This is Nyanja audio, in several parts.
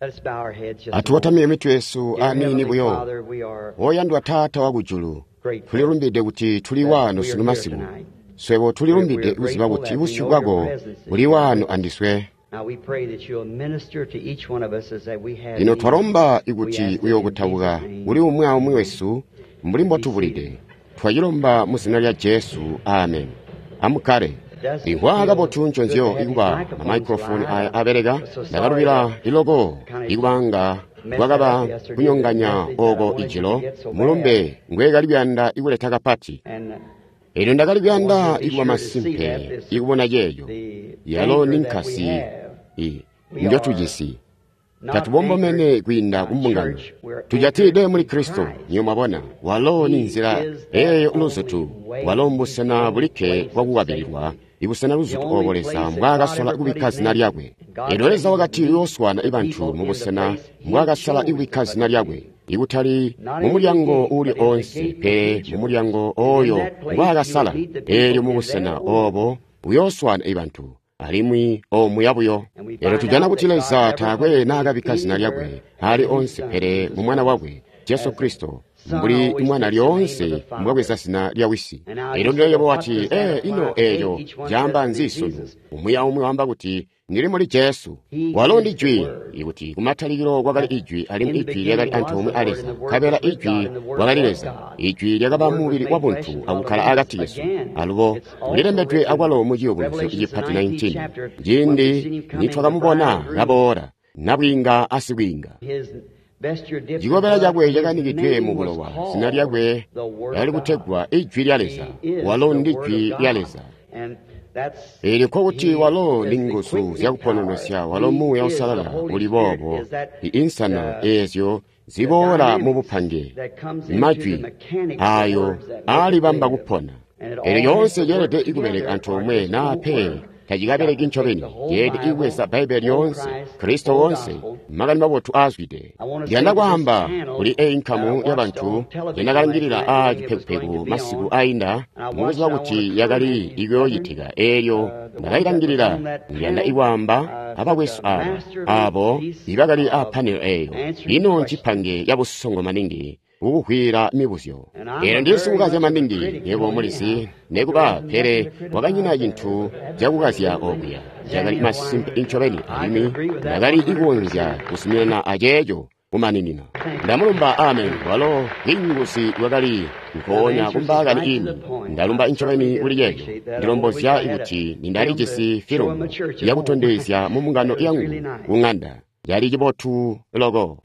atuwatamye emitwe yesu amini buyo oyandu atata wabujulu tulirumbide kuti tuli wano sinu masiku swebo tulirumbide uziba kuti busi bwago buli wano andiswe ino twaromba iguti uyo gutabuga uri umwe umwe wesu mulimbo tubulide twayiromba muzina lya Yesu amen amukare ihwaga botuncho nzyo iguba na microphone aberega ndagarubira ilogo igwanga gwagaba kunyonganya ogo ijilo mulumbe ngwega libyanda iguletaga pati ero ndagali byanda igwa masimpe igubona yeyo yalo ninkasi ndio tujisi tatubombo mene gwinda kumbungano tujatide muri Kristo niyo mabona walo ninzira uluzutu walo mbusana bulike waguwabirirwa ibusana luzutu oboleza mbwaga sola ubikazi nalyagwe edoleza wakati yoswana ibantu mubusana mbwaga sola ubikazi nalyagwe ibutali mumulyango uli onse pe mumulyango oyo mbwaga sala eyo mubusana obo uyoswana ibantu alimwi omuyabuyo ero tujana kutileza tagwe nagabikazi nalyagwe ali onse pere mumwana wagwe Yesu Kristo mbuli imwana lyonse mbwagwe sasina lyawisi ero ndeyo wati ino eyo jamba nzisunu umuya umwe wamba kuti niri muri Yesu walondi ijwi iguti kumataliro gwagali ijwi alimu ijwi lyagali antu umwe aleza kabera ijwi wagalileza ijwi lyagaba mubiri wabuntu agukala agati Yesu alubo ulirembedwe agwalo umuji obuntu igipati 19 jindi nitwaga mubona nabora nabwinga asibwinga jigobera jagwe yaganigitwe mu bulowa sinalyagwe yali gutegwa ijwi lyaleza walondi ijwi lyaleza eri ko kuti walo lingusu zyakupononosya walo mu ya usalala uli bobo insana ezyo zibora mu bupange majwi ayo ali bamba kupona eri yonse yerede igubere antomwe na pe tajigabere ginchobeni yede igwesa Bible yonse Kristo wonse magani mabotu azwide yanagwamba uli income y'abantu yanagalangirira agipepego masiku ainda muzo kuti yagali igyo yitiga eyo nagayirangirira yanda iwamba abagwesu abo ibagali panel eyo ino nchipange yabusongo maningi ubuhwira mibuzyo era ndisi ugaze maningi yebo mulisi nekuba pere waganyina yintu jagugazya obuya jagali masimpe inchobeni alimi nagali igonzya kusimena ajejo umaninina ndamulumba amen walo hingusi wagali nkonya kumbaga ni ini ndalumba inchobeni uli yejo ndilombozya iguti nindarijisi filumu yakutondezya mumungano yangu unganda yari jibotu logo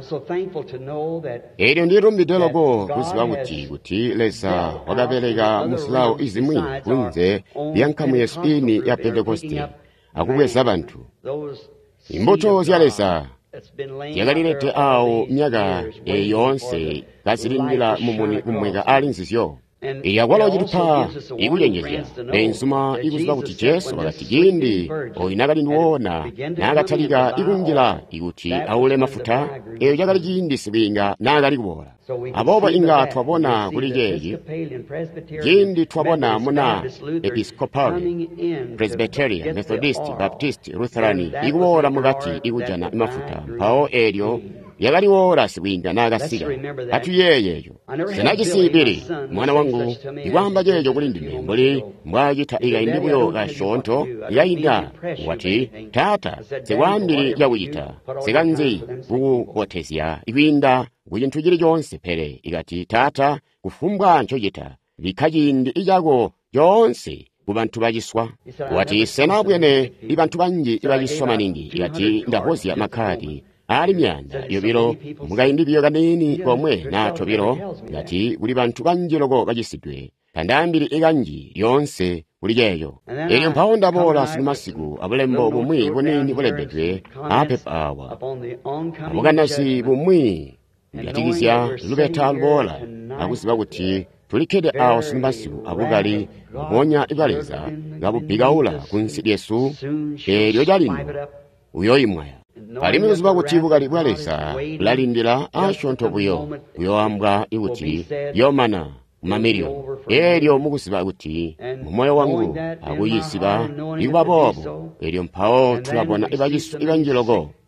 eri ndirumbide logo kuziba guti lesa wagabelega musilao izimwi kunze byankamu yespini ya Pentecoste akubweza abantu imbuto zyalesa yagalirete awo myaga yonse kasirindira mumuni umwega alinzisyo iyagwala jirupa igulengezya ensuma iguziba kuti Yesu wagatigindi oyinagali nuona nagataliga igungira iguti awule mafuta eyo jagali jindi sibinga nagali kubora aboba inga twabona kuli jeji jindi twabona muna Episcopal Presbyterian Methodist Baptist Lutheran igubora mugati igujana mafuta pao elio yagali wora sibinga nagasiga atu yeyeyo sinagisibiri mwana wangu igwamba jejo kulindime mbuli mbwagita iga indibuyo gashonto yaida wati tata sewambiri yawita seganzi buwotesya ibinda guyintugiri jonse pere igati tata kufumbwa nchogita likajindi ijago jonse kubantu bagiswa wati senabwene ibantu banji ibagiswa maningi igati ndahozya makadi ali myanda yobiro mugayindi biyoga nini komwe nato biro ngati buli bantu banjilogo bagisidwe kandambiri iganji yonse buli yeyo eyo mpaonda bola simasigu abulembo bumwi bonini bulembedwe apepa awa amuganasi bumwi yatigizya lubeta albola akusiba kuti tulikede awo simasigu abugali monya ibaleza ngabupigaula kunsidi Yesu eryo jalino uyoyimwaya alimi uziba kuti bugali bwalesa lalindira ashonto buyo ambwa iwuti yomana mamilio eryo mugusiba kuti mumoyo wangu aguyisiba iwa bobo eryo mpao tulabona ibanjilogo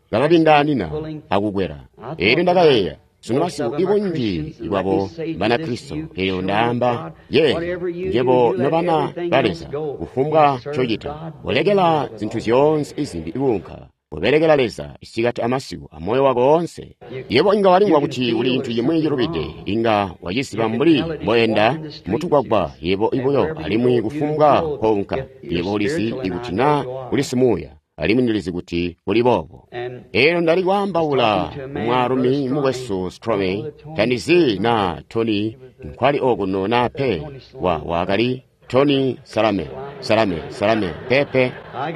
galabindanina akugwera eri ndakayeya suno masiku ibonji iwabo bana Kristo eyo ndamba ye njebo nobana baleza kufumbwa chochita olekela zinthu zonse izimbi iwunka uberekera leza isigati amasiku amoyo wako onse yebo inga walingwa kuti uli inthu yimwe yirubide inga wajisiba mbuli moyenda mutu kwagwa yebo iboyo alimwi kufumbwa konka yebo ulisi ikutina ulisimuya alimwinilizi kuti uli bobo ero ndali kwambawula umwarumi muweso Strome tandizi na Tony nkwali okuno nape wakali Tony Salame Pepe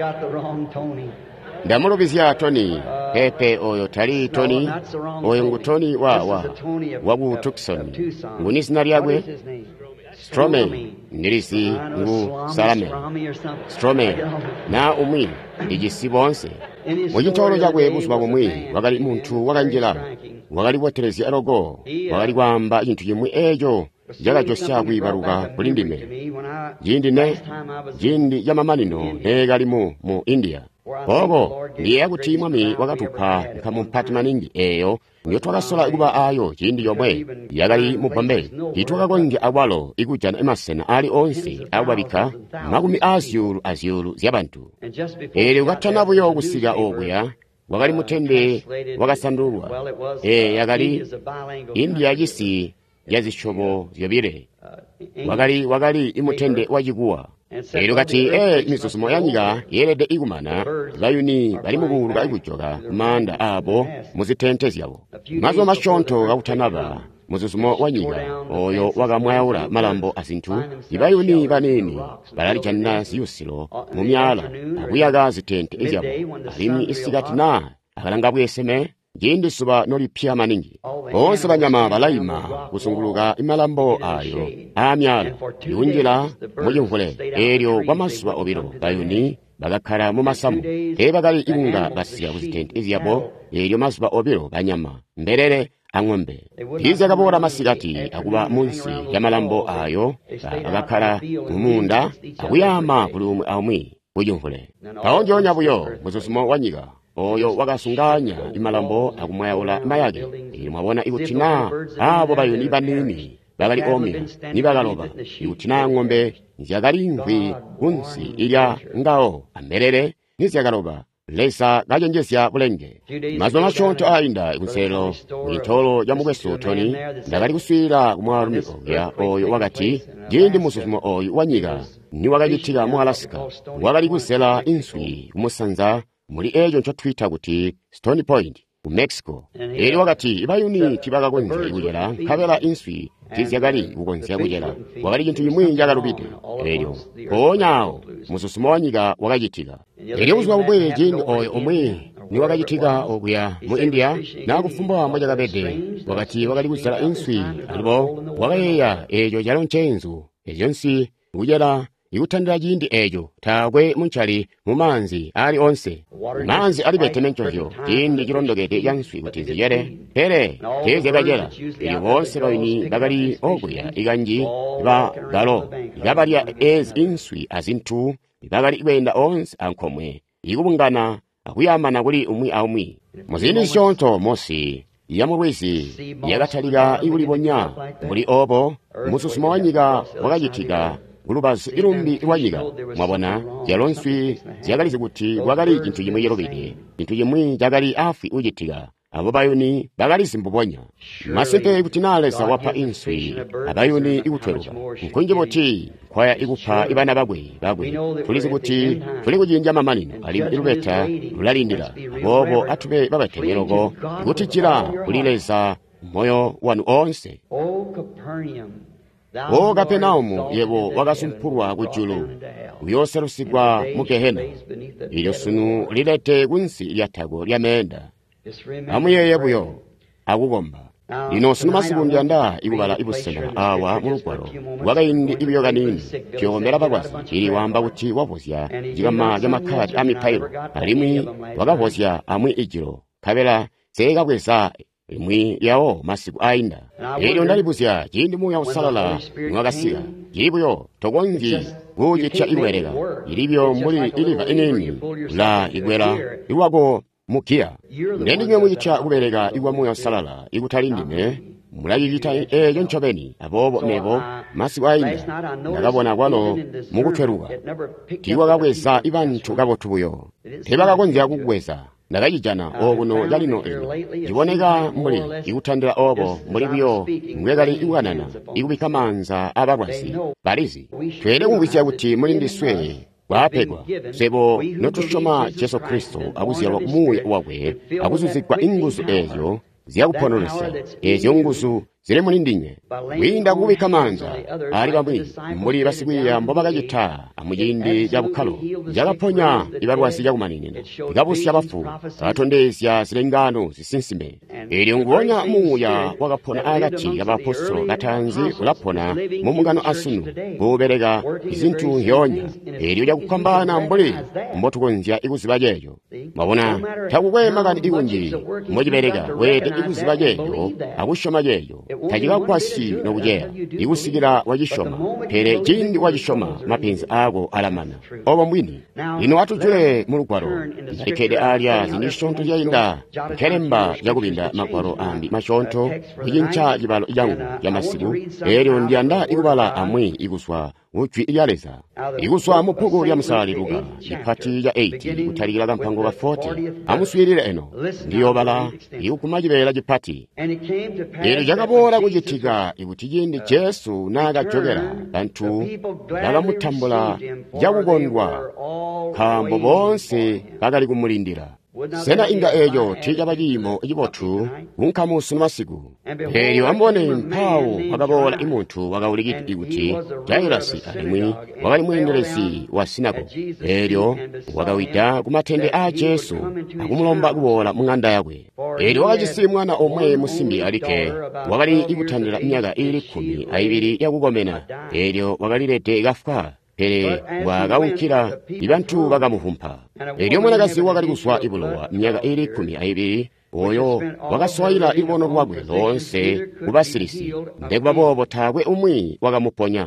ndamulubizya Tony Pepe oyo tali Tony oyo ngu Tony wabu Tucson nguni sina lyagwe Strome nilisi ngu Strome na umwi ijisi bonse mujintolo jagwe busuba bumwi wakali muntu wakanjela wakali waterezi arogo wakali kwamba intu yimwe ejo jaga josya kwibaruka bulindime jindi yamamanino negali mu India obo ndiye kuti mwami wakatupa nkamumpati ningi eyo niyo twakasola ikuba ayo jindi yomwe yagali mu Bombay itwakakonje awalo ikujana emasena ali onse awabika makumi azyulu zyabantu eri ukatana buyo okusiga ogweya wakali mutende wakasandulwa yagali India jisi yazishobo yobire wakali imutende wajiguwa ero kati imisosomo yanyiga yerede igumana bayuni bali muguru bayikuchoka manda abo muzitente zyabo mazo mashonto gautanaba musosomo wanyiga oyo wagamwayura malambo asintu ibayuni banini balali channa siyusilo mumyala akuyaga zitente ezyabo alimi isigati na akalanga bweseme jindi suba noli pia maningi onse banyama balayima kusunguluka imalambo ayo amyala yunjila mujimvule eryo kwamasuba obiro bayuni bagakhala mu masamu bagali ibunga basiya kuzitente ezyabo eryo masuba obiro banyama mberere ang'ombe iza kabora masigati akuba munsi ya malambo ayo bagakhala mumunda akuyama buli amwi mujimvule taonjonya buyo musosomo wanyiga oyo wakasunganya imalambo akumwayawula mayage mwabona ikutina abo bayuni banini bagali omya nibagaloba ikutina ng'ombe nzyakali ngwi kunsi ilya ngao amerere nizyakaloba lesa gajenjesya bulenge mazo mashonto ainda ikuselo mwitolo ya mugweso Tony ndakali kuswira kumwarumiko ya oyo wakati jindi musosomo oyo wanyiga ni wakajitira mu Alaska wakali kusela inswi kumusanza muri ejo ncho twita kuti Stony Point mu Mexico eri wakati ibayuni tibaga gonze igujera kabela inswi tizyakali kugonzya kujera wakali kintu yimwinja galubide eryo konyawo musosomo wanyiga wakajitira eri uzwa bubwe jindi oyo omwe ni wakajitira okuya mu India na kufumba moja kabede wakati wakali kusala inswi alibo wakayeya ejo jalo nchenzu ejonsi kujera ikutandira jindi ejo tagwe munchali mumanzi ali onse manzi ali betemenchojo jindi jirondogete yanswi kuti ziyere pere teze gajera ili wose bayini bagali okuya iganji ba galo yabalia inswi azintu bagali ibenda onse ankomwe ikubungana akuyamana kuli umwi muzini shonto mosi yamubwisi yagatalira ibulibonya muri obo mususuma wanyiga wakajitiga Gulubazi irumbi iwanyiga mwabona yalonswi ziyagalize kuti wagali kintu yimwe yerobide kintu yimwe jagali afi ujitiga abo bayuni bagali simbubonya masepe kutinale sa wapa inswi abayuni ikutweruka nkonje boti kwaya ikupa ibana bagwe tulize kuti tuli kujinja mamanino ali irubeta lulalindira bobo atube babatemerogo gutikira ulileza moyo wanu onse o Kapenaumu yebo wakasumpurwa kujulu uyoserusigwa mukehena iyo sunu lilete kunsi ilyatago lyamenda amuye buyo akugomba ino sunu masikundi anda ibubala ibusena awa mulukwalo wakayindi ibiyoganini kyogombera bagwasi ili wamba kuti wavosya jigama jamakati amipailo alimwi wakavosya amwi ijiro kabela sega kwesa imwi yawo masiku ainda elyo ndalibusya jindi muya usalala mwagasiga jibuyo togongi bujicha iwerega ilibyo muri iliva eneni la igwera iwago mukia nendinye muyicha kubereka igwamuya salala ikutalindime mulayikita eyo nchoveni abobo nebo masiku ayinda ndakabona kwalo mukuthweruka tiwakakweza ibanthu kabotubuyo tebakakonzera kukweza ndakayijana okuno yalino eno iboneka muli ikuthandira obo muli kuyo mwekali ikukanana ikubika manza abakwasi palizi twere kungwisira kuti muli ndiswe kwapegwa sebo notushoma Yesu Kristo akuziyalwa kumuya wakwe akuzuzikwa inguzu ezo ziyakuphonolesa ezo nguzu ziri muli ndinye winda kubika manza ali bamwi muli basikwiya mbobakayitha amuyindi yabukhalo yakaphonya ibalwasi yakumanenena ikabusya bafu katondesya zilengano zisinsime ili nguwonya muya wakaphona akati abapostolo kathanzi ulaphona mumungano asunu kubereka izinthu yonya ili yakukhambana mbuli mbotukonzya ikuziba jeyo mabona takukwema kani ikunji mojibereka wete ikuziba jeyo akushoma jeyo tajika kwasi nokujeya ikusikira wajishoma pere jindi wajishoma mapinzi ako alamana oba mwini ino atujule mulukwaro ndalikede alya zinishonto yayinda nkelemba yakubinda makwaro ambi mashonto kujincha jibalo yangu ya masiku eryo ndiyanda ikubala amwi ikuswa uchwi iyaleza ikuswa muphuku lya msaliluka ipati ya 8 ikutalira mpango wa 40 amuswirira eno ndiyobala ikukumajibela jipati ili jakabola kujitika ikutijindi Yesu nakajogera bantu bakamutambula jakukondwa khambo bonse bakali kumulindira sena inga eyo tija bajimo ijibotu unkamusu masiku eyo ambone mphawu wakabola imuntu wakaulikiti ikuti Jairasi alimwi wakali mwendelesi wa sinagogu eryo wakawita kumathende a Yesu akumulomba kubola mung'anda yakwe eryo wakachisi mwana omwe musimbi alike wakali ikuthandira myaka 12 yakukomena eryo wakalilete ikafika pere wakawukira ibantu bakamuhumpha eryo mwanakasi wakali kuswa ibulowa myaka 12 oyo wakaswayira ibono lwakwe lonse kubasirisi ndekuba bobo thakwe umwi wakamuponya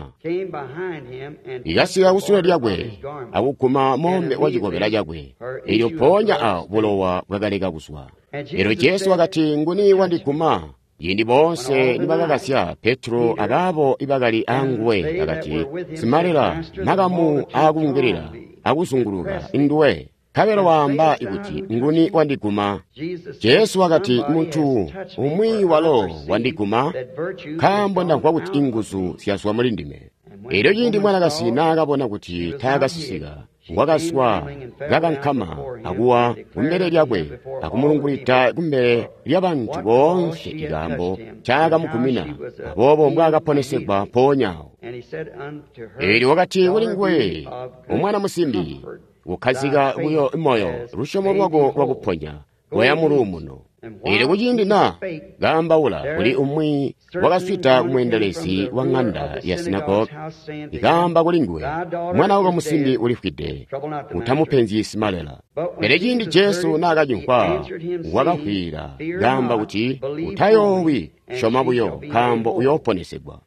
ikasika kusula lyakwe akukuma mombe wachikopera chakwe eryo ponya a bulowa bwakaleka kuswa ero Yesu wakati nguni wandikuma yindi bonse nibakakasya Petro akabo ibakali angwe akati simalira makamu akungirira akuzunguluka induwe kabera wamba ikuti nguni wandikuma Yesu wakati muntu umwi walo wandikuma kambo ndankwa kuti inguzu siyaswa mulindime ero yindi mwanakasi nakabona kuti takasisika wakaswa gakankama akuwa kumbere lyakwe akumulungulita kumbere lyabantu bonse igambo chakamukumina abobo mbwakaponesekwa ponyawo eri wakati ulingwe umwana musimbi ukhazika kuyo imoyo rushomo lwako lwakuponya wayamulu muno eri kujindi na gambawula uli umwi wakaswita kumwendelesi wa ng'anda ya sinagogu igamba kulingwe mwana wako musimbi ulifwide utamupenzi isimalela eri jindi Yesu nakajinkwa wakahwira gamba kuti utayowi shoma buyo kambo uyoponesebwa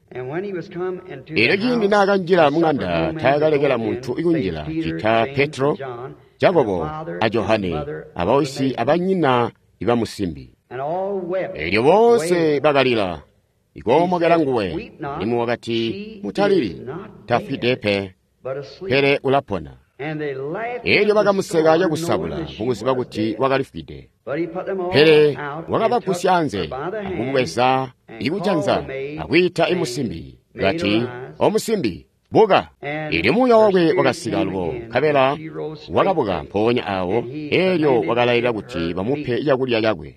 eri jindi nakanjira mung'anda tayakalekela muntu ikunjira chita Petro Jakobo a Yohane abaosi abanyina iba musimbi eryo bonse bakalira ikomogera nguwe nimu wakati mutaliri tafidepe pere ulapona eryo bakamuseka yakusabula kukuziba kuti wakalifide pere wakabakusyanze akumweza ikuchanza akwita imusimbi gati omusimbi buga eri muyo wakwe wakasika lubo kabela wakabuga mponya awo eryo wakalayira kuti bamuphe yakulya yakwe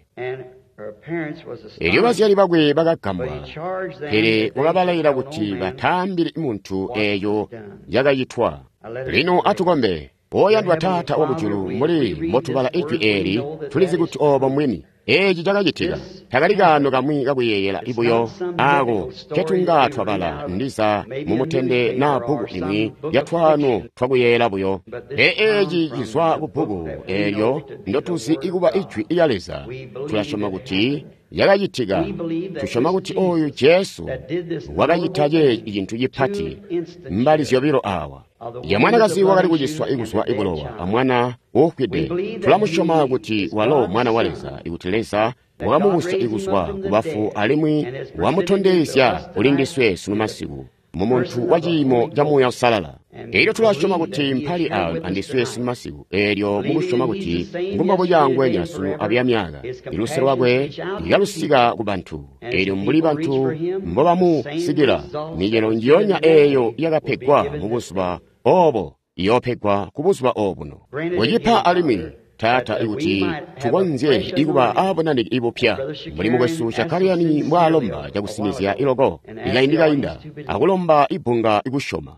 eryo basyali bakwe bakakambwa pere wakabalayira kuti batambire imuntu eyo yakayithwa lino atukombe oyandwa tata wabujulu muli motubala ijwi eri tulizi kuti oba mwini eji jakajitika takalikano kamwi kakuyeyela ibuyo ako ketunga twabala ndiza mumutende na buku imwi yatwano twakuyeyela buyo eji jiswa kubuku eryo ndotusi ikuba ijwi iyaleza tulashoma kuti yakayitiga tushoma kuti oyo Yesu wakayitaje ikintu gipati mbali zyobiro awa yamwanakazi wakali kuchiswa ikuswa ibulowa amwana wokwide tulamushoma kuti walo mwana waleza ikuteleza wakamubusa ikuswa kubafu alimwi wamutondesya ulindiswe sunu masiku mumuntu wachiyimo jamuya usalala eryo tulashoma kuti mphali awo andiswe sunu masiku eryo mukushoma kuti ngumbabo yangwe nyasunu abyamyaga ilusero wagwe yalusika ku bantu eryo mbuli bantu mbobamu sigira nijero njiyonya eyo yakapegwa mubuswa obo yopegwa kubuswa obuno wajipa alimi tata ikuti tukonze ikuba abonani ibopya mulimu gwesu chakaliyani mwalomba jakusinizya ilogo ikayindikayinda akulomba ibunga ikushoma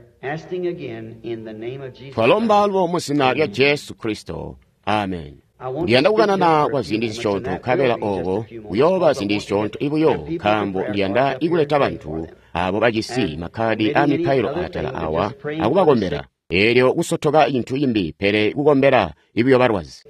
twalomba alwo musina lya Yesu Kristo amen ndiyanda kukanana kwa zindi zishonto kabela ogo uyoba zindi zishonto ibuyo kambo ndiyanda ikuleta bantu abo bajisi makadi amipailo atala awa akubagombera eryo kusotoka inthu yimbi pere kugombera ibuyo barwazi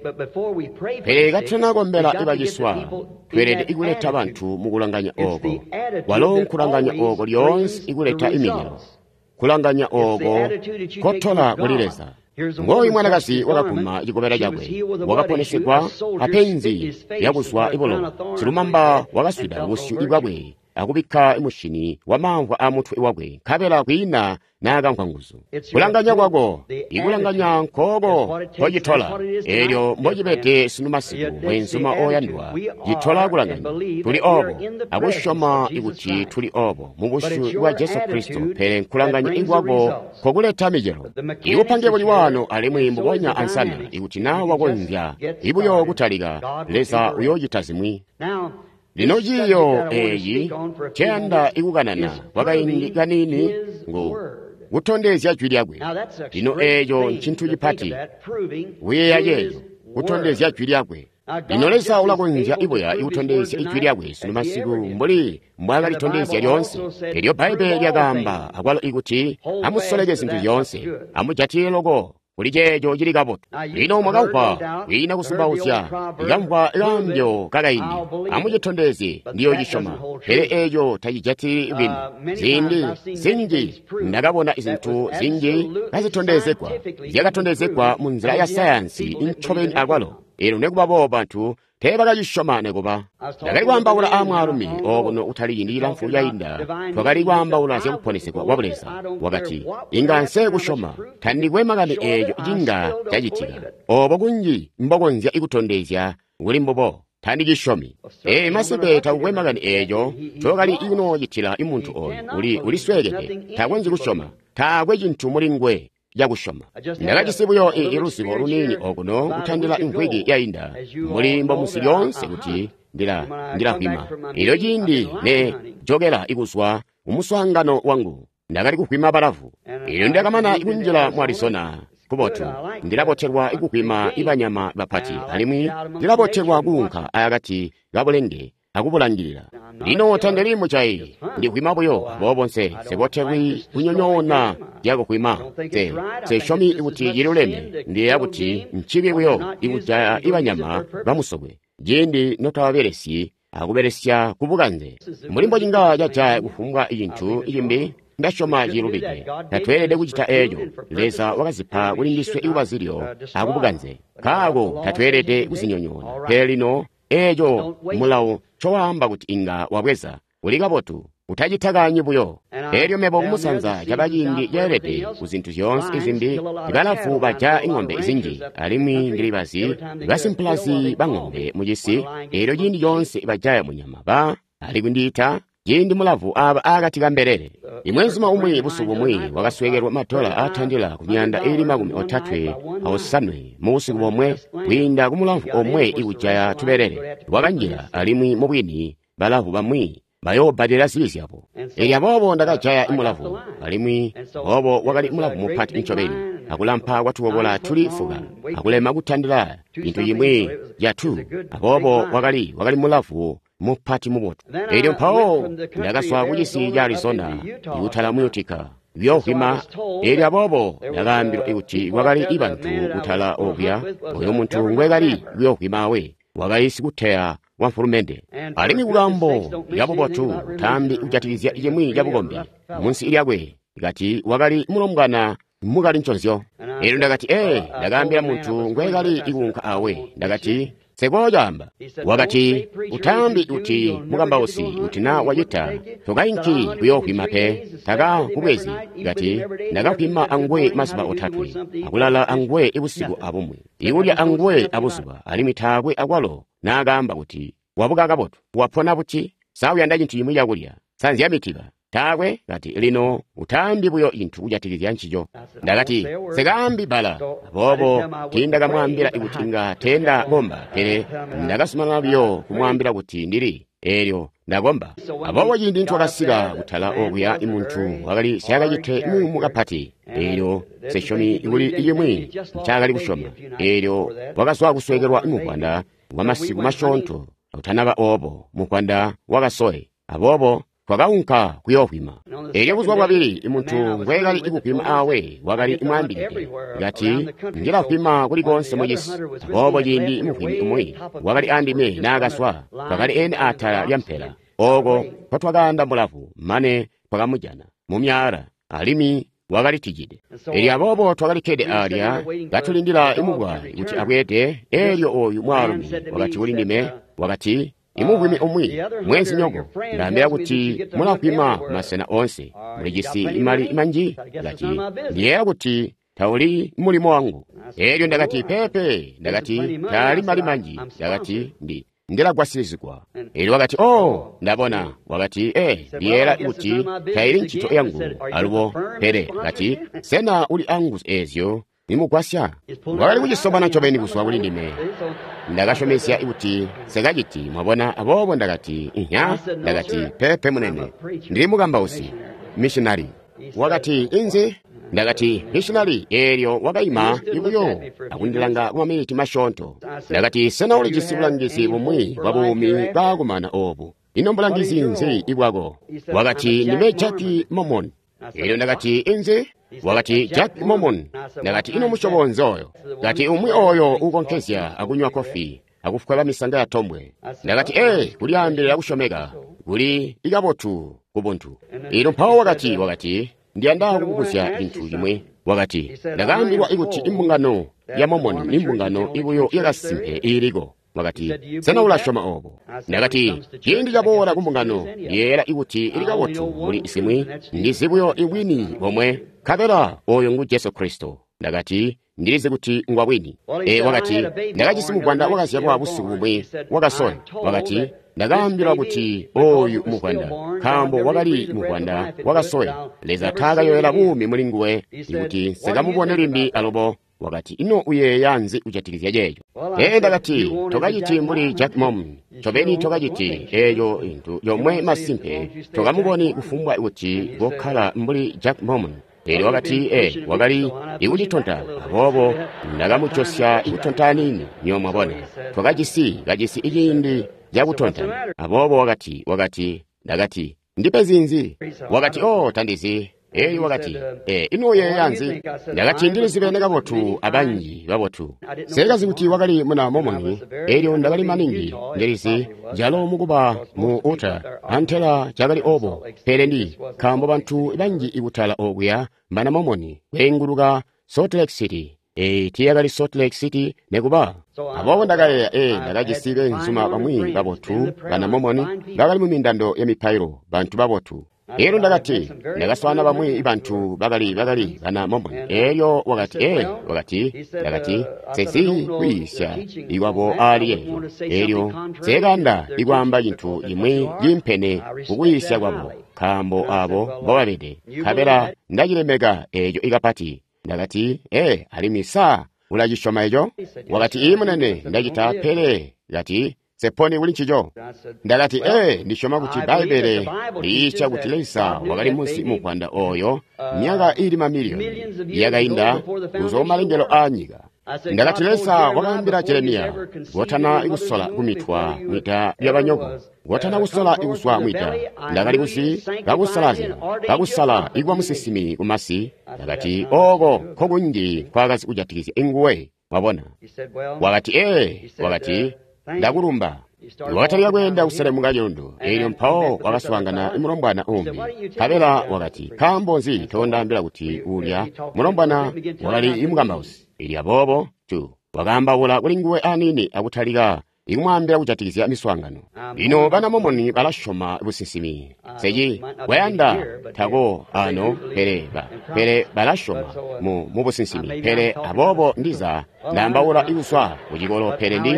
pere gatena gombera ibajiswa twerede ikuleta bantu mukulanganya ogo walo nkulanganya ogo lyonse ikuleta iminyero kulanganya ogo kotola kulileza ngoyi mwanakazi wakakuma ikobera jakwe wakaponesedwa apenzi yakuswa ibolo silumamba wakaswida musyu ibwabwe akubika imushini wamamva amuthu iwagwe kabela kwina nakankwanguzo kulanganya kwako ikulanganya nkogo hojitola eryo mbojibete sinu masiku mwenzuma oyandwa jitola kulanganya tuli obo akushoma ikuti tuli obo mubushu wa Yesu Kristo pere nkulanganya igwago kokuleta mijero iupange buli wano alimwe mbubonya ansana ikuti nawo wagonvya ibuyo kutalika leza uyojitazimwi lino jiyo eyi chenda ikukanana wakayindikanini ngo kutondezya jwi lyakwe lino eyo nchinthu chipati wiyeya yeyo kutondezya jwi lyakwe lino lesa ulakonzya iboya ikutondezya ijwi lyakwe sinu masiku mbuli mbwaka litondezya lyonse elyo Baibulo lyakamba akwalo ikuti amusoleke zinthu zonse amujatire logo kuli jejo jili kapoto lino mwakaupa wina kusumbawusya ikamva ilambyo kakayini amujitondeze ndiyo jishoma pere ejo tajijati binu zindi zinji ndakabona izinthu zinji kazitondezekwa yakatondezekwa mu nzira ya sayansi inchobeni akwalo ero nekubabo bantu tebakajishoma nekoba ndakali kwambawula amwalumi okuno utaliyindira mfulu yayinda twakali kwambawula zyakuponesekwa wabuleza wakati inganse kushoma thandikwemangani eyo jinga jajitika obo kunji mbokonzya ikutondezya nguli mbobo thandikishomi masibe takukwemangani eyo twakali ino jitira imuntu oyo uliswekete takwenzi kushoma takwe chinthu mulingwe yakushoma ndakachisibuyo irusibo runini okuno kuthandira inkwiki yayinda mulimbo musi lyonse kuti ndirakwima ilo jindi ne jogera ikuswa umuswangano wangu ndakati kukwima barafu iyo ndakamana ikunjira mu Arizona kubotu ndiraboterwa ikukwima ibanyama bapati alimwi ndiraboterwa kunkha ayakati gabulenge akubulangirira lino thandelimo chayi ndikwimaboyo bobonse seboterwi kunyonyona yakukwima shomi ikuti yiluleme ndiye yakuti mchibibuyo ikuja ibanyama bamusogwe jindi notawaberesi akuberesya kubuganze mulimbo jinga jaja kufumbwa iyinthu iyimbi ndashoma yilubike tatwerede kuchita ejo leza wakazipa kulindiswe iwazilyo akubuganze kago tatwerede kuzinyonyona pelino ejo mulawo chowamba kuti inga wabweza ulikabotu utajitaganye buyo eryo mebo kumusanza yabayindi yerede kuzinthu zonse izimbi ibalafu baja ing'ombe izinji alimwi ngilibazi basimplazi bang'ombe mujisi eryo jindi yonse ibajaya munyama ba alikundita jindi mulavu aba akatika mberere imwenzuma umwi busuku mwi wakaswekerwa matola athandila kunyanda ili makumi otatwe awosanwe muusiku bomwe kwinda kumulavu omwe ikujaya tuberere wakanjira alimwi mubwini balavu bamwi bayobadira silisi apo abobo ndakajaya imulavu alimwi bobo wakali mulavu mupati inchobeni akulampa watuwobola tuli fuga akulema kuthandila inthu yimwe yathu abobo wakali mulavu mupati muboto eryo mpawo ndakaswa kujisi ya Arizona ikuthala muyotika vyohima eryo abobo ndakambiro ikuti wakali ibantu kuthala obya oyo muntu ngwekali vyohimawe wakali sikutheya wa mfulumende ali mikulambo yapopotu thambi ujatilizya yemwe yabugombe munsi ilyakwe ikati wakali mulomgana mukali nchonzyo ero ndakati ndakambira munthu ngwekali ikunka awe ndakati sekojamba wakati uthambi uti mukamba usi utina wajita tokainki kuyokhwimape taka kubwezi ikati ndakakhwima angwe masiba othathu akulala angwe ibusiku abomwe ikulya angwe abusiba ali mithakwe akwalo nakamba kuti wapukaka poto waphona buti sauyanda chinthu chimwe chakulya sanziyamitika takwe kati lino uthambi buyo inthu ujatilizya ntchicho ndakati sekambi bala apopo tindakamwambira ikuti ingatenda bomba pene ndakasumanabiyo kumwambira kuti ndili eryo ndagomba apopo chindi nthu akasika kuthala okuya imunthu wakali siyakachithe mukaphati eryo seshoni ikuli iyemwe nchakali kushoma eryo wakaswa kuswekerwa imukwanda wa masiku mashontho akuthanaka opo mukwanda wakasoye apopo twakaunka kuyokhwima eryo kuzwa kwabiri imunthu ngwekali ikukhwima awe wakali imwambirike ngati ngilakhwima kulikonse moyisi apopo chindi imukhwimi umwe wakali andime nakaswa twakali ene atha lyamphera oko kwatwakanda mbulafu mmane twakamujana mumyala alimi wakali tijide eri apopo twakalikhede alya gatulindira imugwa kuti akwete eryo oyu mwalume wakati ulindime wakati imukhwimi omwe mwenzi nyoko ndambira kuti munakhwima masena onse mulijisi imali imanji ngati ndiyera kuti tauli mulimo wangu eryo ndakati pepe ndakati tali mali manji ndakati ndilagwasirizikwa eri wakati ndabona wakati ndiyera kuti taili ntchito yangu aluwo pere ngati sena uli angu ezyo nimugwasya wakali kuchisoma nacho beni kuswa kuli ndime ndakashomesya ikuti sekachiti mwabona apopo ndakati ndakati pepe munene ndili mukamba usi missionary wakati inze ndakati missionary eryo wakayima ikuyo akundilanga kumaminiti mashontho ndakati sena uli chisibulangisi bumwi bwabumi bwakumana opo ino mbulangisi nze ikwako wakati ndime Jack Mormon eryo ndakati inze wakati Jack Mormon ndakati ino mushobonzoyo ngati umwe oyo ukonkezya akunywa kofi akufukala misanga ya tombwe ndakati kuli ambire yakushomeka kuli ikapotu kubuntu ino mphawo wakati ndiyandawo kukukusya inthu chimwe wakati ndakambirwa ikuti imbungano ya Mormon imbungano ikuyo yakasimphe iliko wakati sena ulashoma opo ndakati chindi chapora kumbungano yera ikuti ilikapotu muli isimwi ndisibuyo iwini pomwe kapera oyo ngu Yesu Kristo ndakati ndilize kuti ngwabwini wakati ndakachisimugwanda wakasiya kwa abusiku umwe wakasoya wakati ndakambirwa kuti oyu mugwanda khambo wakali mugwanda wakasoya leza thaka yoyera bumi mulinguwe ikuti sekamubone limbi alobo wakati ino uye yanzi uchatikizya jeyo ndakati tokachiti mbuli Jack Mormon chobeni tokachiti eyo inthu yomwe masimphe tokamuboni kufumbwa ikuti wokhala mbuli Jack Mormon eri wakati wakali ikuchitonta apopo ndakamuchosya ikutonta nini nyomwe abona twakachisi ichindi jakutonta apopo wakati ndakati ndipe zinzi wakati tandizi wakati ino yanzi ndakati ndilizipeneka potu abanji bapotu sekazi kuti wakali muna Mormon eryo ndakali maningi ndelizi jalo mukuba mu uta anthela chakali opo pere ndi khambo banthu banji ikuthala okuya mana Mormon kwenguluka Salt Lake City tiyakali Salt Lake City nekuba apopo ndakaya ndakachisire nzuma pamwi bapotu bana Mormon bakali mumindando ya miphairo banthu bapotu ero ndakati ndakaswana pamwi ibanthu bakali bana Mormon eryo wakati ndakati sesi kuyisya iwapo ali eryo sekanda ikwamba chinthu imwe yimphene kukuyisya kwapo khambo abo bawabede kapera ndachilemeka ejo ikapati ndakati ali misa ulachishoma ejo wakati imunene ndachita pele ngati seponi uli nchicho ndakati ndishoma kuti Baibele liyicha kuti Lesa wakali musi mukwanda oyo myaka ili mamiliyoni yakayinda kuzo malengelo anyika ndakati Lesa wakambira Jeremiya wotana ikusola kumithwa mwita byabanyoko wotana kusola ikuswa mwita ndakali kusi kakusala igwa musisimi kumasi ndakati oko kokunji kwakazi ujatikizya inguwe wabona wakati ndakulumba iwatalira kwenda usalemu kayondo eryo mpawo wakaswangana imulombwana umbi kabela wakati kambonzi tondambira kuti ulya mulombwana wakali imukambausi ili abobo tu wakambawula kulinguwe anini akutalika ikumwambira kuchatikizira miswangano ino bana momoni balashoma busisimi seji wayanda tako ano pere balashoma mu busisimi pere abobo ndiza nambawula ikuswa kujikolo pere ndi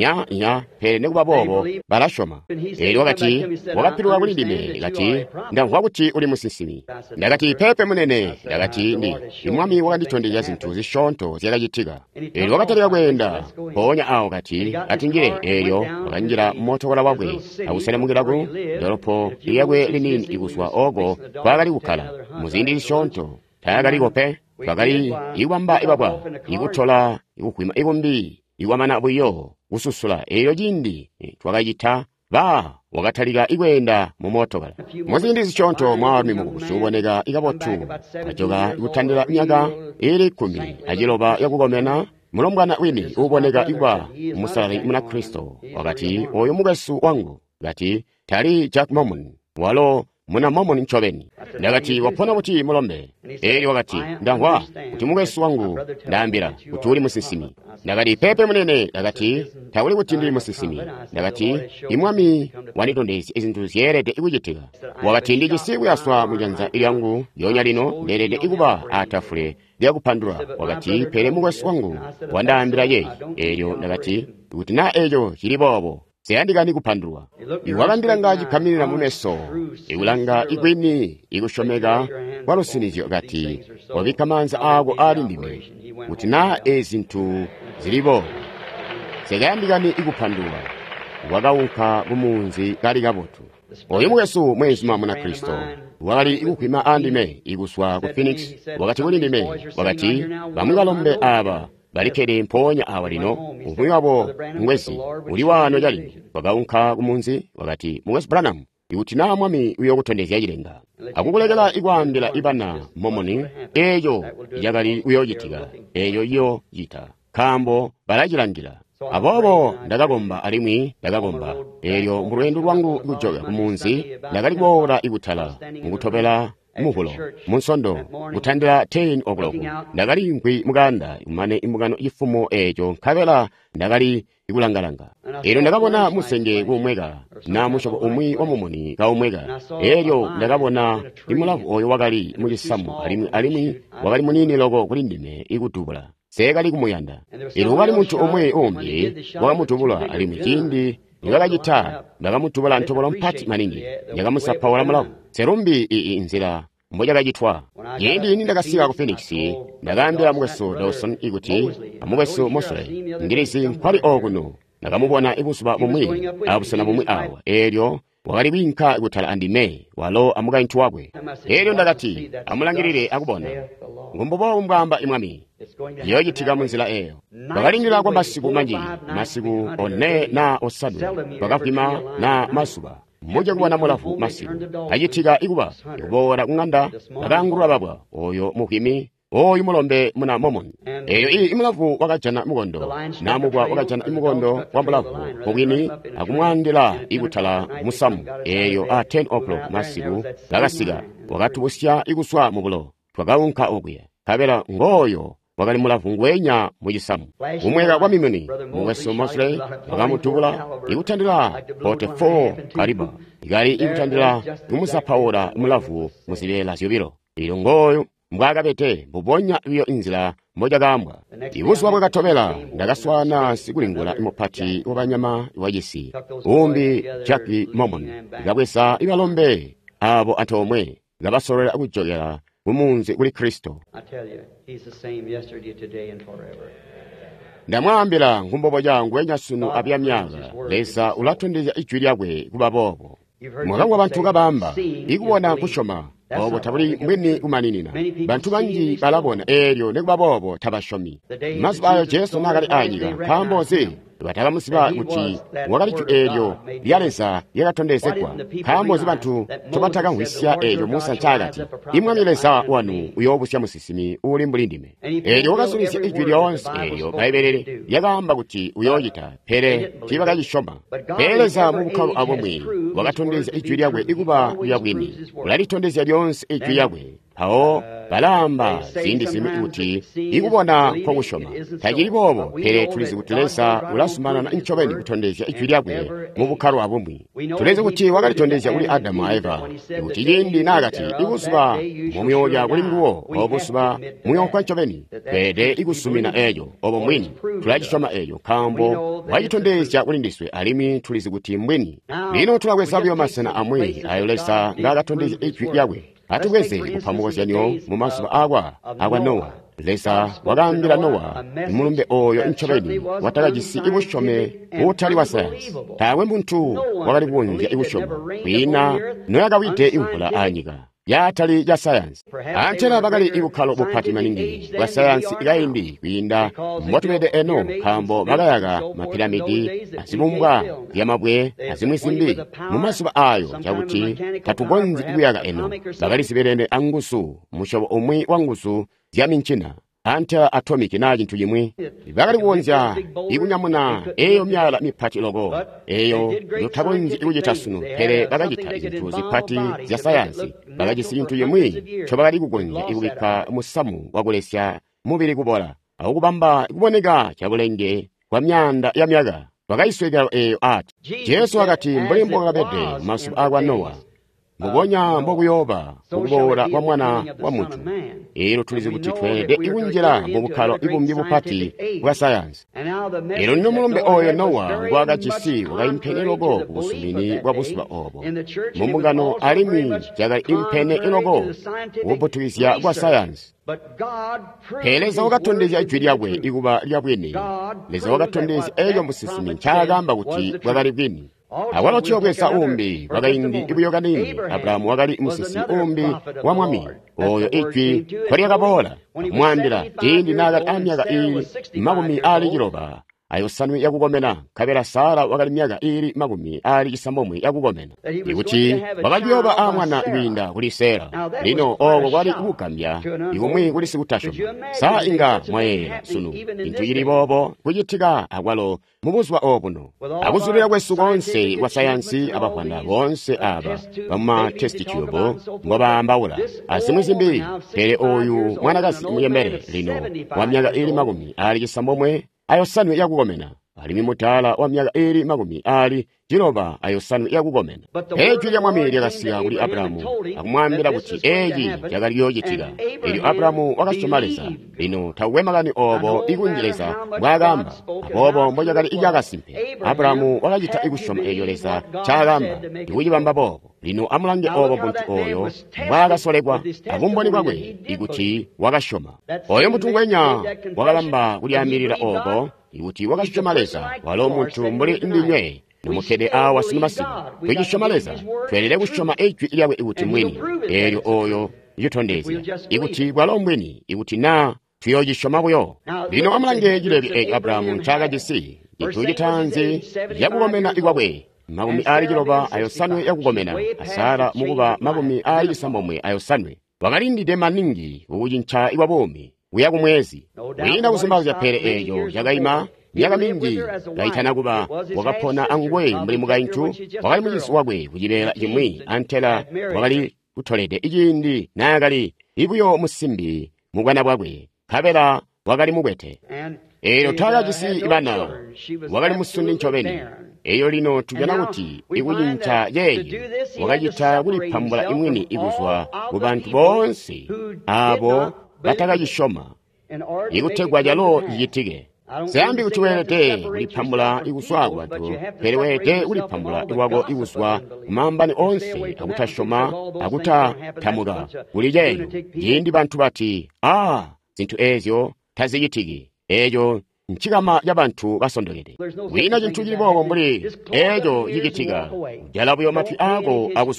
nya pere nekuba bobo balashoma eli wakati wakapilwa kulindime kati ndamva kuti uli musisimi ndakati pepe munene ndakati ndi imwami wakanditondera zinthu zishonto ziyakachitika eli wakatalika kwenda ponya awo kati atingire elyo wakanjira mmotokola wakwe akuselemukiraku ndolopo iyakwe linini ikuswa ogo kwakali kukhala muzindi zishonto tayakaliko pakali iwamba ibabwa ikuthola ikukhwima ikumbi iwamana buyo kususula eyo jindi twakayitha ba wakathalika ikwenda mumotokala muzindi zichonto mwami mukusuboneka ikapothu kachoka ikuthandira nyaka ili 10 ajiloba yakukomena mulombwana wini uboneka ikwa musalali muna Kristo wakati oyo mugesu wangu gati tali Jack Mormon walo muna Mormon nchoveni ndakati wapona kuti mulombe eli wakati ndangwa kuti mugesu wangu ndambira kuti uli musisimi ndakati pepe munene ndakati tawuli kuti ndili musisimi ndakati imwami wanitondezi izinthu ziyerede ikuchitika wakati ndi chisiku yaswa munyanza ili yangu yonya lino nderede ikuba atafule lyakuphandula wakati pere mugesu wangu wandambira yeyi elyo ndakati kuti na eyo chilibobo seyandikani kuphandulwa iwakandira ngaji khamilira mumeso ikulanga ikwini ikushomeka kwalusinizyo kati wabikamanza ako ali ndime kuti na ezinthu zilibo sekayandikani ikuphandula wakawunkha kumunzi kali kapotu oyo mugesu mwezi mwamuna Kristo wakali ikukhwima andime ikuswa ku Phoenix wakati kuli ndime wakati bamwikalombe aba balikere mponya awa lino umwi wabo mwezi uli wano jalino wakawunkha kumunzi wakati mugesu Branham ikuti na mwami uyo kutondeza yajilenga akukulekela ikwambira ibana Mormoni eyo yakali uyojitika eyo iyo yita khambo balajilandira abobo ndakagomba alimwi ndakagomba elyo mulwendo lwangu ikujoga kumunzi ndakaliwora ikuthala mukuthopela muhulo munsondo kuthandira 10 o'clock ndakali nkwi mukanda imane imukano ifumo echo nkhavela ndakali ikulangalanga ero ndakabona musenge kumweka na mushoko umwi wa Mormoni kaumweka elyo ndakabona imulavu oyo wakali muchisamu alimwi wakali munini loko kulindime ikutubula sekali kumuyanda ero wakali munthu omwe ombi wakamutubula alimwi chindi ndakachitha ndakamutubula ntobolo mpati maningi ndakamusaphaula mulavu serumbi inzira mmoja kachithwa yendi ini ndakasika ku Phoenix ndakambira mugesu Dawson ikuti mugesu Mosley ngirisi nkhwali okuno ndakamubona ikusuba mumwi abusana mumwi awa elyo wakali winka ikuthala andime walo amuka nthu wakwe elyo ndakati amulangirire akubona ngumbobo mbwamba imwami yochitika munzira eyo wakalingira kwa masiku manji masiku one na osadu wakafima na masuba mmoja kuwa na mulafu masiku achitika ikuba ikubora kung'anda akangurula babwa oyo muhimi oyo mulombe muna Mormon eyo imulafu wakajana mukondo namukwa wakajana imukondo wa mulafu kukwini akumwandira ikuthala musamu eyo 10 o'clock masiku lakasika wakatubusya ikuswa mubulo twakawunkha okwiya kabela ngoyo wakali mulafu ngwenya muchisamu umweka kwa mimuni mugesu Mosley wakamutubula ikuthandira 44 kaliba ikali ikuthandira kumusaphaula mulafu musibela syobiro ilo ngoyo mbwakapete mbuponya iyo inzira mmoja kambwa ikuswa bwakathobela ndakaswana sikulingula imuphati wapanyama iwajisi umbi Jack Mormon ikabwesa ibalombe abo anthu omwe ngabasolera akujokera kumunzi kuli Kristo ndamwambira ngumbobo jangu enyasunu apya myaka lesa ulatondeza ichwi lyakwe kubabobo mwakangwa banthu kabamba ikuwona kushoma bobo tabuli mwini kumaninina banthu banji balabona elyo nekubabobo tabashomi masiku ayo Jesu nakali anyika pambozi batabamusiba kuti wakalicho elyo lyaleza lyakatondezedwa kambozi banthu tobatakankhwisya elyo musa nchagati imwamileza wanu uyobusya musisimi uli mbulindime elyo wakasulizya ijwi lyonse elyo baiberere yakamba kuti uyoyita phere tibakachishoma peleza mu bukhalu abomwe wakatondeza ijwi lyakwe ikuba lyabwini ulalitondeza lyonse ijwi lyakwe awo balamba zindi zimi kuti ikubona kwa kushoma tajiribobo pere tulizi kutileza ulasumana na nchobeni kutondeza ijwi lyakwe mu bukhalu abomwe tuleze kuti wakalitondeza uli Adamu a Eva kuti yindi nagati ikusuba mu myoyo kuli nguwo obusuba muyo kwa nchobeni pede ikusumina eyo obo mwini tulachishoma eyo kambo wajitondeza uli ndiswe alimi tulizi kuti mbweni lino tulakweza byomasena amwe ayolesa ngakatondeza ijwi lyakwe atugeze kuphamukoza nyo mu masuba agwa Nowa lesa wakambira Nowa mulumbe oyo nchobeni watakajisi ibushome utali wa sayansi tawe muntu wakali bunja ibushome kwina noyakawite imvula anyika yatali ya sayansi antela bakali ibukhalo buphati maningi wa sayansi ikayindi kwinda mbotubede eno kambo bakayaga mapiramidi azibumbwa yamabwe azimwisimbi mu masuba ayo chakuti tatugonzi ikuyaga eno bakali siberene angusu mushobo omwi wangusu zyaminchina anta atomic na chintu chimwe bakali kuonja ikunyamuna eyo myala miphati logo eyo yotagonzi ikujitasunu pere bakajita izinthu ziphati zya sayansi bakajisi chintu chimwe chobakali kugonja ikubika musamu wakulesya mubiri kubola akubamba ikuboneka chabulenge kwa myanda ya myaga bakayiswekera eyo ati Yesu akati mbulimbo kabede masuba agwa Nowa mugonya mbokuyoba ukubola wa mwana wa muntu ero tulize kuti twede ikunjira mu bukhalo ibumbi buphati bwa sayansi ero nino mulumbe oyo Nowa ngwakachisi wakaimphene logo kubusumini bwa busuba obo mumbungano alimi jaga imphene ilogo wobutwizya bwa sayansi peleza wakatondeza ijwi lyakwe ikuba lyabwini leza wakatondeza eyo musisimi nchagamba kuti bwakali bwini awalo chiyokwesa umbi wakayindi ibuyokanini Abrahamu wakali musisi umbi wa mwami oyo ijwi kwaliyakabola mwandira tindi nakati amyaka ili makumi ali chiloba ayosanwi yakukomena kabela Sara wakali myaka ili makumi ali chisambomwe yakukomena ikuti wakaliyoba amwana iwinda kuli Sera lino oko kwali ikukambya ikumwi kuli sikutashoma saa inga mwayeya sunu inthu ili bobo kuchitika akwalo mubuzwa obuno akuzulira kwesu konse wa sayansi abafana bonse aba bama test tube ngobambawula azimwizimbiri pere oyu mwanakasi muyembere lino wa myaka ili makumi ali chisambomwe ayosanwe yakukomena alimi mutala wa myaka ili makumi ali chiloba ayosanwe yakukomena ejwi lya mwami lyakasiya kuli Abrahamu akumwambira kuti eji yakaliyochitika ili Abrahamu wakachomaliza lino tawuwemakani obo ikunjileza mwagamba abobo mbojakali ijakasimphe Abrahamu wakachita ikushoma eyo leza chagamba ikuchipamba bobo lino amulange obo muntu oyo mwakasolekwa akumboni kwakwe ikuti wakashoma oyo mutungwenya wakalamba kulyamirira obo ikuti wakashomaleza walo muntu mbuli ndinywe nomukede awa sinumasimu kujishomaleza twelele kushoma ejwi ilyawe ikuti mwini elyo oyo yitondeza ikuti walo mwini ikuti na tuyojishoma kuyo lino amulange ejileli ejo Abrahamu nchagajisi itujitanzi yakukomena ikwakwe makumi ali chiloba ayosanwe yakukomena Sara mukuba makumi ali chisambomwe ayosanwe wakalindide maningi ukujincha ikwabomi uyakumwezi wina kusimbaza pere eyo yakayima myaka mingi gaitana kuba wakapona angwe mbuli mugaintu wakali mujisi wakwe kujibera imwi antela wakali kutolede ijindi nagali ibuyo musimbi mugwana bwakwe kabela wakali mubwete ero tagajisi ibana wakali musundi nchobeni eyo lino tujana kuti ikujincha yeyi wakajita kulipambula imwini ikuzwa mu bantu bonse abo batakajishoma ikutegwa jalo yitige Zambi uchiwete ulipambula ikuswagwa tu perewete ulipambula iwago ikuswa mambani onse akutashoma akutamura ulijeyo yindi bantu bati zintu ezyo taziyitigi ejo nchigama y'abantu basondogede wina jintu jilibogo muri ejo yigitiga jalabuyo matwi ago aguswa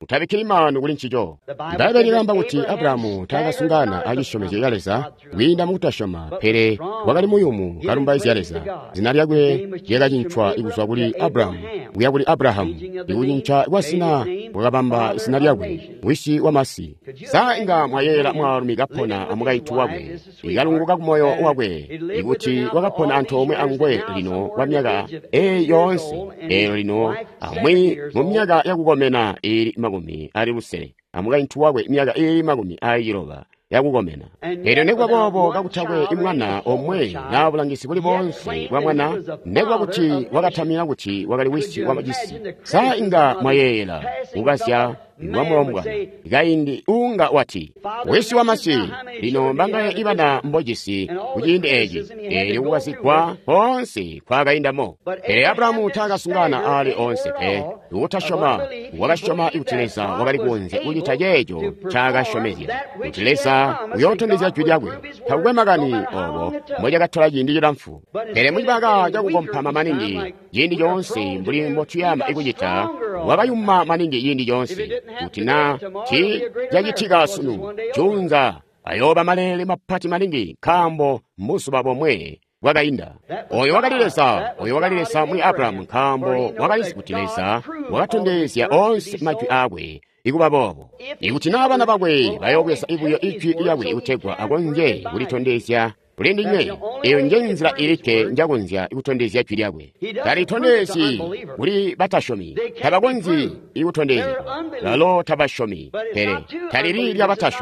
utabikira imanu kuli nchicho Bibeli ligamba kuti Abrahamu takasungana achishomezo yaleza winda mukutashoma pere wakali muyumu kalumba izyaleza zina lyakwe lyakachinchwa ikuswa kuli Abrahamu kuya kuli Abrahamu ikuchincha ikwasina wakapamba isina lyakwe wishi wamasi saa inga mwayera mwalumika phona amukaithu wakwe ikalunguka kumoyo wakwe ikuti wakaphona anthu omwe angwe lino kwa myaka yonse ero lino amwe mu myaka yakukomena ili makumi ali lusere amukaithu wakwe myaka ili makumi ayiloba yakukomena ero nekwa bobo kakuthakwe imwana omwe na bulangisi buli bonse bwa mwana nekwa kuti wakathamira kuti wakali wisi wa majisi saa inga mwayera ukasya wamulomwa ikaindi unga wati wisi wa masi lino mbanga ibana mbojisi kujindi eji ukwasikwa onse kwakaindamo Abrahamu takasungana ali onse utashoma wakashoma ikuteleza wakali kunze uchita jejo chakashomezya uteleza uyotondeza chwidyakwe takukwemagani obo moja kathola jindi jilamfu muchipaka chakukomphama maningi jindi jonse mbuli mbotuyama ikuchita wakayuma maningi jindi jonse kuti na chi jachitika sunu chunza ayoba malele maphati maningi khambo mmusuba bomwe wakayinda oyo wakalilesa muli Abrahamu khambo wakalikutilesa wakatondezya onse machwi akwe ikuba bobo ikuti nabana bakwe bayokwesa ibuyo ichwi yakwe ikuthegwa akonje kulitondezya kulindi nye iyo njenzira ilike njakonzya ikutondezya chwi lyakwe talitondezi kuli batashomi tabakonzi ikutondezya lalo tabashomi pere taliri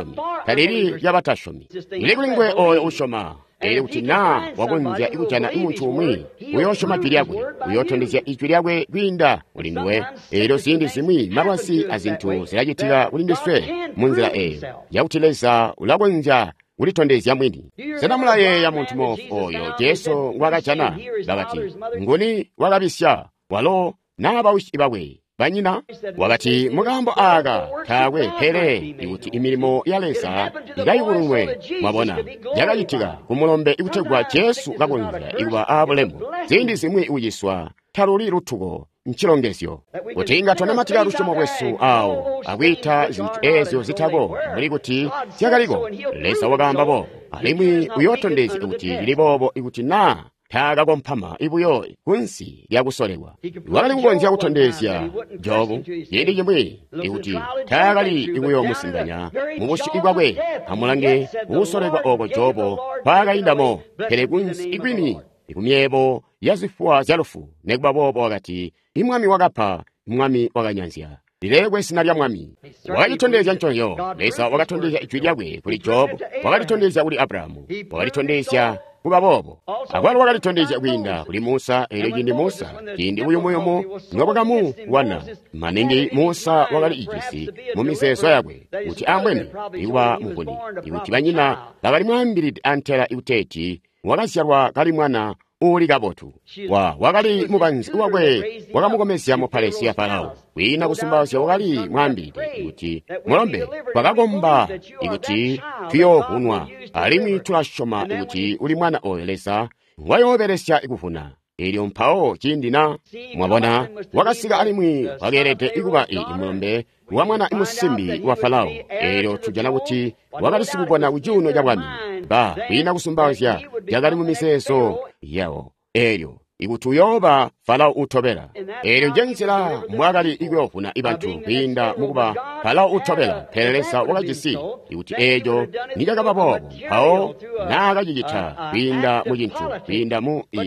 lya batashomi ilekulingwe oyo ushoma kuti na wakonzya ikuchana imunthu umwe uyoshoma chwi lyakwe uyotondezya ichwi lyakwe kwinda ulindiwe ero sindi zimwi mabasi azinthu zilachitika kulindiswe munzira yakutileza ulakonzya ulitondezya mwini senamulaye ya munthu mofu oyo Yesu wakachana bakati ngoni wakabisya walo nabawishi bakwe banyina wakati mugambo aga thakwe phere ikuti imilimo yalesa ikayikuluwe mwabona yakachitika kumulombe ikuthegwa Yesu kakonzya ikuba abulemu zindi zimwe ikuyiswa thaluli luthuko mchilongesyo kuti ingatone matika lushomo kwesu awo akwitha zinthu ezo zithako muli kuti siyakaliko lesa wakamba alimwi uyotondezi ikuti lilibobo ikuti na thaka komphama ibuyo kunsi yakusolewa wakali kukonzya kutondezya jobu yindi chimwe ikuti thakali ibuyo musinganya mubushi ibwakwe amulange usolegwa oko jobo pakayindamo phere kunsi ikwini ikumyebo yazifuwa zyalufu nekubwa bobo wakati imwami wakapha imwami wakanyanzya lilekwe sina lya mwami wakalitondezya nchonyo lesa wakatondezya ichwi lyakwe kuli Jobu wakalitondezya kuli Abrahamu wakalitondezya kuba bobo akwali wakalitondezya kwinda kuli Musa ero jindi Musa jindi uyumuyomo nobwakamu wana maningi Musa wakali ijisi mumiseso yakwe kuti ambwene ikuba mukuni ikuti banyina bakali mwambiri antela ikuteti wakasyalwa kali mwana uli kabotu wakali mubanzi wakwe wakamukomesya mu palesi ya Farao wina kusumbasya wakali mwambiri ikuti mulombe wakakomba ikuti tuyohunwa alimwi tulashoma ikuti uli mwana oyelesa wayoberesya ikufuna ilyo mphawo chindina mwabona wakasika alimwi wakerete ikuba imulombe wa mwana imusimbi wa Farao ero tujana kuti wakalisikubona ujuno jabwami wina kusumbasya yakali mumiseso yawo eryo ikutuyoba Farao utobera eryo njenzela mwakali ikwofuna ibantu kwinda mukuba Farao utobera phelelesa wakachisi ikuti ejo nijakababo awo nakachijitha kwinda mujinthu kwinda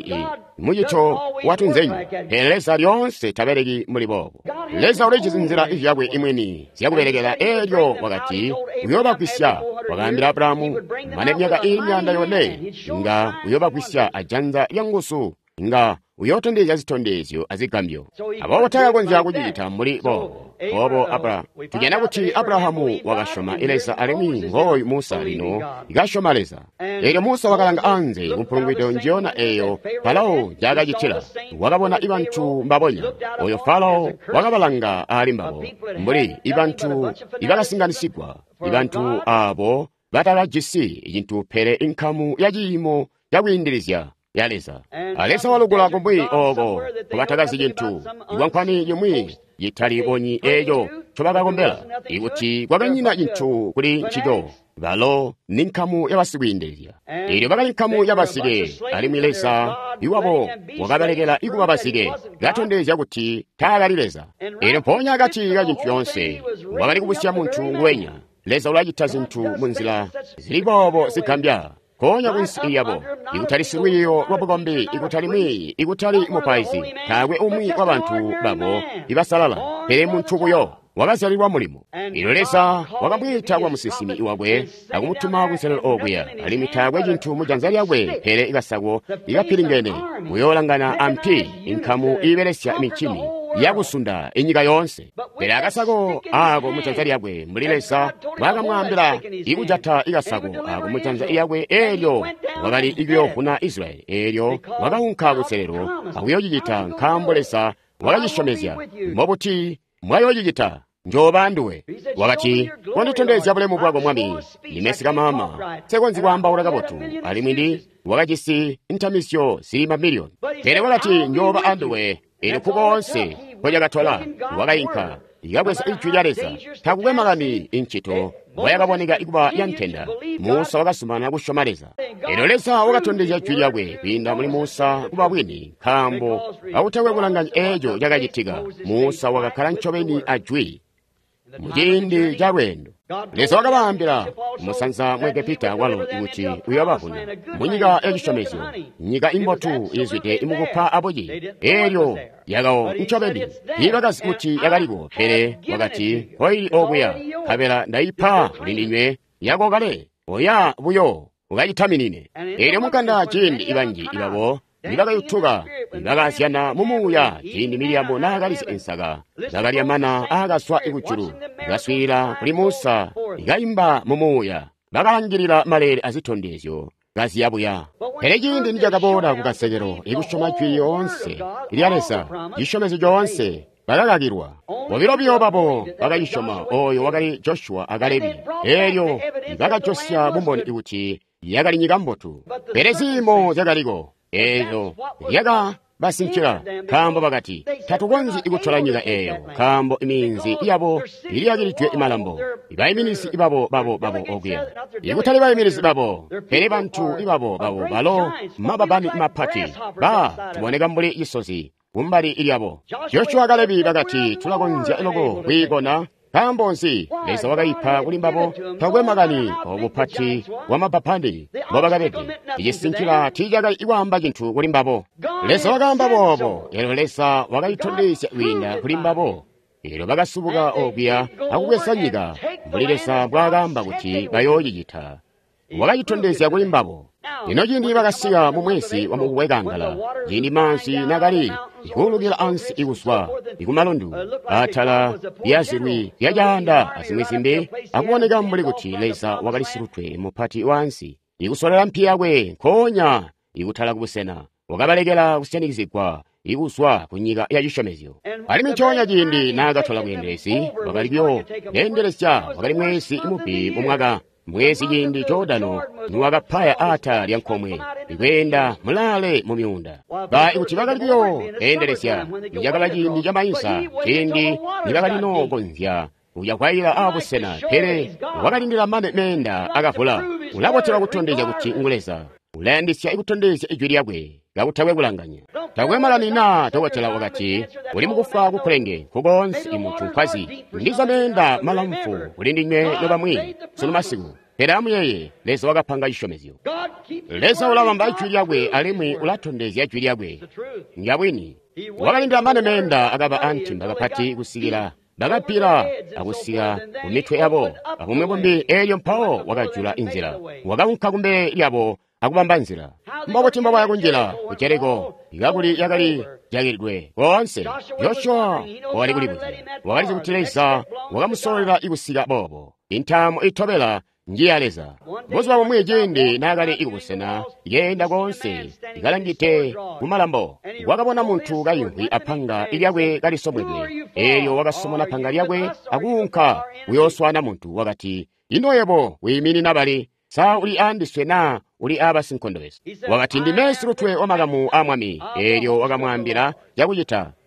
mujitho watunzenyu phelelesa lyonse tabereki muli bobo lesa ulechizinzira ivyakwe imweni ziyakuberekera eryo wakati uyoba kwisya wakambira Abrahamu mane myaka imyanda yone nga uyoba kwisya ajanza yangusu nga uyotondezya zitondezyo azigambyo abawotaka konzya kujita muli bobo tujana kuti Abrahamu wakashoma ilesa alimi ngoyi Musa lino ikashoma lesa ero Musa wakalanga anze umpulungwito njiona eyo Farao jakachitira wakabona ibantu mbabonya oyo Farao wakabalanga ali mbabo mbuli ibantu ibakasinganisigwa ibantu abo batalajisi ijintu phere inkamu yajimo yakwindirizya yalesa alesa walugula kumbwi ogo kubatagazi jintu iwankwani yumwi yitalibonyi eyo chobakagombera ikuti kwakanyina chinthu kuli ntchito balo ni nkhamu yabasikwindeya ilyo bakali nkhamu yabasike ali mwilesa iwapo wakabalekera ikuba basike gathondeza kuti thakalileza ilyo mponya akati ka chinthu yonse wakali kupusiya munthu ngwenya leza ulachitha zinthu munzira zilipopo zikhambya konya kwinsi iyabo ikutali siruiyo wabukombi ikutali mwi ikutali mupaizi thakwe umwi wa banthu babo ibasalala pere munthu kuyo wakazalirwa mulimo ilolesa wakamwitha kwa musisimi iwakwe akumutuma kwiselero okwiya ali mithakwe chinthu mujanza lyakwe pere ikasako ikaphiringene kuyolangana amphi inkhamu iberesya michini yakusunda inyika yonse pere akasako ako mujanza lyakwe mulilesa wakamwambira ikujatha ikasako ako mujanza iyakwe elyo wakali ikuyofuna Israeli elyo wakahunkha kuselero akuyochichita nkhambolesa wakachishomezya mobuti mwayochichita njobanduwe wakati konditondezya bulemu bwako mwami nimesika mama sekonzi kwamba ulakabotu ali mwindi wakachisi ntamisyo sima miliyoni pere wakati njoba anduwe ili kukonse koja katwala wakayinka ikabwesa ichwilyaleza takukwemagani inchito wayakaboneka ikuba yamtenda Musa wakasumana kushomaleza elo lesa wakatondezya ichwilyakwe pinda muli Musa kuba bwini khambo akuthawe kulanganya ejo yakachitika Musa wakakhala ntchopeni ajwi muchindi cha lwendo lesa wakabambira musanza mweke Pita walo ikuti uyabafuna munyika yachishomezo nyika imbotu izwite imukupha apoji elyo yakawo ntchopeni ibakasi kuti yakaliko pere wakati hoili okuya kapera ndayipha ulindinywe yako kale oya buyo ukachithaminine elyo mukanda chindi ibanji ibabo ibakayuthuka ibakasyana mumuya chindi miliyambo nakalisa ensaka zakalya mana akaswa ikuchulu ikaswira kuli Musa ikayimba mumuya bakalangirira malere azithondezyo gazi yabuya pere chindi nichakaboda kukasekero ikushoma chwi yonse ilyalesa ishomezo jonse bakakakirwa wabirobyo babo bakayishoma oyo wakali Joshua akalebi elyo ibakachosya bumboni ikuti yakali nyikambotu pere zimo zakaliko eyo yaka basinchira khambo bakati tatukonzi ikuthola nyika eyo khambo iminzi iyabo iliyakilitwe imalambo ibayiminisi ibabo babo okuya ikuthali bayiminisi babo pere banthu ibabo babo balo mababani maphati tiboneka mbuli isozi kumbali ilyabo Joshua kalebi bakati tulakonzya iloko kwikona kambonsi lesa wakayipha kulimbabo takwemagani obuphati wa mapaphandi bobakabedi ichisinchira tijaka iwamba chinthu kulimbabo lesa wakamba bobo elo lesa wakayithondesya wina kulimbabo elo bakasubuka okwiya akukwesa nyika mbuli lesa bwakamba kuti bayochichitha wakayithondesya kulimbabo ino chindi bakasiya mumwesi wa mukuwekangala chindi mansi nakali ikulukira ansi ikuswa ikumalundu athala yazirwi yajanda asimwisimbe akuoneka mbuli kuti lesa wakalisirutwe muphati wansi ikusolera mphiyakwe nkhonya ikuthala kubusena wakabalekera kusiyanikizikwa ikuswa kunyika yachishomezo ali michonya chindi nakathola kuyenderesi wakalikyo yenderesya wakali mwesi imupi mumwaka mwesi chindi chodano niwakaphaya atha lyankhomwe ikwenda mulale mu miunda ikuti bakaliyo enderesya nijakala chindi cha mayisa chindi nibakalinongonzya uyakwayira abusena pere wakalindira menda akafula ulakwatira kuthondeza kuti nguleza ulayandisya ikuthondeza ijwi lyakwe gakuthakwe kulanganya takwemalana tokwatira wakati uli mukufa kukhulenge kukonsi imunthu mphwazi ndizamenda malamfu ulindinywe lopamwi sunu masiku pera amuyeye lesa wakaphanga chishomezyo lesa ulawamba ijwi lyakwe alimwi ulathondezya ijwi lyakwe nyabwini wakalindira menda akapa anthimba kaphati kusikira bakapira akusika kumithwe yabo akumwepo mbi elyo mphawo wakajula inzira wakamunkha kumbe lyabo akubamba nzira mbakuti mbabo yakunjira kuchereko ikakuli yakali jakilidwe konse Joshua wakali kulibuti wakalizi kutilesa wakamusolera ikusika bobo inthamu ithopera njiyaleza mbozi wabo mwijindi nakali ikubusena yenda konse ikalangite kumalambo wakabona munthu kayimvi aphanga ilyakwe kalisomwedwe elyo wakasomona phanga lyakwe akunkha uyoswana munthu wakati inoyebo wimini nabali sa uli andiswena uli aba sinkhondowesa wakati ndimesirutwe omakamu amwami elyo wakamwambira yakuchita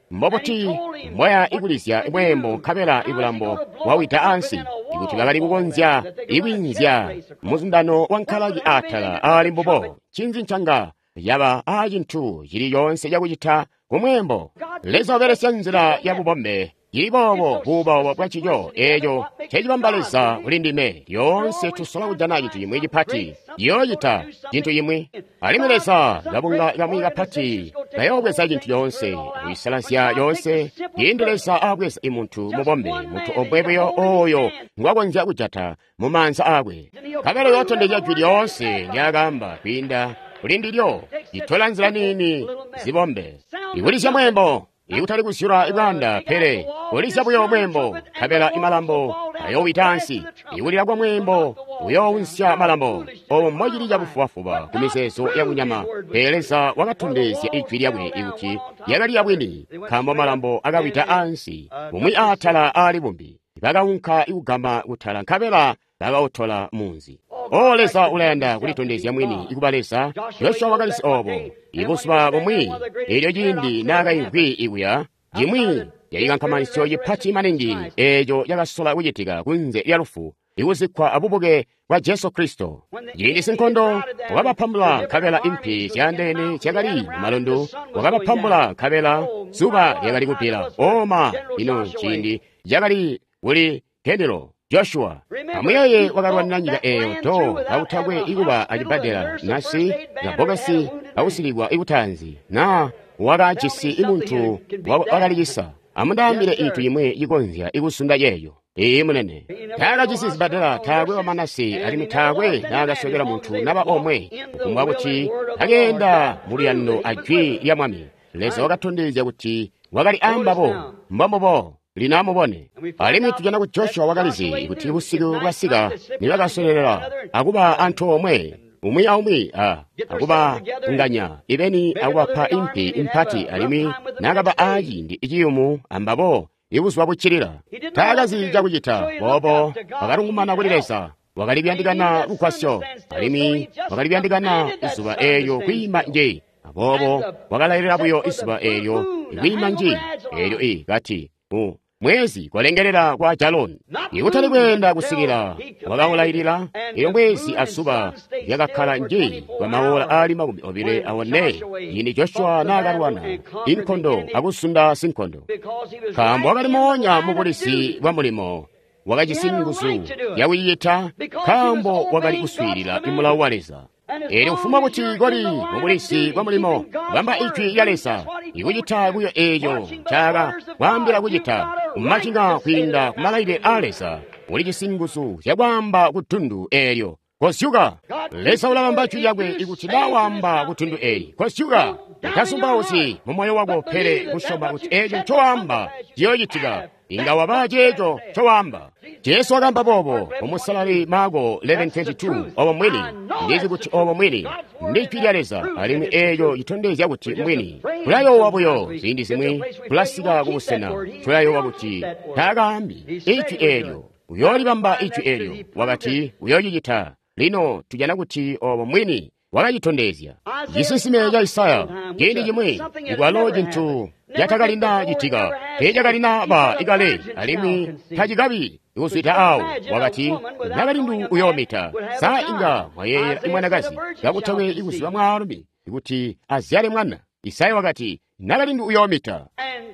mbopoti moya ikulisya imwembo nkhabera ibulambo wawita ansi ikuti bakali kukonzya iwinzya muzindano wa nkhalaki athala ali mbobo chinzi nchanga yaba achinthu chiliyonse chakuchitha kumwembo lezoperesya nzira yakubombe ibobo bubobo bwachiyo eyo chechipambaleza uli ndime yonse tusola kujanayi tuyimwe chipati yoyita chinthu yimwe alimweleza labunga yamwika pati nayobweza chinthu yonse uyisalasya yonse yindeleza abweza imunthu mubombe munthu obwebweyo oyo ngwakonzya kujata mumanza akwe kamera yotondeza jwili yonse yakamba kwinda ulindilyo ithola nzira nini zibombe ikulisya mwembo ikutali kusyula ibanda pere kulisya buyo mwembo kabela imalambo ayowitansi ikulira kwa mwembo uyowunsya malambo owo mmojilija bufuwafuba kumiseso yakunyama pelesa wakatondesya ijwi lyabwe ikuti yakali yabwini khambo malambo akawita ansi umwi athala ali bumbi bakawunkha ikugamba kuthala nkhabela bakawuthola munzi olesa ulenda kulitondezya mwini ikubalesa yoswa wakalisi obo ibusuba bomwi ilyo jindi nakayigwi ikuya jimwi yayikankhamanisyo yiphati maningi ejo yakasola kujitika kunze lyalufu ikuzikhwa abubuke kwa Yesu Kristo jindi sinkhondo wakapambula nkhabela imphi chiyandene chakali malundu wakapambula nkhabela zuba lyakali kupira oma ino chindi yakali uli kendelo Joshua amuyeye wakalwaniranyika eyo to authakwe ikuba ajibadela nasi na bokasi ausilibwa ikutanzi na wakachisi imunthu wakalikisa amudambire itu yimwe yikonzya ikusunda yeyo munene takachisi zibadela thakwe wa manasi ali mithakwe nakasokera munthu naba omwe ukumwa kuti agenda muli yanno ajwi ya mwami lesa wakathondezya kuti wakali ambabo mbambobo linamubone alimi tujana ku Joshua wakalizi ikuti busiku bwasika nibakasolerera akuba anthu omwe umwi aumwi akuba nganya ibeni akuba impi impati alimi nakaba aji ndi ichiyumu ambabo ikuswa kuchirira takazi chakuchita bobo wakalungumana kulilesa wakalibyandikana kukwasyo alimi wakalibyandikana isuba eyo kwima nje abobo wakalayirira buyo isuba eyo kwima nje eyo kati mwezi kwalengerera kwa Jaloni ikutali kwenda kusikira wakaulayirira iyo mwezi asuba yakakhala nje kwa maola ali makumi obire awone yini Joshua nakalwana inkhondo akusunda sinkhondo khambo wakalimonya mubulisi bwa mulimo wakachisinguzu yawiyitha khambo wakali kuswirira imulawu waleza eri ufuma kuti goli mubulisi bwa mulimo wamba ichwi yalesa ikuyitha kuyo eyo chaka wambira kuyitha umachinga kwinda kumalayire alesa uli chisinguzu yakwamba kutundu eryo kosyuka lesa ulawamba chwi yakwe ikuti dawamba kutundu eri kosyuka ikasumba usi mumoyo wako phere kushomba kuti ejo chowamba chiyoyitika ingawaba checho chowamba Yesu wakamba bobo umusalali Marko 11:22 obo mwini ndizi kuti obo mwini ndichwilyaleza alimi eyo itondezya kuti mwini kulayowa buyo zindi zimwe kulasika kubusena kulayowa kuti takambi ichwi eryo uyolibamba ichwi eryo wakati uyoyiyitha lino tujana kuti obo mwini wakayitondezya yisisime ya Isaya kindi jimwe ikwalo jinthu yatakalinda jitika tejakalina ba ikale alimi tajikabi ikuswita awu wakati nakalindu uyomita saa inga mwayeye imwanakazi yakuthawe ikuziwa mwalumi ikuti azyale mwana Isaya wakati nakalindu uyomita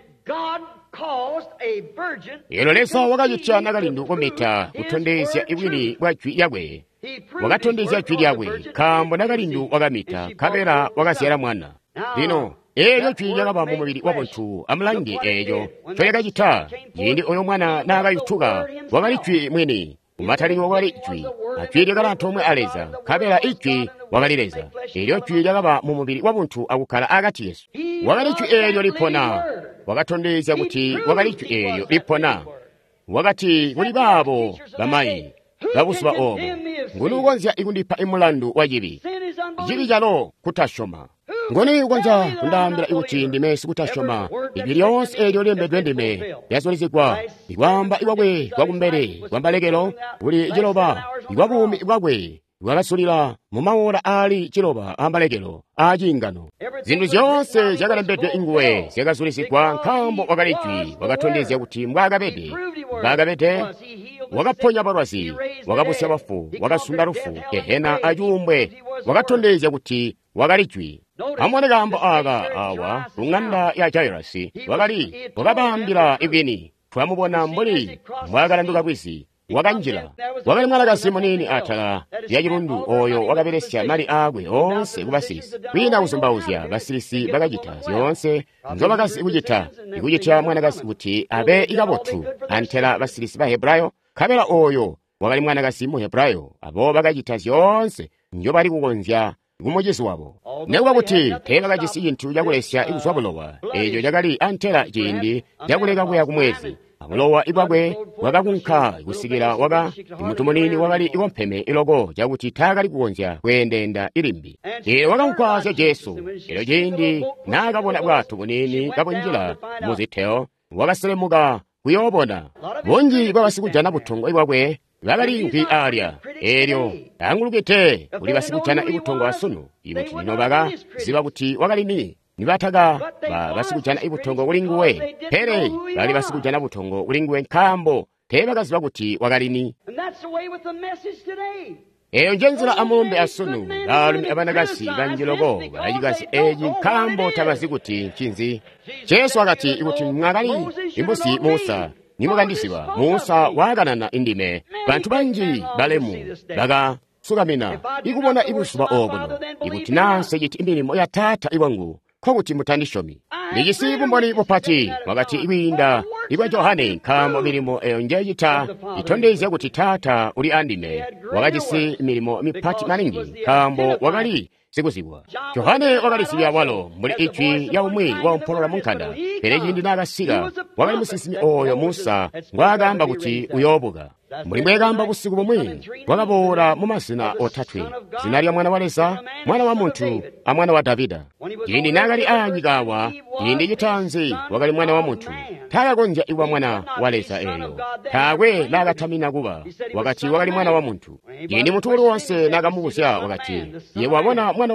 ilo lesa wakayitcha nakalindu komita kuthondezya iwini bwa chwi yakwe wakathondezya chwi lyakwe khambo nakalindu wakamita kapera wakazyala mwana lino eyo chwi yakaba mumubiri wa munthu amulange eyo choyakachitha yindi oyo mwana nakayithuka wakali chwi mwini umathaliro wakali chwi achwi lyakala anthu omwe aleza kapera ichwi wakalileza elyo chwi lyakaba mumubiri wa munthu akukhala akati Yesu wakali chwi elyo lipona wakathondezya kuti wakali chwi elyo lipona wakati kuli babo bamayi babusuba obo nguni ukonzya ikundipha imulandu wa jibi jibi jalo kutashoma ngoni ukonza kundambira ikuti ndimesi kutashoma ibi lyonse elyo lembedwe ndime yazolizikwa ikwamba iwakwe kwakumbere kwambalekelo uli ijiloba ikwakumi ikwakwe wakasulira mu maola ali chiloba ambalekero achingano zinthu zonse zakalembedwe inguwe zakasulisidwa nkhambo wakalichwi wakathondezya kuti mbwakapete wakaphonya palwazi wakapusa bafu wakasunda lufu gehena achumbwe wakathondezya kuti wakalichwi amwonekamba aka awa kung'anda ya jairasi wakapambira ikini twamubona mbuli mwakalanduka bwisi wakanjira wakali mwanakasi munini athala yachilundu oyo wakaperesya mali akwe onse kubasilisi kwina kusumbauzya basilisi bakachita zionse nzobakasi ikuchita mwanakasi kuti abe ikapothu anthera basilisi ba Hebrayo khamera oyo wakali mwanakasi mu Hebrayo abo bakachita zionse njo bali kukonzya kumuchisi wabo nekuba kuti tebakachisi chinthu chakulesya ikuswapulowa echo chakali anthera chindi chakuleka kuya kumwezi amulowa ibwakwe wakakunkha ikusikira waka imutu munini wakali ikompheme iloko chakuti thaka likukonzya kuyendenda ilimbi wakakukhwaza Yesu ilo chindi nakapona bwathu munini kapwenjira muzitheo wakaselemuka kuyopona bonji babasikujana buthongo ibwakwe vakali nkwi alya elyo angulukite kuli basikujana ibuthongo asunu ibuti lino baka ziba kuti wakalini nibathaga basikujana ibuthongo kulinguwe here bali basikujana buthongo kulinguwe nkhambo tebakaziba kuti wakalini eyo njenzera amombe asunu balumi abanakasi banjiloko balajikasi eji nkhambo tabazikuti chinzi Yesu akati ikuti mwakali imbusi Musa nimukandisiwa Musa wakanana indime bantu banji balemu baka sukamina ikubona ibusuba obuno ikuti nanse chiti imirimo ya Tata iwangu kokuti mutandishomi nijisibu mboni mupati wakati iwinda iwa Johane nkhambo milimo eyo njejita itondeze kuti Tata uli andime wakachisi milimo mipati maningi nkhambo wakali sikuzibwa Johane wakalisiya walo muli ichwi ya umwi wa mpolola munkhanda perejindi nakasika wakali musisimi oyo Musa ngwakamba kuti uyobuka muli mwekamba kusiku pomwe wakapora mu mazina othathu zina lya mwana wa Lesa mwana wa munthu amwana wa Davida indi nakali anyikawa indi chitanzi wakali mwana wa munthu thakakonja iwa mwana wa Lesa eyo thakwe nakathamina kuba wakati wakali mwana wa munthu indi munthu uliwonse nakamukusya wakati ye wabona mwana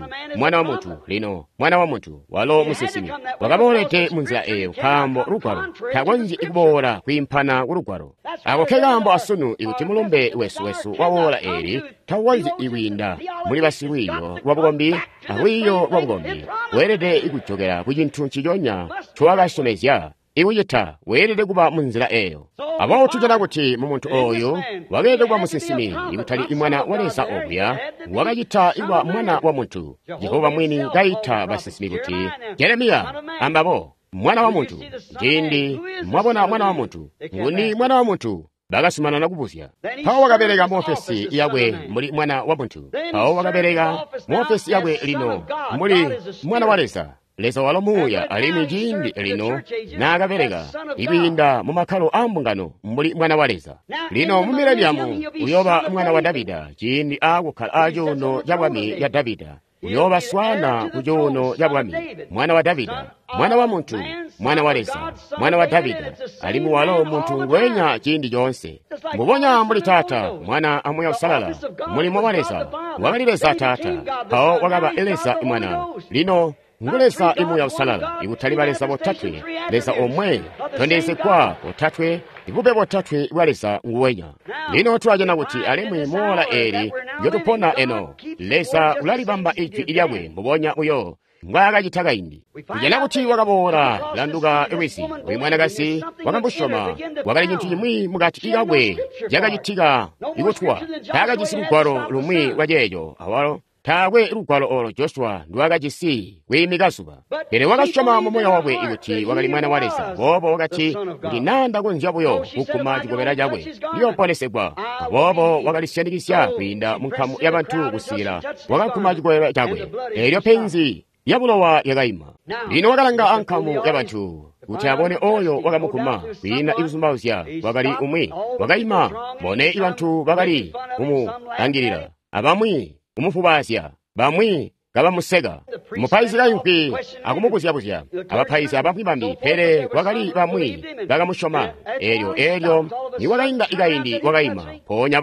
wa munthu lino mwana wa munthu walo musisimi wakabolete munzira eyo khambo lugwalo thakonji ikubora kwimphana kulugwalo akokheka asunu ikuti mulumbe wesu wawola eri tawanzi iwinda muli basiwiyo wabukombi awiyo wabukombi werede ikuchokera kuchinthu chijonya chowakasomezya ikuyitha werede kuba munzira eyo abawo tujana kuti mumuntu oyo wakede kuba musisimi ikutali imwana wa Lesa obya wakachita iwa mwana wa munthu Yehova mwini kayitha basisimi kuti Yeremiya ambabo mwana wa munthu jindi mwabona mwana wa munthu nguni mwana wa munthu bakasumana nakupusya pawo wakapereka muofesi yakwe muli mwana wa munthu pawo wakapereka muofesi yakwe lino muli mwana wa Lesa walomuya alimi jindi lino nakapereka ibinda mu makhalo ambungano muli mwana wa Lesa lino mumileniamu uyoba mwana wa Davida jindi akukhala ajono jabwami ya Davida uyoba swana kujono jabwami mwana wa Davida mwana wa munthu mwana wa Lesa mwana wa Davida alimu walo munthu ngwenya chindi jonse mubonya muli Tata mwana amuya usalala muli mwa Lesa wakali Lesa Tata pawo wakaba Lesa imwana lino ngulesa imuya usalala ikutali balesa botatwe Lesa omwe tondese kwa botatwe ikupe botatwe wa Lesa nguwenya lino twajana kuti alimwe mola eri yotupona eno Lesa ulalibamba ichwi ilyabwe mubonya uyo ngwakachitaka indi kujana kuti wakabora landuka ewisi wimwanakasi wakambushoma wakali chinthu chimwi mukati ikabwe jakachitika ikutwa takachisi lugwalo lumwi wajejo awalo thakwe lugwalo olo Joshua ndiwakachisi wimikasuka ere wakashoma momoya wabwe ikuti wakali mwana wa Lesa bobo wakati ndinanda kunjabuyo kukuma chikopera chakwe iyoponesebwa bobo wakalisiyandikisya kwinda munkhamu ya banthu kusira wakakuma chikopera chakwe eryo penzi yabulowa yakayima lino wakalanga ankhamu ya banthu kuti abone oyo wakamukuma kwina ikusumbauzya wakali umwe wakayima bone ibanthu bakali kumulangirira abamwi umufubasya bamwi kabamusega mupaisi kayupi akumukuzyabuzya abapaisi abamwibambi pere wakali bamwi bakamushoma elyo niwakayinda ikayindi wakayima ponya buyo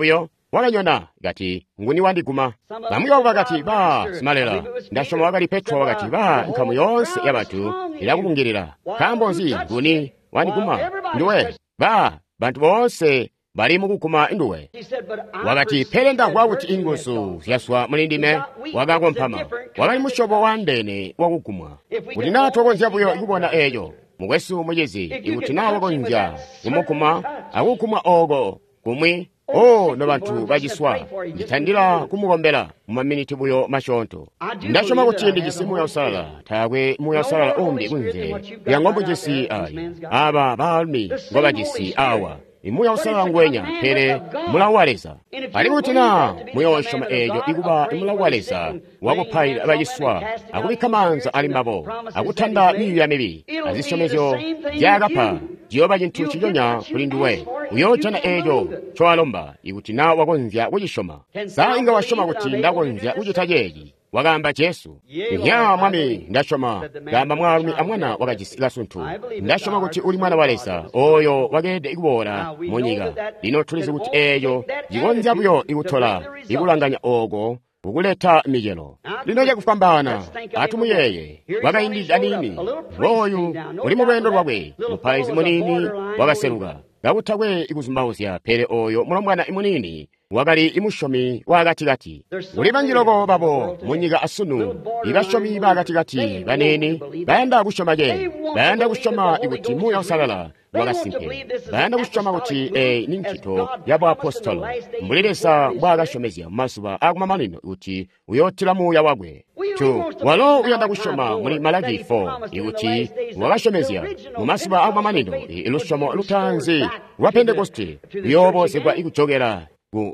wakanyona gati nguni wandiguma bamwe abo bagati ba simalela ndashoma wakali Petro wakati ba nkamu yonse y'abantu irakubungirira kambonzi nguni wandiguma ndiwe ba bantu bonse bali mukukuma induwe wakati pelenda wakuti ingusu yaswa mulindime wakakompama wakali mushobo wandene wakukumwa kuti nathu okonzya buyo ikubona eyo mukwesu mujezi ikuti nawo konja kumukuma akukumwa ogo kumwi no bantu bajiswa ndithandira kumukombera mumaminiti buyo mashonto ndashoma kuti ndi chisimu ya usalala thakwe mu ya usalala umbi kunje yangombo jisi ayi aba balmi ngoba jisi awa imuya usalala ngwenya pere mulawaleza ali kuti na muya washoma eyo ikuba imulawaleza wakuphayira abajiswa akubikamanza ali mbabo akuthanda miyu ya mibi azishomezo yakapha Jehova chinthu chijonya kuli ndiwe uyochana ejo choalomba ikuti na wakonzya kuchishoma sa inga washoma kuti ndakonzya kuchitajeji wakamba Yesu nya mwami ndashoma gamba mwalumi amwana wakajisika sunthu ndashoma kuti uli mwana walesa oyo wagede ikubora munyiga lino tulize kuti eyo jikonzya buyo ikuthola ikulanganya ogo ukuleta mijelo lino jakufambana atumuyeye wakayindija nini royu uli mubendo lwakwe mupaizi munini wakaseruka gakuthakwe ikuzimbawuzya pere oyo mulomwana imunini wakali imushomi wakatikati uli banjiloko babo munyika asunu ikashomi bakatikati baneni bayanda kushomaje bayanda kushoma ikuti muya usalala wakasimpe bayanda kushoma kuti ni nchito yabo apostolo mbuliresa bwakashomezya masuba akumamanino ikuti uyotila muya wagwe walo uyanda kushoma muli Malaki 4 ikuti wakashomezya mumasuba akumamanino ilushomo lutanzi wa Pentekoste yobosebwa ikuchokera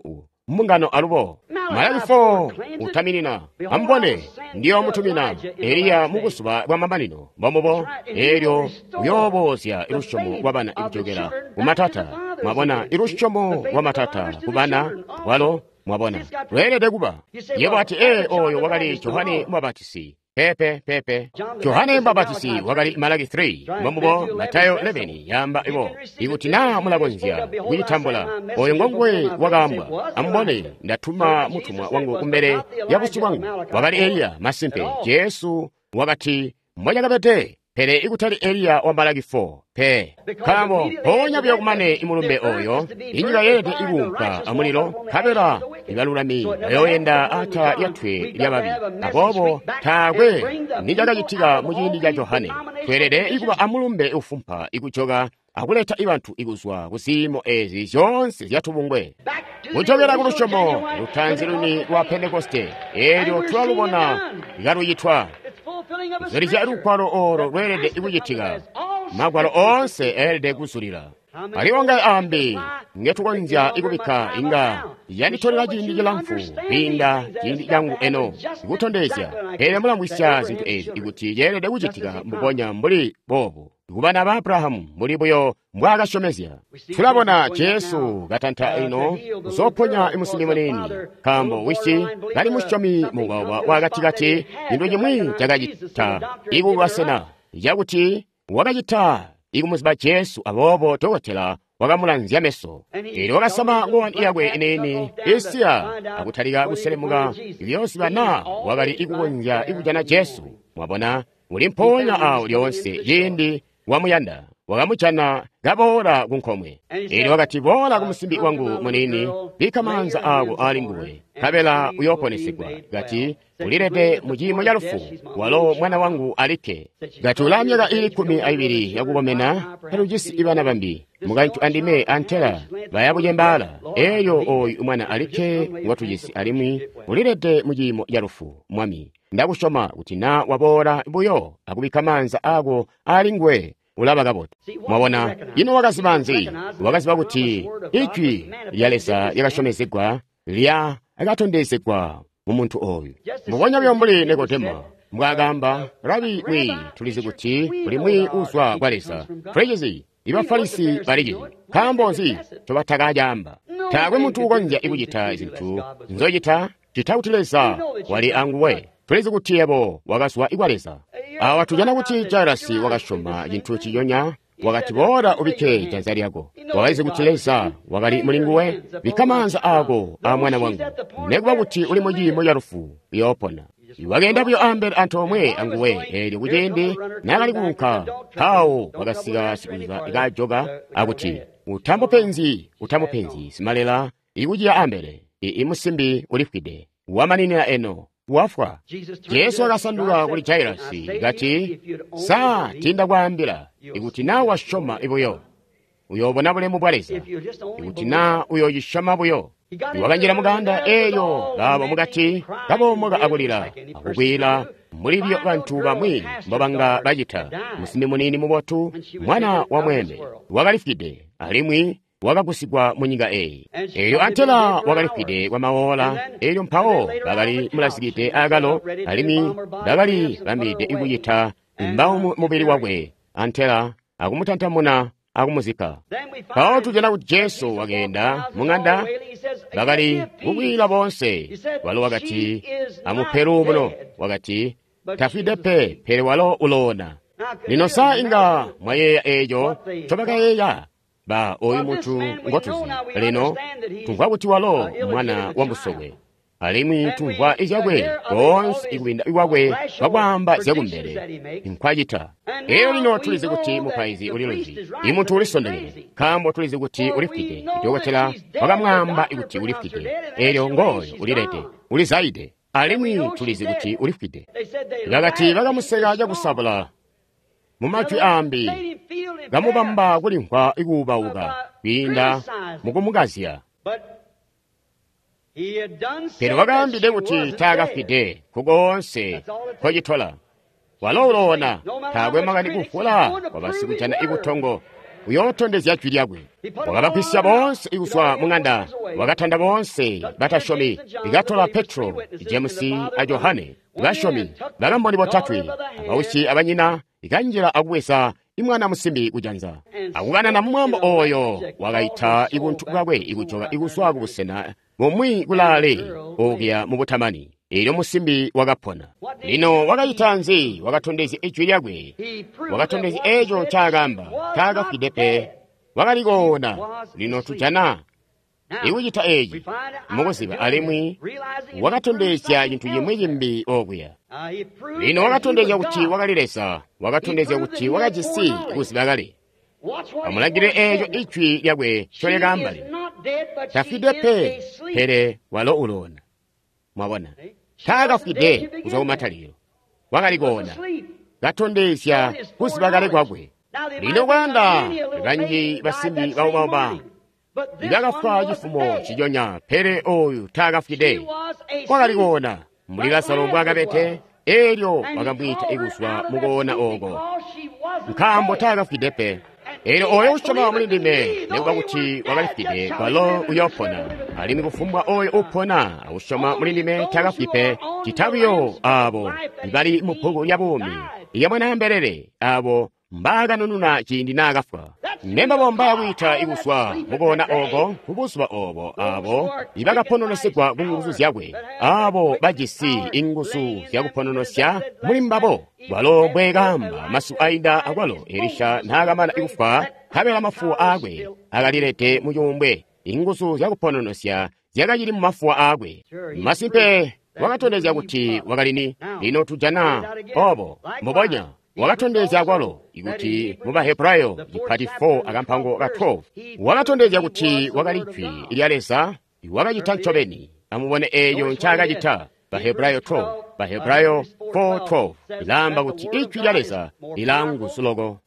mungano alubo Malaki 4 utaminina ambone ndiyo mutumina Eliya mukusuba bwa mamanino bamobo eryo uyobosya ilushomo wabana ikuchokera umatata mwabona ilushomo wamatata kubana walo mwabona lwelede kuba yebati oyo wakali Yohane Mwabatisi pepe Yohane Mwabatisi wakali Malaki 3 mamubo Matayo 11 yamba ibo ikuti na mulagonzya kuyitambula oyo ngongwe wakambwa ambone ndatuma mutumwa wangu kumbere yabusi wangu wakali Eliya masimpe Yesu wakati mmoja kapete pere ikutali Eliya wa Malaki 4 kamo ponya byokumane imulumbe oyo inyiga yede igunka amuliro kabera ibalulami yoyenda ata yatwe lyababi abobo tagwe nijaga gitiga mujindi ja Yohane twerede ikuba amulumbe ufumpa ikuchoga akuleta ibantu ikuzwa kusimo ezi zonse zyatubungwe muchogera kulushomo lutanziruni lwa Pentekoste eryo twalubona igaruyitwa zerija rukwaro oro lwerede ikujitiga magwalo onse elde kusulira aliwonga ambi ngetukonzya ikubika inga yanitolera jindi jilamfu pinda jindi jangu eno ikutondezya pere mulambwisya zinthu ezi ikuti yerede kuchitika mbuponya mbuli bobo ikubana ba Abrahamu mbuli buyo mbwakashomezya tulabona Yesu gatantha ino kuzoponya imusilimo nini kambo wishi gali mushomi mugawa wakatikati indu jimwi jakajita ikubasena yakuti wakajita ikumuziba Yesu abobo tokotela wakamulanzya meso ili wakasama ngowani iyagwe ineni isiya akutalika kuselemuka iliyonsi bana wakali ikukonzya ikujana Yesu mwabona ulimponya awo lyonse yindi wamuyanda wakamuchana gabora kunkhomwe ili wakati bola kumusimbi wangu munini bikamanza awo ali nguwe kabela uyoponesigwa gati ulirete mujimo yalufu walo mwana wangu alike gati ulamyaga 12 yakubomena halujisi ibana bambi mugaitu andime antela bayabujembala eyo oyu umwana alike watujisi alimwi ulirete mujimo yalufu mwami ndakushoma kuti na wabora buyo akubikamanza ago ali ngwe ulaba gabota mwabona ino wakazibanzi wakaziba kuti ichwi yalesa yakashomezegwa lya akatondezegwa mumuntu oyu mubonya byombuli nekotema mwagamba rabi tulize kuti ulimwi uzwa gwalesa frejezi ibafalisi baligi kambozi tobatagajamba tagwe muntu ugonja ikujita izintu nzojita chitautileza wali anguwe tulize kuti ebo wakaswa igwalesa awatujana kuti Jairasi wakashoma jintu chiyonya wakati bora ubike janza lyako waweze kuchileza wakali mulinguwe bikamanza ago amwana wangu nekuba kuti uli mujimo yarufu yopona wagenda byo ambere antomwe anguwe eri kugende nakali kunka kawo wakasiga sikuza ikajoga akuti utambo penzi simalela ikujia ambere imusimbi ulifide wamanina eno wafwa Yesu akasanduka kuli Jairasi gati saa tinda kwambira ikuti na washoma ibuyo uyobona bulemu bwaleza ikuti na uyo yishama buyo wakanjira muganda eyo labo mugati kabo muga agulira akugwira muri byo bantu bamwe mbabanga bagita musimi munini mubotu mwana wa mwembe wakalifide alimwi wakakusigwa munyinga eyo antela wakalifide kwa mawola eyo mpawo bakali mulasigite agalo alimi bakali bambide ikuyita mbawo mubiri wakwe antela akumutantamuna akumuzika pawo tujana kuti Yesu wagenda mung'anda bakali kugwira bonse walo wakati amuperu muno wakati tafidepe pere walo ulona lino saa inga mwayeya ejo chobaka yeya ba oyu mutu ngotuzi lino tumva kuti walo mwana wa musogwe alimwi tumva ijagwe bonse ikuwinda iwagwe bagwamba zagumbere inkwajita eyo lino tulize kuti mupaizi ulilozi imuntu ulisondegere kambo tulize kuti ulifide ityogotela wakamwamba ikuti ulifide eyo ngoyo ulirete ulizaide alimwi tulize kuti ulifide gagati bagamusega aja kusabula mumachwi ambi gamubamba kulinkwa ikubauka kwinda mukumugazya pero bagambide kuti tagafide kugonse kogitola walolona tagwe magani kufula wabasikujana ibutongo uyotondezya chwi lyagwe wakabapisya bonse ikuswa mung'anda wakatanda bonse batashomi igatola Petro James a Yohane bashomi bagamboni botatwi abawushi abanyina ikanjira akuwesa imwana musimbi kujanza akugana na mwambo oyo wakaita ibuntu bwabwe ikuchoka ikuswa kubusena momwi kulale ogya mubutamani ilo musimbi wakapona lino wakayitanzi wakatondezi echwi lyagwe wakatondezi ejo chagamba tagafidepe wakaligona lino tujana iwujita eji mukuziba alimwi wakatondezya yintu yimwe yimbi ogya lino wakatondezya kuti wakalilesa wakatondezya kuti wakajisi kusibakale amulagire ejo ichwi lyagwe cholegambali tafidepe pere walo ulona mwabona tagafide uzaumataliro wakaligona gatondesya kusibakale kwagwe lino kwanda banji basimbi baumauba igakafa chifumo chijonya pere oyu tagafide wakaligona mulirasalo bwagabete elyo wakambwita ikuswa mukona ogo nkambo tagafidepe ero oyo ushoma mulindime nekuba kuti wakalifide kwalo uyopona alimi kufumbwa oyo upona ushoma mulindime tagafipe chitabiyo abo ibali mupugu yabumi iyamwana mberere abo mbaga nununa chindi nagafwa nemba bomba wita iguswa mukona ogo kubuswa obo abo ibaga pononosekwa kungusu zyagwe abo bajisi ingusu zyakupononosya mulimbabo walo bwegamba masu aida agwalo elisha nagamana igufa kabela mafuwa agwe agalirete muyumbwe ingusu zyakupononosya zyagajiri mu mafuwa agwe masimpe wakatondezya kuti wakalini lino tujana obo mbobonya wakatondezya agwalo ikuti mubahebrayo ipati 4 akampango ka 12 wakatondezya kuti wakalichwi ilyalesa wakajita nchobeni amubone eyo nchakajita bahebrayo 12 bahebrayo 4:12 ilamba kuti ichwi ilyalesa ilangu sulogo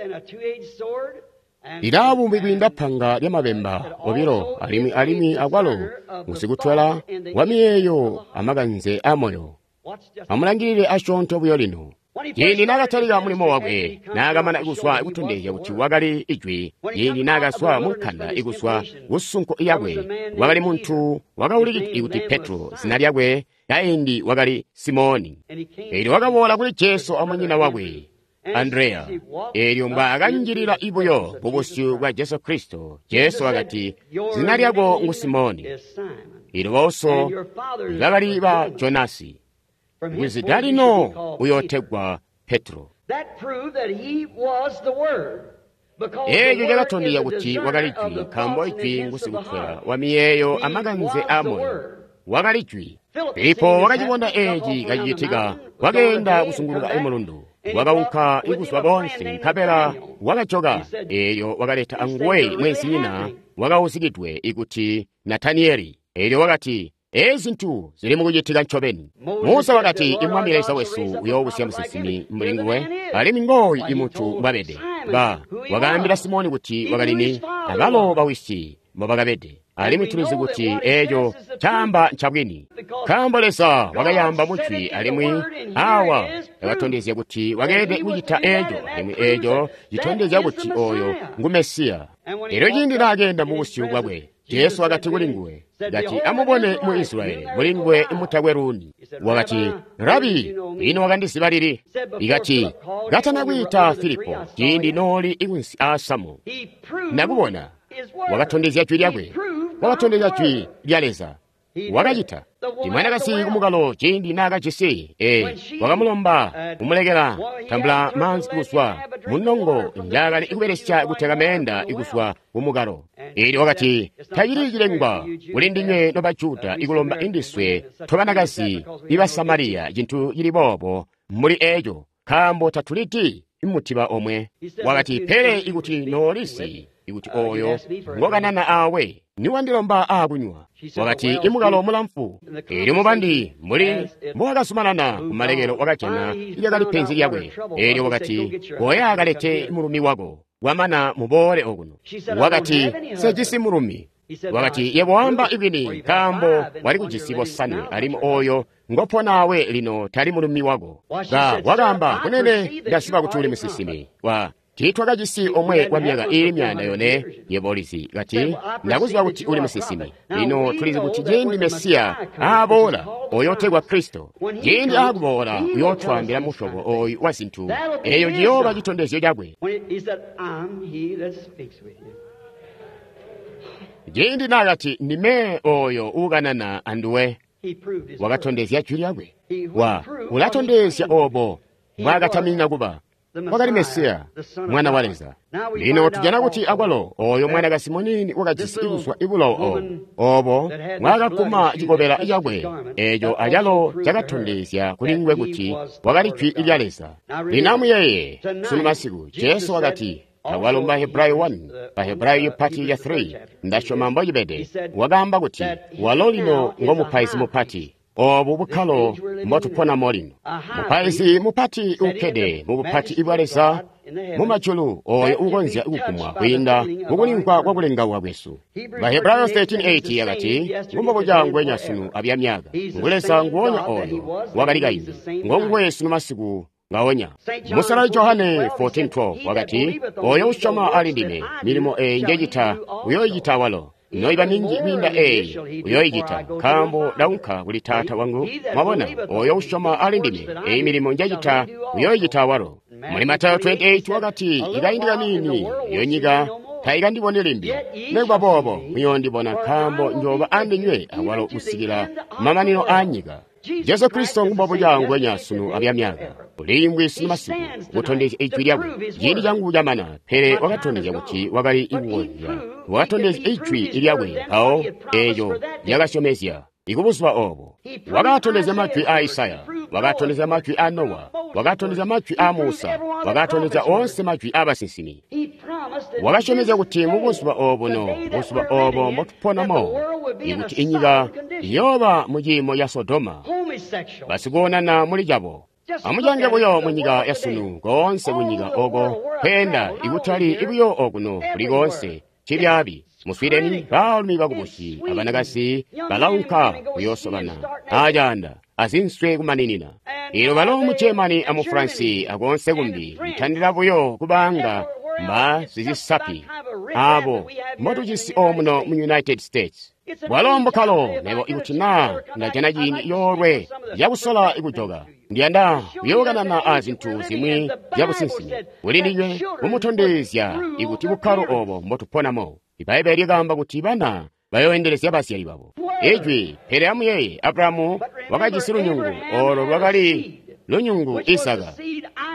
ilabu mbibinda panga lya mabemba obiro alimi agwalo musikutwala wamiyeyo amaganze amoyo amulangirire ashonto buyo lino yini nagataliga mulimo wagwe nagamana iguswa ikutondezya kuti wagali ijwi yini nagaswa mukanda iguswa usunko iyagwe wagali muntu wakawuliki ikuti Petro zina lyagwe yaindi wagali Simoni eri wakabola kuli Yesu amanyina wagwe Andrea elyo mbwa aganjirira ibuyo bubusyu bwa Yesu Kristo Yesu wakati zina lyago ngu Simoni ilo boso wagali ba Jonasi wizidalino uyotegwa Petro. That proved that he was the Word. eyo yakatondiya kuti wakalijwi kambo ijwi ngusikutwera wamiyeyo amaganze amoyo wakalijwi Filipo wakachikonda echi kachichitika wakenda kusunguluka emulundu wakauka ikuswa bonse nkapera wakachoka eyo wakaleta angweyi mwensi ina wakausikidwe ikuti Natanieli eyo wakati ezinthu zili mukuchitika ncopeni Musa wakati imwamira isawesu uyo usiya musisimi mlinguwe ali mingoyi imuthu mbabede wakayambira Simoni kuti wakalini akaloba wisi mabakabede ali mithulizi kuti ejo chamba nchabwini kambolesa wakayamba muchwi alimwi awa yakatondezya kuti wakede kuchita ejo alimwi ejo chitondezya kuti oyo ngumesiya ero chindi nakenda muusiku kwabwe Yesu wakati kulinguwe ngati amubone mu Israeli mulingwe imutagweruni wakati Rabi ino wakandisiba lili ikati gatanakwita Filipo chindi noli ikunsi asamo nakubona wakatondezya chwi lyakwe wakatondezya chwi lyaleza wakachita timwana kasi kumukalo chindi nakachisi wakamulomba kumulekera tambula manzi ikuswa munongo njakali ikuperesya kutheka menda ikuswa kumukalo ili wakati tayilichilengwa uli ndinywe nopachuta ikulomba indiswe thopanakasi iwa Samariya chinthu chilipopo muli echo khambo tathuliti imuthipa omwe wakati phere ikuti nolisi ikuti oyo ngokanana awe niwandilomba akunywa wakati imukalo mulamfu ili mupandi muli mwakasumanana kumalekero wakachena ijakali phenzi lyakwe ili wakati koya akalete mulumi wako wamana mubole okuno wakati sejisi mulumi wakati yewamba ibwini kambo wali kuchisipo sanwe alimu oyo ngopho nawe lino tali mulumi wako wakamba kunene ndasipa kuti uli musisimi tithwa kachisi omwe kwa myaka ili myanda yone yepolisi kati ndakuziwa kuti uli musisimi lino tulizi kuti jendi Mesiya abola oyothekwa Kristo jendi akubola uyothwambira mushopo oyu wa zinthu eyo Yehova chitondezyo chakwe jendi nakati ndime oyo ukanana anduwe wakatondezya chwi lyakwe ulatondezya obo mwakatamina kuba wakati Mesiya mwana waleza lino tujana kuti akwalo oyo mwana ka Simonini wakachisi ikuswa ibulo obo mwakakuma chikopera ichakwe ejo ajalo chakatondezya kulingwe kuti wakati chwi ilyaleza linamu yeye sunu masiku Yesu wakati awalomba Hebrayo 1 pa Hebrayo pati ya 3 ndasho mambo yibede wagamba kuti walolino ngomuphaisi mupati obu bukhalo mbotupona molino muphaisi mupati ukede mupati ibwalesa mumachulu oyo ukonzya ukukumwa kwinda mukulinkwa kwa kulenga wabwesu Hebrayo 13:8 yakati ngumbokuja ngwenya sunu abya myaka ngulesa nguonya oyo wakalika ine ngongwe sunu masiku ngaonya musala Yohane 14:12 wakati oyo ushoma ali ndime milimo njejita uyoyita walo noiba mingi minda uyoyita kambo daunka kuli tata wangu mwabona oyo ushoma ali ndime milimo njejita uyoyita walo muli Matayo 28 wakati ikaindira nini yonyiga taikandibone limbi negwa bobo muyondibona kambo njoba andinywe awalo usikira mamanino anyiga Yesu Kristo ngumbobo jangu wenya sunu abya myaka ulimbwe sinu masiku utondeze ichwi lyakwe jindi jangu jamana phere wakatondeza kuti wakali iwonja wakatondeza ichwi ilyakwe awo ejo yakashomezya ikubuswa obo wakatondeza machwi a Isaya wakatondeza machwi a Nowa wakatondeza machwi a Musa wakatondeza onse machwi abasisimi wakashomezya kuti mubuswa obo buswa obo motuponamo ikuti inyiga yoba mujimo ya Sodoma basikuonana muli jabo amujange buyo munyiga ya sunu gonse munyiga ogo penda ikutali ibuyo okuno kuli gonse chibyabi muswireni balumi bakubushi abanagasi balauka kuyosobana ajanda azinswe kumaninina ilo balo muchemani amu Fransi agonse gumbi mtandira buyo kubanga mba sizisapi abo motujisi omuno mu United States walombo kalo nebo ikutina ndajana jini yorwe yabusola ikujoga ndianda uyogana na azinthu zimwe yabusinsini ulindiywe umutondezya ikuti bukalo obo mbotuponamo ibaibeli gamba kuti bana bayoendelesya basiyali babo ejwi Helamu yeye Abrahamu wakajisi lunyungu olo lwagali lunyungu Isaka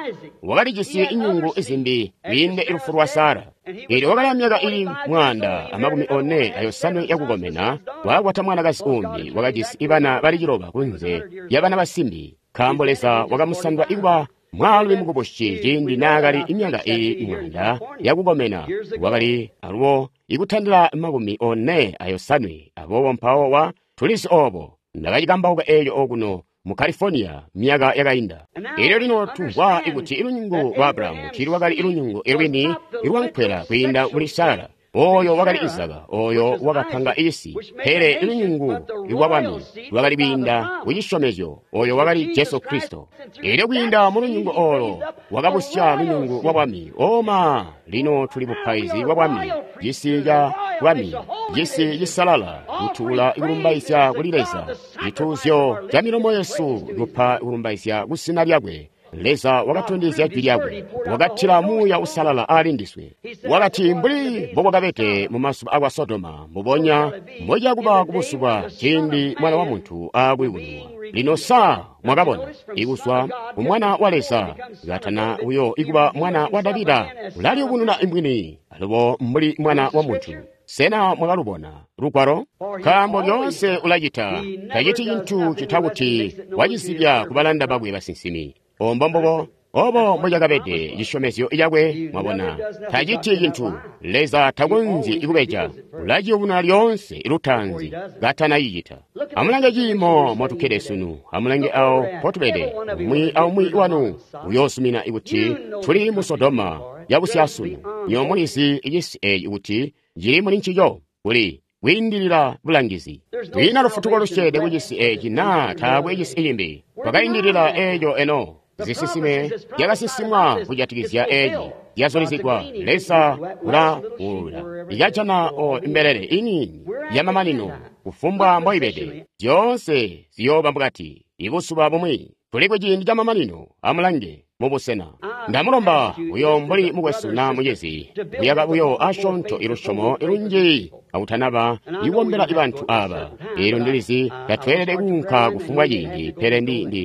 wakati jisiye inyungu izimbi winde ilufu lwa Sara ili wakati amyaka ili mwanda amakumi one ayosano yakugomena wakwata mwanakazi umbi wakati jisi ibana balijiloba kunze yabana basimbi kambolesa wakamusandwa ikuba mwalu imukubushi jindi nakali imyaka ili mwanda yakugomena wakati aluwo ikuthandira makumi one ayosanwe abowo mpawo wa tulisi obo ndakachikambauka eyo okuno mu California myaka yakayinda ilo lino tungwa ikuti ilunyungu wa Abrahamu chili wakali ilunyungu ilwini iluwankhwera kuyinda uli Sara oyo wakali Isaka oyo wakaphanga isi hele ilunyungu iwawami wakali biyinda uyishomezo oyo wakali Yesu Kristo ile kuyinda mulunyungu olo wakabusya lunyungu wawami oma lino tuli buphaizi wawami jisija wami jisi jisalala utula ikulumbaisya kulileza ituzyo ja milomo Yesu lupa ikulumbaisya kusina lyakwe leza wakatondezya jwilyakwe wakathira muya usalala alindiswe wakati mbuli bobwakapete mu maso akwa Sodoma mubonya moja kuba kubusubwa chindi mwana wa munthu akuyikunuwa lino sa mwakabona ikuswa umwana wa Lesa gatana uyo ikuba mwana wa Davida ulali ukununa imbwini aliwo mbuli mwana wa munthu sena mwakalubona lukwaro kambo lyonse ulachita tachiti chinthu chithakuti wachisibya kubalanda babwe basinsimi ombombobo obo mwajakapete jishomesyo ijakwe mwabona tachiti chinthu leza takunzi ikupecha ulaji ukuna lyonse iluthanzi gatana iyita amulange chimo motukhede sunu amulange awo potubede mwi wanu uyosumina ikuti tuli mu Sodoma yakusya sunu nyomulisi ijisi ikuti jili muli nchijo uli windilira bulangizi wina lufutuko lushede kujisi jina tabwe jisi iyimbi wakayindilira ejo eno zisisime yakasisimwa kujatikizya eji yazolizidwa lesa ula iyachana o imbelele inini yamamanino kufumbwa mboibede dyonse ziyoba mbukati ikusuba bomwi tulikwe jindi jamamanino amulange mubusena ndamulomba uyo mbuli mukwesuna muyezi kuyaka uyo ashonto ilushomo ilunji awuthanaba iwombera ibantu aba ilo ndilizi yatwelele kunka kufumbwa jindi pele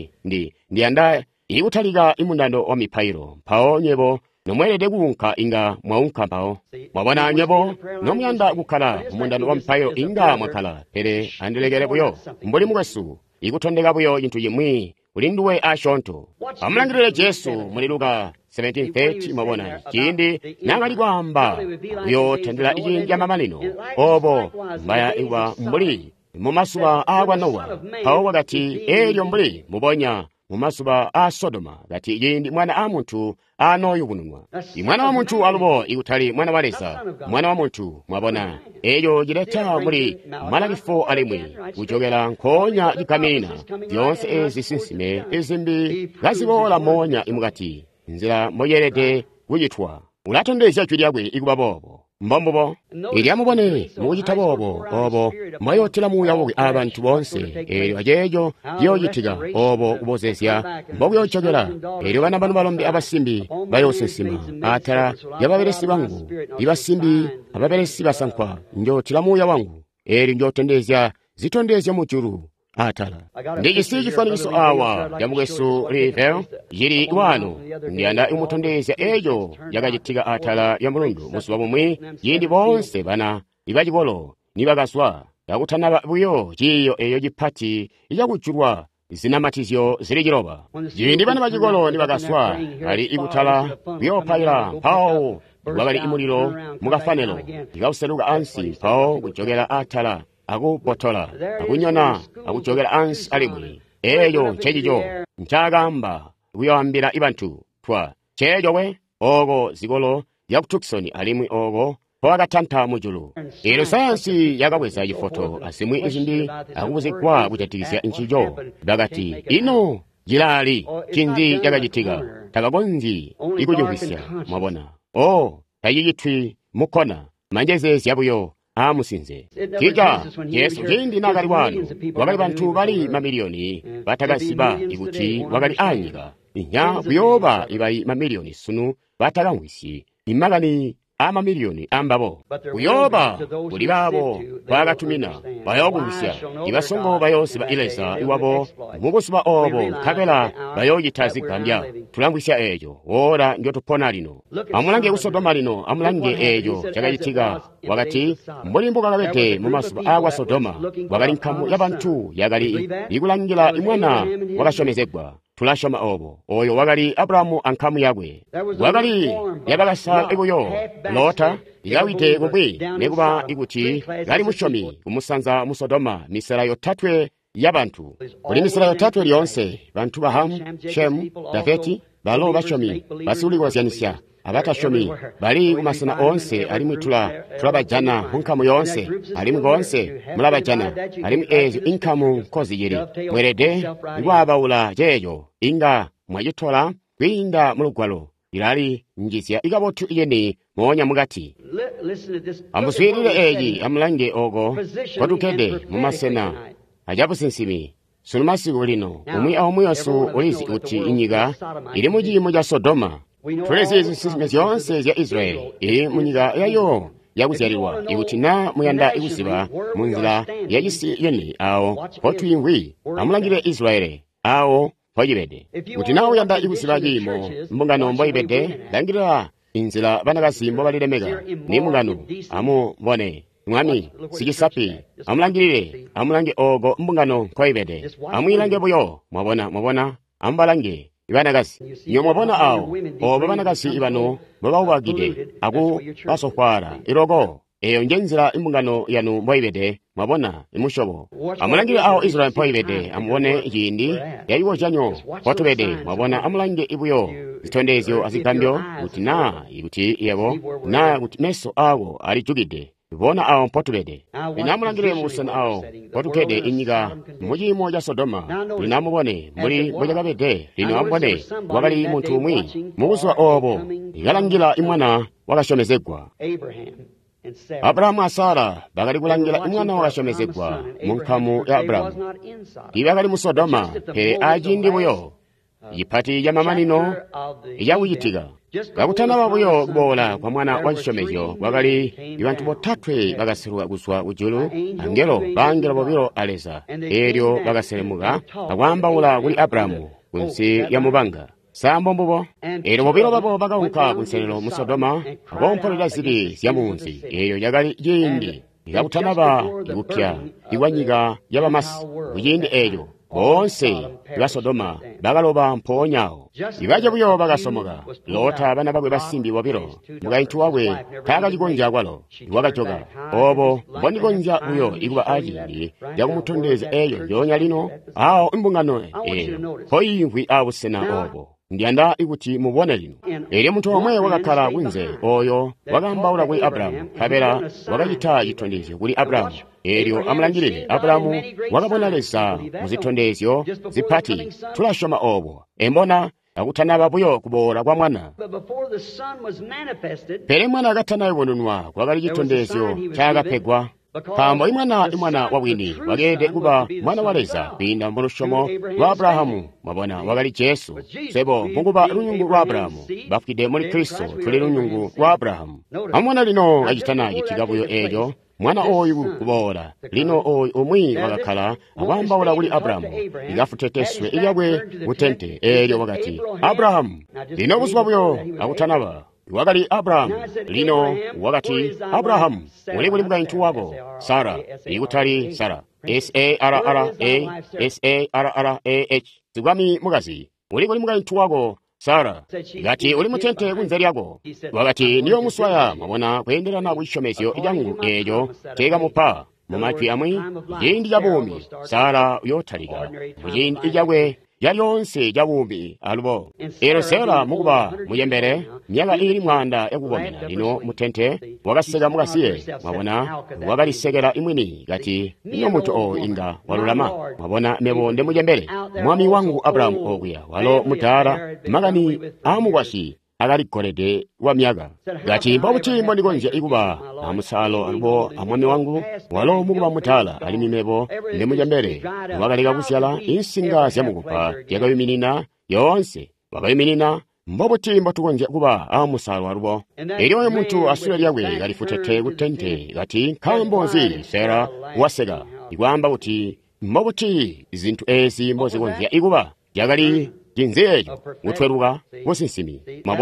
ndi anda ikuthalika imundando wa miphairo mphawo nyebo nomwelede kunka inga mwaunka mphawo mwabona nyebo nomuyanda kukhala mundando wa miphairo inga mwakhala pele andilekele buyo mbuli mukwesu ikuthondeka buyo chinthu chimwi ulinduwe ashonto amulangirire Yesu muli Luka 17:30 mwabona chindi nanga likwamba uyo thandira ichinji amamanino obo mbaya iwa mbuli mumasuba akwa Nowa awo wakati elyo mbuli mubonya mumasuba a Sodoma gati ijindi mwana a munthu anoyu kununwa imwana wa munthu alubo ikuthali mwana wa Lesa mwana wa munthu mwabona eyo jileta muli malakifo alimwi kuchokera nkhonya jikamina dyonse ezisinsime ezimbi gazibola monya imukati nzira moyerete kujithwa ulatondezya chwilyakwe ikuba bobo mbombobo ili amubone mukuchita bobo obo mwayotera muya woke abantu bonse elyo ajejo yoyitika obo kubozesya mbogo yochokera elyo bana bano balombe abasimbi bayosensima atala yababeresi bangu ibasimbi ababeresi basankwa njotira muya wangu elyo njotendezya zitondezya muchuru atala ndijisi chifanikiso awa yamukwesu livel yili wano ndiyanda imutondezya ejo yakachitika atala ya Mulungu musuba bomwe yindi bonse bana ibachikolo nibakaswa yakuthanaba buyo chiyo eyo chiphati iyakuchulwa zinamatizyo zili chiloba yindi bana bachikolo nibakaswa ali ikuthala kuyophayira mphawo wakali imuliro mukafanelo ikauseluka ansi mphawo kuchokera atala akupotola akunyona akuchokera ansi alimwi eyo chechicho nchagamba kuyambira ibantu twa chejowe ogo zikolo ya Tucson alimwi ogo powakathantha mujulu ilo sayansi yakabweza chifoto asimwi izindi akuzikwa kuchatikisya nchijo bakati ino jilali chinzi yakachitika takakonzi ikujuvisya mwabona tayiyithwi mukhona manjezezi yabuyo amusinze kija Yesu jindi nakali wanu wakali bantu bali mamiliyoni batakasiba ikuti wakali anyika inya kuyoba ibali mamiliyoni sunu batakangwisi imagani amamiliyoni ambabo kuyoba kuli babo bagatumina bayogumisya ibasongo bayose ba ilesa iwabo mugusuba obo nkabela bayoyitazigambya tulangwisya ejo ora ndio tupona lino amulange usodoma lino amulange ejo chagayitiga wakati mulimbo gagabete mu masuba agwa Sodoma wagali nkamu y'abantu yagali igulangira imwana wakashomezegwa tulashoma obo oyo wagali Abrahamu ankamu yagwe wagali yabagasa ibuyo lota yawite gubwe neguba iguti gali mushomi umusanza mu Sodoma misera yotatwe y'abantu kuli misera yotatwe lyonse bantu bahamu Shemu Daveti balo bashomi basuli wasyanisya abatashomi bali umasana onse alimu tulabajana hunkamu yonse alimu gonse mulabajana alimu ezo inkamu kozi yiri mwerede ngwabawula jeyo inga mwayitola kwinda mulugwalo ilali njisya igabotu iyeni mwonya mugati amuswirire eyi amulange ogo kodukede mumasena ajabu sinsimi sunumasiku lino umwi aumuyosu ulizi uti inyiga ili mujimu ja Sodoma tulezi izi zyonse zya Israeli ili munyiga yayo yakuzyaliwa ikutina muyanda ikuziba munzira yajisi yeni awo potwingwi amulangire Israeli awo hoyibede kutina uyanda ikuziba jimo mbungano mboyibede langira inzira banagasimbo balilemega ni mungano amu bone mwami sigisapi amulange ogo mbungano koyibede amuilange buyo mwabona ambalange ibanagasi nyo mwabona awo obo banagasi ibano babawagide agu basokwara irogo eyo njenzira imbungano yanu mboyibede mwabona imushobo amulangire awo Israel mpoyibede amubone yindi yayiwo janyo watubede mwabona amulange ibuyo zitondezyo azigambyo utina ikuti yebo na kuti meso awo alijugide bona awo mpotubede inamulangire musana awo potukede inyiga muji moja Sodoma inamubone muri mojagabede linamubone wagali muntu umwi muguswa obo igalangira imwana wakashomezegwa Abrahamu asara bagali kulangira imwana wakashomezegwa munkamu ya Abrahamu ibagali mu Sodoma pere ajindi buyo yipati ya mamanino yawuyitiga gakutana babuyo kubola kwa mwana wachishomezyo wagali ibantu botatwe bagasirwa guswa ujulu angelo bangelo bobiro aleza eryo bagaselemuga bagwambawula kuli Abrahamu kunsi ya mubanga sambo mbubo ero bobiro babo bagawuka kunselero mu Sodoma bompolera ziri zyamunzi eyo yagali yindi gakutana ba igukya iwanyiga yabamasi uyindi eyo bonse ba Sodoma bagaloba mponyawo ibaje buyo bagasomoga lota bana bagwe basimbi wabiro mugayintu wawe tagaligonja gwalo wagajoga obo bonigonja buyo igwa ajiri yagumutondeza eyo nyonya lino aho imbungano eyo hoyimvi abusena obo ndianda iguti mubone lino eri muntu omwe wagakala gwinze oyo wagambawula kuri Abrahamu kabera wagayita yitondezyo kuri Abrahamu eryo amulangirire Abrahamu wagabona lesa muzitondezyo zipati tulashoma obo embona akutanaba buyo kubola kwa mwana pere mwana agatana ibonunwa kwagali gitondezyo cyagapegwa pambo imwana wawini wagede kuba mwana waleza binda murushomo rwa Abrahamu mabona wagali Yesu sebo munguba runyungu rwa Abrahamu bafide muri Kristo tuli runyungu rwa Abrahamu amwana lino agitana ikigabuyo ejo mwana oyu kubola lino oyu umwi wagakala abambawula kuli Abrahamu igafuteteswe iyabwe utente eryo wagati Abrahamu lino buswa buyo akutanaba wagali Abrahamu lino wagati Abrahamu muli buli bugayintu wago Sara igutali Sara Sarah zigwami mugazi muli buli bugayintu wago Sara gati uli mutente kunze lyago wagati niyo muswaya mabona kwendera na bwishomesyo ijyangu ejo tega mupa mumatwi amwe yindi yabumi Sara yotaliga yindi ijagwe yalonse jabumbi alubo ero Sara mukuba muyembere nyaga iri mwanda ekubomera lino mutente wagasega mugasiye mabona wagalisegera imwini gati niyo muto o inga walulama mabona mebonde muyembere mwami wangu Abrahamu ogya walo mutara magani amugwashi agalikolede wa myaga gati mbabutimbo ndigonje ikuba amusalo alubo amwami wangu walo mukuba mutala alimimebo ndemujembere wagalika kusyala insinga syamukupa yagabiminina yonse wagabiminina mbobuti mbotugonje kuba amusalwa rubo eriyo muntu asula lyawe galifutete gutente gati kambonzi sera wasega igwamba uti mbobuti zintu ezi mbozigonje iguba jagali jinzejo mutweruga musinsimi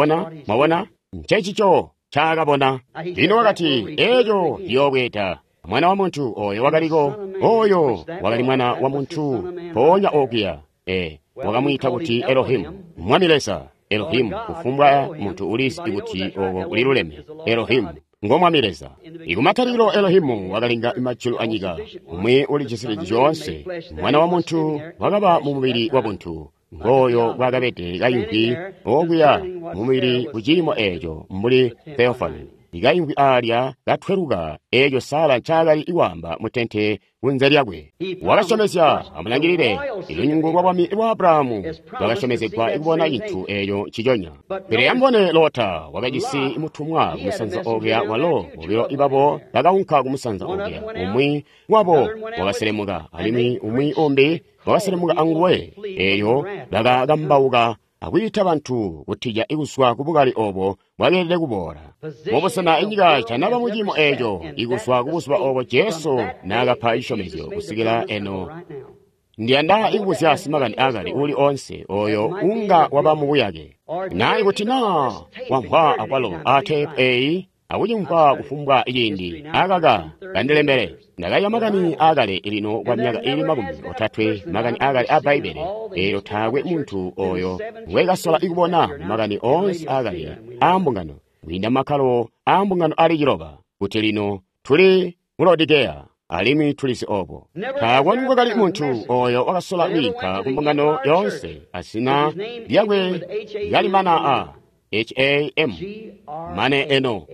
mabona nchechicho chagabona ino wakati ejo yobweta mwana wa muntu oyo wagaliko oyo wagali mwana wa muntu ponya okia wagamwita kuti Elohim mwamilesa Elohim kufumbwa muntu ulisi ikuti ogo uliruleme Elohim ngomwamilesa igumataliro Elohimu wagalinga imachulu anyiga umwe uli chisiri jonse mwana wa muntu wagaba mu mubiri wa muntu ngoyo gwagabete gayimbi ogya mumubiri gujirimo ejo muri Theophany igayimbi alya gatweruga ejo sala chagali iwamba mutente wunzalyagwe wagashomesya amulangirire ilunyungurwa bwami bwa Abrahamu wagashomezebwa ikubona intu eyo kijonya pere yambone Lota wagajisi imutumwa gumusanza ogya walo obiro ibabo bagawunka gumusanza ogya umwi wabo wagaselemuga alimi umwi ombe wagaselemuga angwe eyo bagagambauga agwita abantu gutija iguswa kubugali obo mwagende kubora mobosana inyiga chanaba mujimo ejo iguswa kubuswa obo Yesu nagapa ishomezyo kusigira eno ndianda igusya simagani agali uli onse oyo unga wabamubuyage na igutina wampa akwalo ate awujimpa kufumbwa yindi agaga gandelembere nagaya magani agale ilino kwa myaga ili magumi otatwe magani agale abaibere ero tagwe muntu oyo wegasola ikubona magani onse agale ambungano winda makalo ambungano ali jiroba kutelino tuli mulodigeya alimi tulisi obo tagwa nungo gali muntu oyo wagasola wika kumbungano yonse asina lyagwe gali mana H-A-M mane eno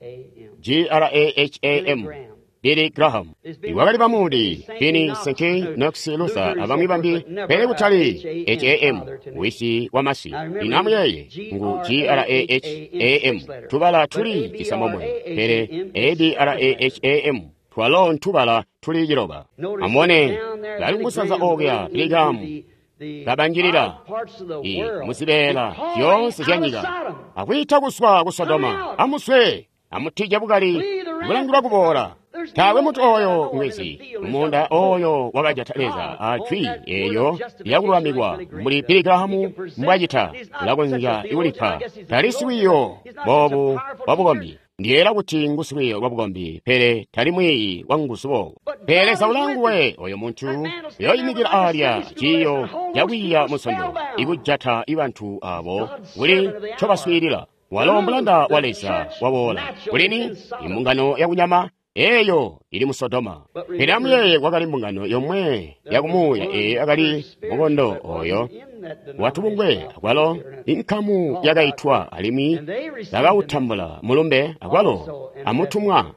G-R-A-H-A-M Billy Graham iwagali bamudi Finney Sankey Knox Luther abamwi bambi pele kutali H-A-M wisi wamasi inamu yeye ngu G-R-A-H-A-M tubala tuli kisamomwe pele A-D-R-A-H-A-M twalon tubala tuli jiroba amone gali musanza ogya Brigham gabanjirira musibela yonse janyiga akwita guswa gusodoma amuswe amutija bugali bulangura kubora tawe mutu oyo ngwezi munda oyo wagajataleza atwi eyo yagulwamigwa muri Brigham mbwajita lagonja iulipa tarisiwiyo bobu wabugombi ndiera kuti ngusuwiyo wabugombi pere tarimwi wangusubo pere saulanguwe oyo muntu yoyimigira alya jiyo yawiya musondo igujata ibantu abo uli chobaswirira walombulanda walesa wawola ulini imbungano yakunyama eyo ili musodoma peramu yeye wagali mbungano yomwe yakumuya agali mugondo oyo watubungwe akwalo inkamu yagaitwa alimi yagawutambula mulumbe akwalo amutumwa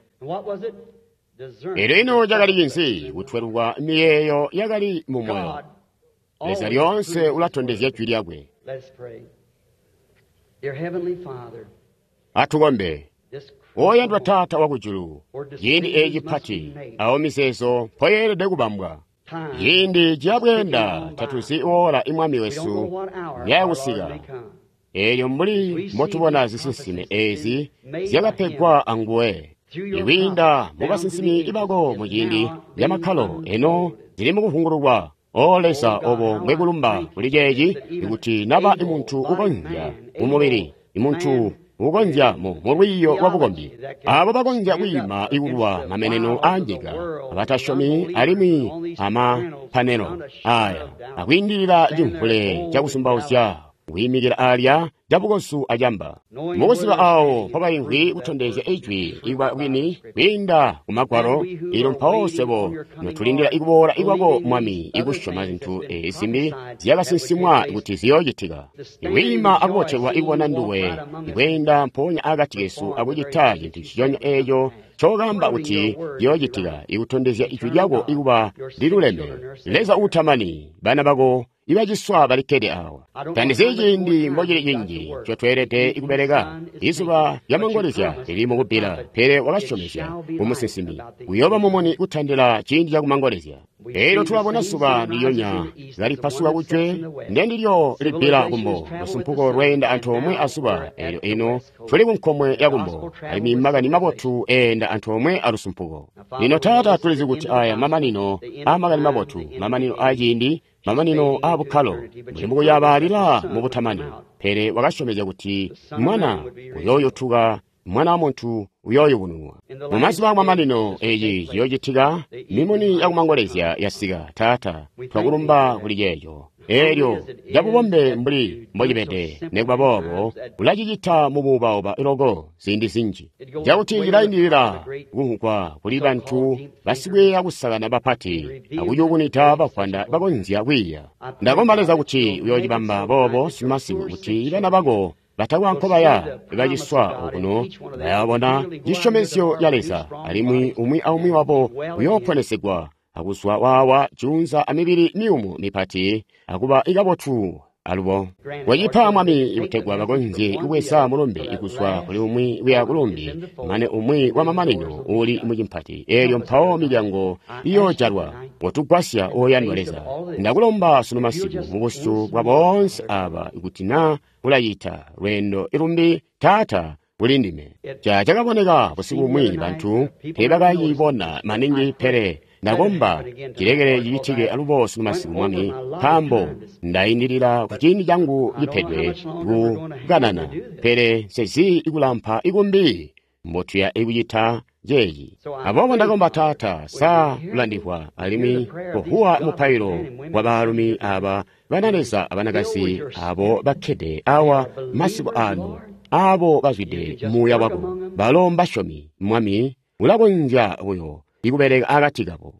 ero ino jagali yinsi gutwerwa miyeyo yagali mumoyo leza lyonse ulatondezya chwilyagwe atugombe oyandwa tata wakujulu yindi ejipati awo miseso poyerede kubambwa yindi jabwenda tatusi ola imwami wesu yagusiga eyo mbuli motubona zisinsime ezi zyagapegwa anguwe iwinda mugasinsimi ibago mujindi yamakalo eno zili mukuhungurugwa olesa obo mwegulumba bulijeji iguti naba imuntu ugonja umubiri imuntu ugonja murwiyo wabugombi abo bagonja wima iwulwa mameneno anjiga abatashomi alimi ama paneno aya akwindira jumfule jakusumbawusya wimigira alya jabugosu ajamba mugusiba awo pabayingwi utondeze ejwi iwa wini winda kumakwaro ilo mpawosebo notulindira ikubora iwago mwami igushoma zintu esimbi ziyagasinsimwa iguti ziyoyitiga iwima agochewa iwona nduwe iwenda mponya agati Yesu abujitaji nti chijonya ejo chogamba uti yoyitiga iutondezya ichwi jago iwa liruleme leza utamani bana bago ibajiswa balikede awa tandiziji ndi mbojili jinji chotwerete ikubereka izuba yamangolesya ilimo kupila pere wakashomesya umusisimi uyoba mumoni kuthandira chindi cha kumangolesya ero tulabona suba ndiyonya galipasuka kuchwe ndendilyo lipila kumbo lusumpuko lwenda anthu omwe asuba ero ino tuli kunkomwe ya kumbo alimimmaga ni mabotu enda anthu omwe alusumpuko lino tata tulizi kuti aya mamanino amaga ni mabotu mamanino ajindi mamanino abukhalo mulimuko yabalira mu butamani pere wakashomeza kuti mwana uyoyo tuga mwana wa muntu uyoyo bununwa mu maso ba mamanino eyi yojitika mimoni yakumangolesya yasiga tata twakulumba kulijeyo eryo jakubombe mbuli mbojibede negwa bobo ulajijita mububa oba ilogo zindi zinji jakutingira indira kunkwa kuli bantu basigwe akusagana bapati akuyukunita bakwanda bagonzya kwiya ndakomaleza kuti uyojibamba bobo simasiku kuti ibana bago batagwankobaya ibajiswa okuno bayabona jishomesyo yaleza alimwi umwi aumwi wabo uyoponesegwa akuswa wawa junza amibiri niumu mipati akuba igabotu alubo wajipa mwami ibutegwa bagonzi uwesa mulombe ikuswa kuli umwi wya kulombi mane umwi wa mamanino uli mujimpati elyo mpawo milyango iyo jalwa watugwasya oyanweleza ndakulomba suno masiku mubusu bwa bonse aba ikutina ulayita lwendo ilumbi tata ulindime jakaboneka busiku umwi bantu tebagayibona maningi pere ndagomba kiregere yitike alubo suno masiku mwami pambo ndayindirira kuchini jangu yipedwe kuganana pere sezi ikulampa ikumbi mbotu ya ikuyita jeji abobo ndagomba tata sa ulandikwa alimi kuhuwa mupairo wa balumi aba bananeza abanagasi abo bakede awa masiku anu abo bazwide muya wako balomba shomi mwami ulagonja uyo ikubereka agatigabo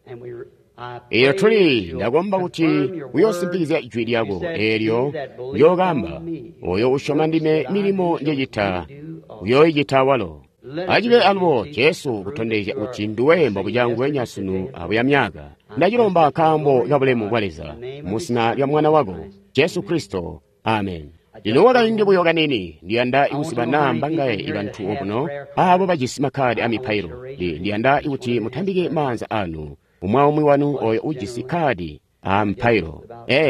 iyo tuli ndagomba kuti uyosimpikiza ijwi lyako eryo lyogamba oyo ushoma ndime milimo njejita uyo ijita walo ajibe alubo Yesu kutondeza kuti nduwemba kujangu wenyasunu abo ya myaka ndajilomba kambo yabulemu bwaleza musina lya mwana wako Yesu Kristo amen linowaga indi buyoga nini ndiyanda ikusibana mbangaye ibantu obuno abo bajisima kadi amipairo ndiyanda ikuti mutambike manza anu umwa umwi wanu oyo ujisi kadi ampairo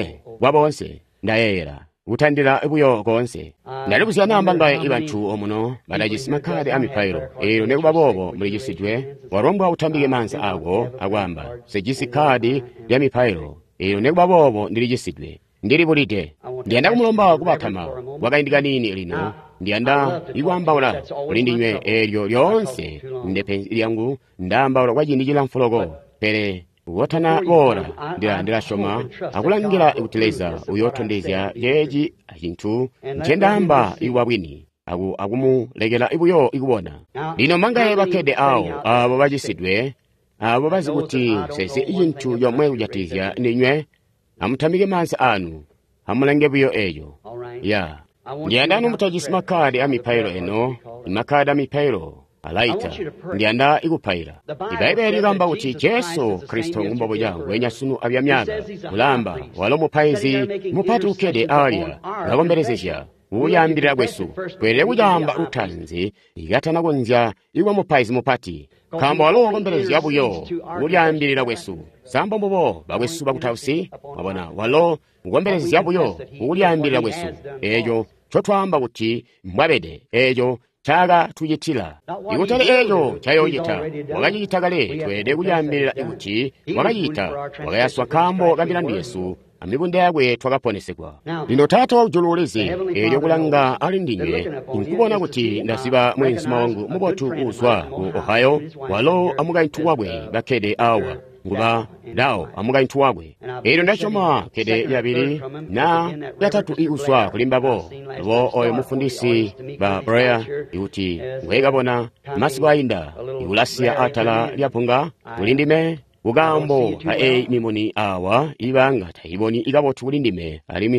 wabonse ndayera utandira ibuyo konse ndalikusiyana mbangaye ibantu omuno badajisima kadi amipairo ero nekuba bobo mulijisidwe warombwa utambike manza ago agwamba sejisi kadi ya mipairo ero nekuba bobo ndilijisidwe ndiri bulide ndiyanda kumulomba kubatama wakaindika nini lino ndiyanda ikwambaula ulindinywe eryo lyonse ndepenzi lyangu ndambaula kwajindikila mfulogo pere wotana bora ndilashoma akulangira ikuteleza uyotondezya yeji achintu nchendamba iwabwini akumulegela ibuyo ikubona lino mangaye bakede awo abo bajisidwe abo bazikuti sese ichintu yomwe kujatizya ninywe amutamike mansa anu amulenge buyo eyo ya ndiyanda numutajisima kadi amipairo eno imakadi amipairo alaita ndiyanda ikupaira ibaibe ligamba kuti Yesu Kristo ngumbobo jangu wenyasunu abyamyaga mulamba walo mupaizi mupati ukede alya ngagomberezesya uyambirira gwesu kwere kujamba utanzi igatana gonzya iwa mupaizi mupati kamba walo wagomberezya buyo uyambirira gwesu samba mbobo bagwesu bakutausi mabona walo ngomberezya buyo uyambirira gwesu ejo chotwamba kuti mwabede ejo chaga tujitila ikutale ejo chayoyita wakajitagale twede kuyambirira ikuti wakajita wakayaswa kambo gambirani Yesu amibunde yagwe twakaponesegwa lino tata waujululeze eryo kulanga ali ndinye nkubona kuti ndasiba mwensima wangu mubotu uzwa ku Ohio walo amugaintu wabwe bakede awa nguba dao amugaintu wabwe eryo ndachoma kede yabiri na yatatu iuswa kulimbabo bo oyo mufundisi ba Brea ikuti ngwegabona masiku ayinda iulasia atala lyapunga ulindime ugambo mimoni awa ibanga taiboni igabotu ulindime alimise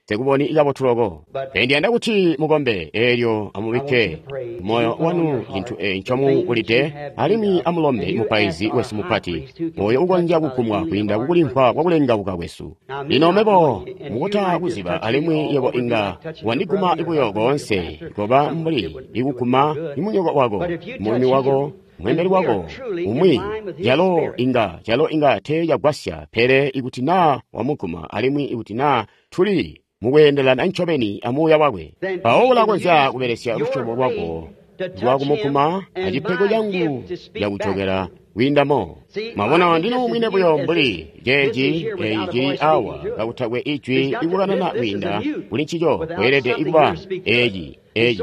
sekuboni iyabothulogo endiyenda kuti mugombe elyo amubike moyo wanu chinthu nchomu ulite alimi amulombe mupaizi wesu mupati moyo ugonja kukumwa kuyinda kukulimpa kwakulenga kukakwesu lino mebo mukuta kuziba alimi yebo inga wandiguma ibuyo gonse koba mbuli ikukuma imunyogo wako mumi wako mwembeli wako umwi jalo inga te yagwasya pere ikuti na wamukuma alimwi ikuti na tuli mukuyendelana nchobeni amuya wakwe paola konza kuberesya lushomo lwako lwakumukuma ajipego yangu yakuchokera windamo mabona ndino mwine buyo mbuli jeji eji awa kakutagwe ichwi ikukana na winda kuli nchijo kwerede ikuba eji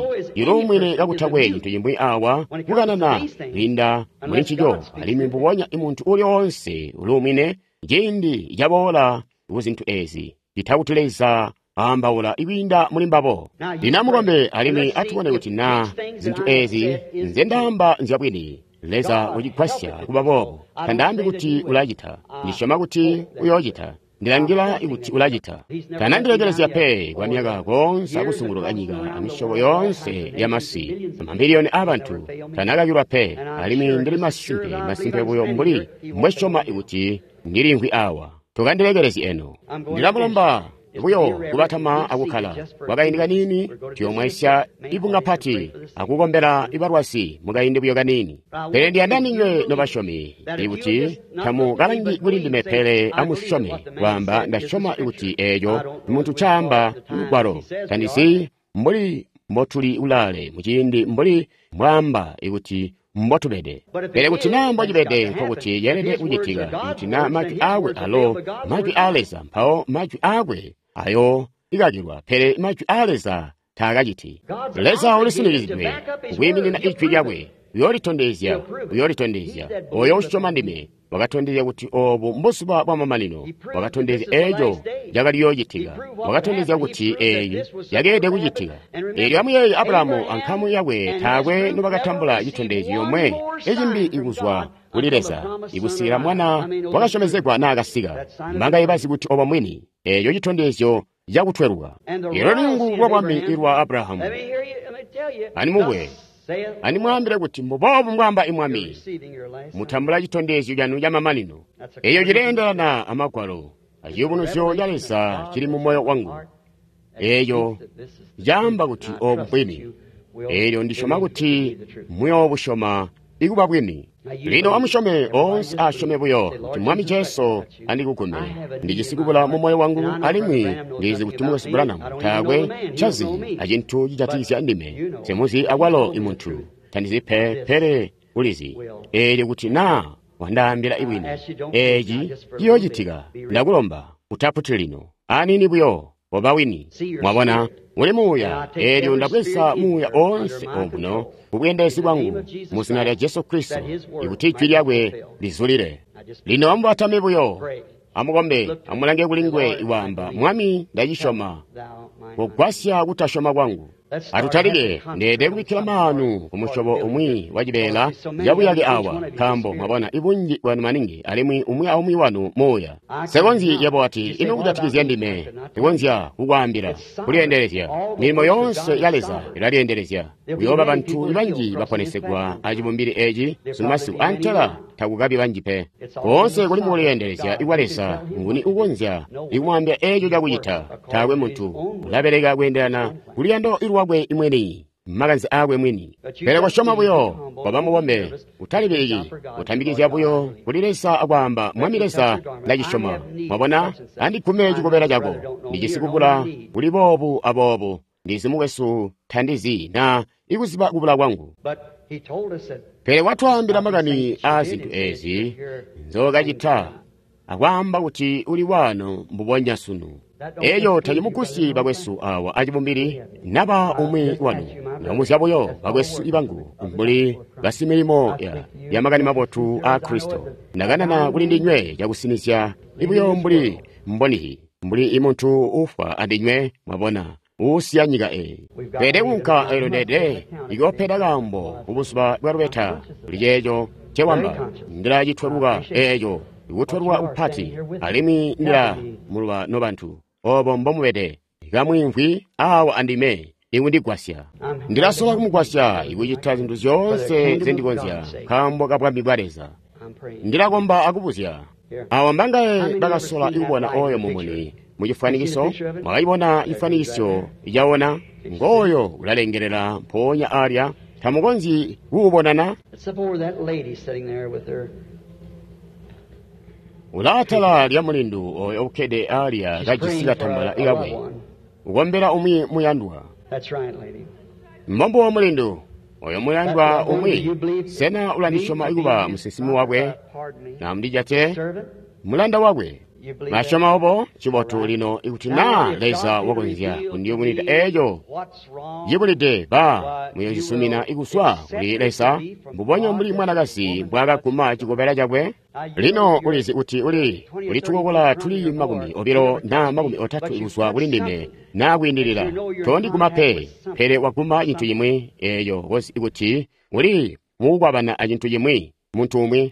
ilo mwine kakutagwe nyintu jimbwi awa kukana na winda kuli nchijo alimi mbuwonya imuntu uli onse ulu mwine jindi jabola uzintu ezi itakuteleza ambawula iwinda mulimbabo linamugombe alimi atuone kuti na zinthu ezi nzendamba nzabwini leza ujikwasya kubabobo kandambi kuti ulajita ndishoma kuti uyojita ndilangira ikuti ulajita kanandilegelezya pe kwa myaka konse akusunguluka anyika amishobo yonse ya masi mamiliyoni abantu kanakakirwa pe alimi ndili masimpe buyo mbuli mweshoma ikuti ndilingwi awa tokandilegelezi eno ndilamulomba buyo kubatama akukhala wakayindika nini tiyomwesya ipunga phati akukombera ibarwasi mukayindi buyo kanini pere ndiyandaninywe nobashomi ikuti thamu kalangi kulindime pere amushomi kwamba ndashoma ikuti eyo muntu chamba mugwaro kandisi mbuli mbotuli ulale muchindi mbuli mwamba ikuti mbotubede pere kuti na mbojibede kokuti yerede ujitika ikuti na maju awe alo maju aleza mpao maju awe ayo ikakirwa pere maju aleza tagajiti leza ulisinilizidwe kuyiminina ichwi lyabwe uyolitondezya oyo ushoma ndime wakatondezya kuti obu mbusuba bwa mamalino wakatondezya ejo jakaliyojitika wakatondezya kuti eyi yagede kujitika elyo amuyeyi abulamu ankhamu yabwe tagwe nobakatambula yitondezya yomwe ejimbi ikuzwa kulileza ikusira mwana wakashomezegwa nakasiga mbanga ibazi kuti oba mwini eyo yitondezyo yakutweruka ilo lingu lwabwami ilwa Abrahamu animubwe animwambire kuti mbobobu mwamba imwami mutambula chitondezyo janu ja mamalino eyo jilendelana amagwalo achibunuzo yaleza chili mu moyo wangu eyo jamba kuti obu bwini elyo ndishoma kuti mwiyo obushoma ikuba bwini lino amushome onse ashome buyo kuti mwami Yesu andikukume ndijisikubula mu moyo wangu alimwi ndizi kuti Moses Branham tagwe chazi ajintu jijatisya ndime semuzi agwalo imuntu tandizipe pere ulizi elyo kuti na wandambira ibwini eji jiyojitika ndakulomba utaputi lino anini buyo obawini mwabona muli muya elyo ndabwesa muya onse obuno ubwendesi bwangu muzina lya Yesu Kristo ikuti ichwi lyabwe lizulire lino ambatame buyo amugombe amulange kulingwe iwamba mwami ndajishoma kugwasya kutashoma bwangu atutalike ndede kubikira manu kumushobo umwi wajibela yabu yage awa kambo mwabona ibunji wanu maningi alimwi umwi wanu moya sekonzi yabo ati ino kutatikizia ndime sekonzia kugwambira kuliendelezya milimo yonse yaleza ilaliendelezya uyoba bantu ibanji bakonesegwa ajibumbiri eji sunumasi antela takugabi banji pe konse kuli muliendelezya iwalesa nguni ugonzya ikumwambia ejo jakuyita tawe muntu ulabereka kuendelana kuliando wagwe imweni maganzi agwe mwini pere kwa shoma buyo kwa mugombe utalibiki utambikizya buyo kulilesa agwamba mwamilesa lajishoma mwabona andi kumeji kubera jago ndijisikubula ulibobu abobu ndizimuwesu tandizi na ikuziba kubula wangu pere watu ambira magani azintu ezi nzoga jita agwamba kuti uli wano mbubonya sunu eyo tajimukusi bagwesu awa ajibumbiri naba umwi wanu namuziaboyo bagwesu ibangu mbuli gasimilimo ya magani mabotu a Kristo naganana kulindinywe jakusinisya ibuyo mbuli mbonihi mbuli imuntu ufa andinywe mwabona usiyanyiga pede unka erodede igopeda gambo ubusuba bwarubeta lijejo chewamba ndira jitweruga eyo igutwerwa upati alimi ndira mulwa no bantu obo mbomubede kamwimvi awa andime iwe ndigwasya ndilasola kumugwasya iwe chita zinthu zonse zendikonzya kambo kapwambibwareza ndilakomba akupuzya awa mbangaye bakasola ikubona oyo mumuni muchifanikiso mwakayibona chifanikiso ichaona ngoyo ulalengerera mponya alya tamukonzi kuubonana ulatala lya mulindu oyo ukhede alya kajisika tambala ikabwe ukombera umwi muyandwa mmombo wa mulindu oyo muyandwa umwi sena ulandishoma ikuba musisimu wakwe na mdijate mulanda wakwe mashoma obo chibotu lino ikutina leza wakonzya undiyo munita ejo yibulide ba muyonjisumina ikuswa uli leza mbubonyo muli mwanakasi mbwaga kuma chikopera chakwe lino ulizi uti uli tukokola tuli makumi obiro na makumi otatu ikuswa uli ndime na kuindirira tondi kumape pere wakuma yintu yimwe eyo wosi ikuti uli mukwabana ajintu yimwe muntu umwe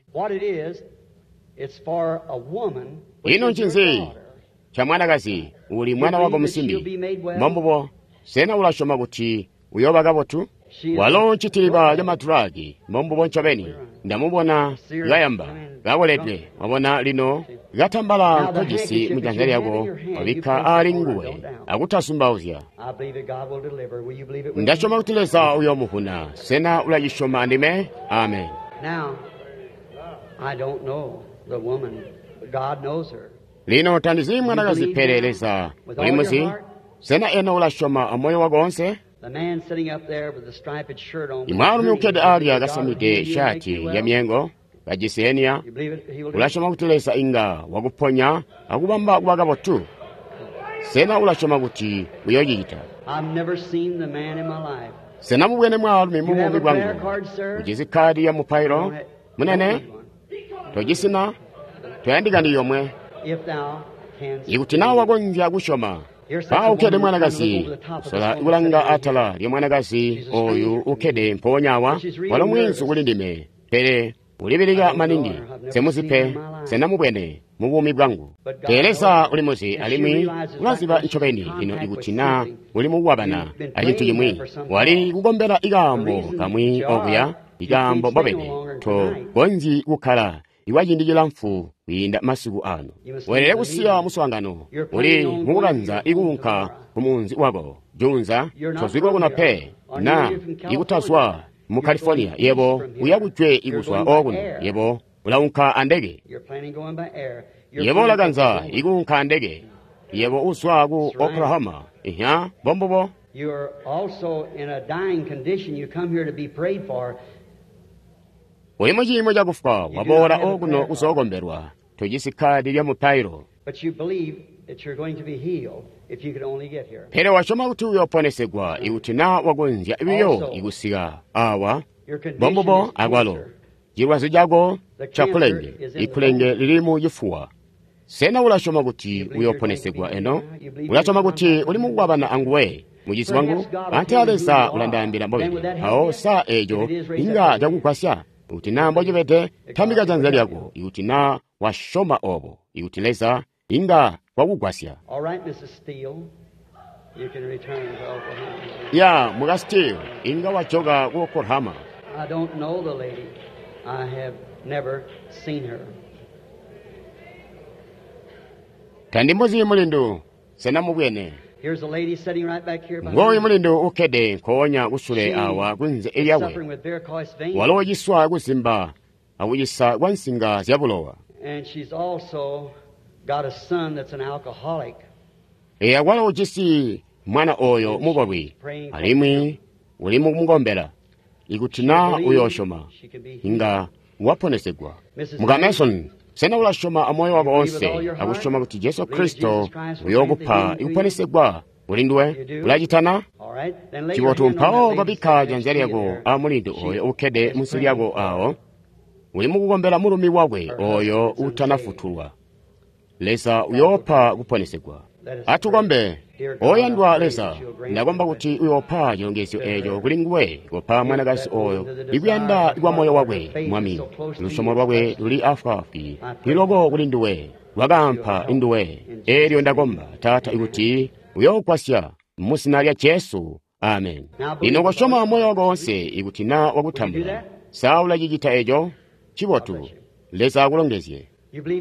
ino nchinzi cha mwanakazi uli mwana wako msimbi mambobo sena ulashoma kuti uyobaka botu walo nchitiliba ya maturagi mambobo nchabeni ndamubona gayamba gawoledwe wabona lino gatambala kojisi mujanjari yako wabika ali nguwe akutasumbauzya ndashoma kutileza uyo muhuna sena ulayishoma andime amen. I don't know the woman, but God knows her. Lino tandizi mwanakazi pereleza ulimuzi sena ena ulashoma amoyo wagonse The man sitting up there with the striped shirt on. Imaru ukede alya gasamide shati ya miengo gajisenia ulashoma kuteleza inga wakuponya akubamba kubagabotu sena ulashoma kuti uyojita. I've never seen the man in my life. Sena mubwene mwalu mimumbi gwangu ujizi kadi ya mupairo munene tojisina toyandika ndi yomwe ikutina wagonja kushoma pa ukede mwanakazi sola ulanga atala lya mwanakazi oyu ukede mponyawa walo mwinsu uli ndime pere ulibirika manindi semuzipe sena mubwene mubumi bwangu telesa ulimuzi alimi ulaziba nchokeni ino ikutina uli muwabana ajintu yimwi wali kugombera igambo kamwi okuya igambo bobene to gonji kukhala iwajindijila mfu winda masiku ano welele kusiya muswangano uli mukukanza ikunka kumunzi wako junza tozwiko kuna pe na ikutaswa mu California yebo uyakutwe ikuswa okuno yebo ulaunka andege yebo laganza ikunka andege yebo uswa ku Oklahoma ihya bombobo. You are also in a dying condition. You come here to be prayed for. Oyimuji moja kufa wabora okuno usogomberwa tojisikadi lya mupairo. But you believe that you're going to be healed if you could only get here. Pere washoma kuti uyoponesegwa iutina wagonja ibiyo igusiga awa bombobo agwalo jirwazo jago chakulenge ikulenge lilimu yifuwa sena ulashoma kuti uyoponesegwa eno ulashoma kuti uli mugwabana anguwe mujizi wangu ante alesa ulandambira mbobene hao sa ejo inga jakukwasya utina mbojibete tamika janzali yako iutina washoma obo iutileza inga wakugwasya. All right, Mrs. Steele, you can return to Oklahoma. Ya muga Steele inga wachoga ku Oklahoma. I don't know the lady. I have never seen her. Kandi mbozi mulindu sena mubwene. Here's a lady sitting right back here behind. Ngoyi mulindu ukede konya usule awa kunze eliyawe. Walo jiswa kusimba awujisa wansinga zyabulowa. And she's also got a son that's an alcoholic. Walo jisi mwana oyo mubabwi alimi ulimu mugombera ikutina uyoshoma inga waponesegwa. Muga Mason sena ulashoma amoyo wako onse akushoma kuti Yesu Kristo uyogupa ikuponesegwa ulindwe ulajitana chibotu mpao babika janjari yako amulindu oyo ukede musili yako ao ulimu kugombera mulumi wagwe oyo utanafutulwa lesa uyopa kuponesegwa atugombe oyandwa lesa ndagomba kuti uyopa yongesyo ejo kulingwe gopa mwanagasi oyo ibuyanda igwa moyo wagwe mwami lushomo lwagwe luli afafi ilogo kulinduwe wagampa induwe eryo ndagomba tata ikuti uyokwasya musina lya Yesu. Amen. Lino koshoma moyo gonse ikuti na wakutambula saula jijita ejo chibotu leza akulongezye.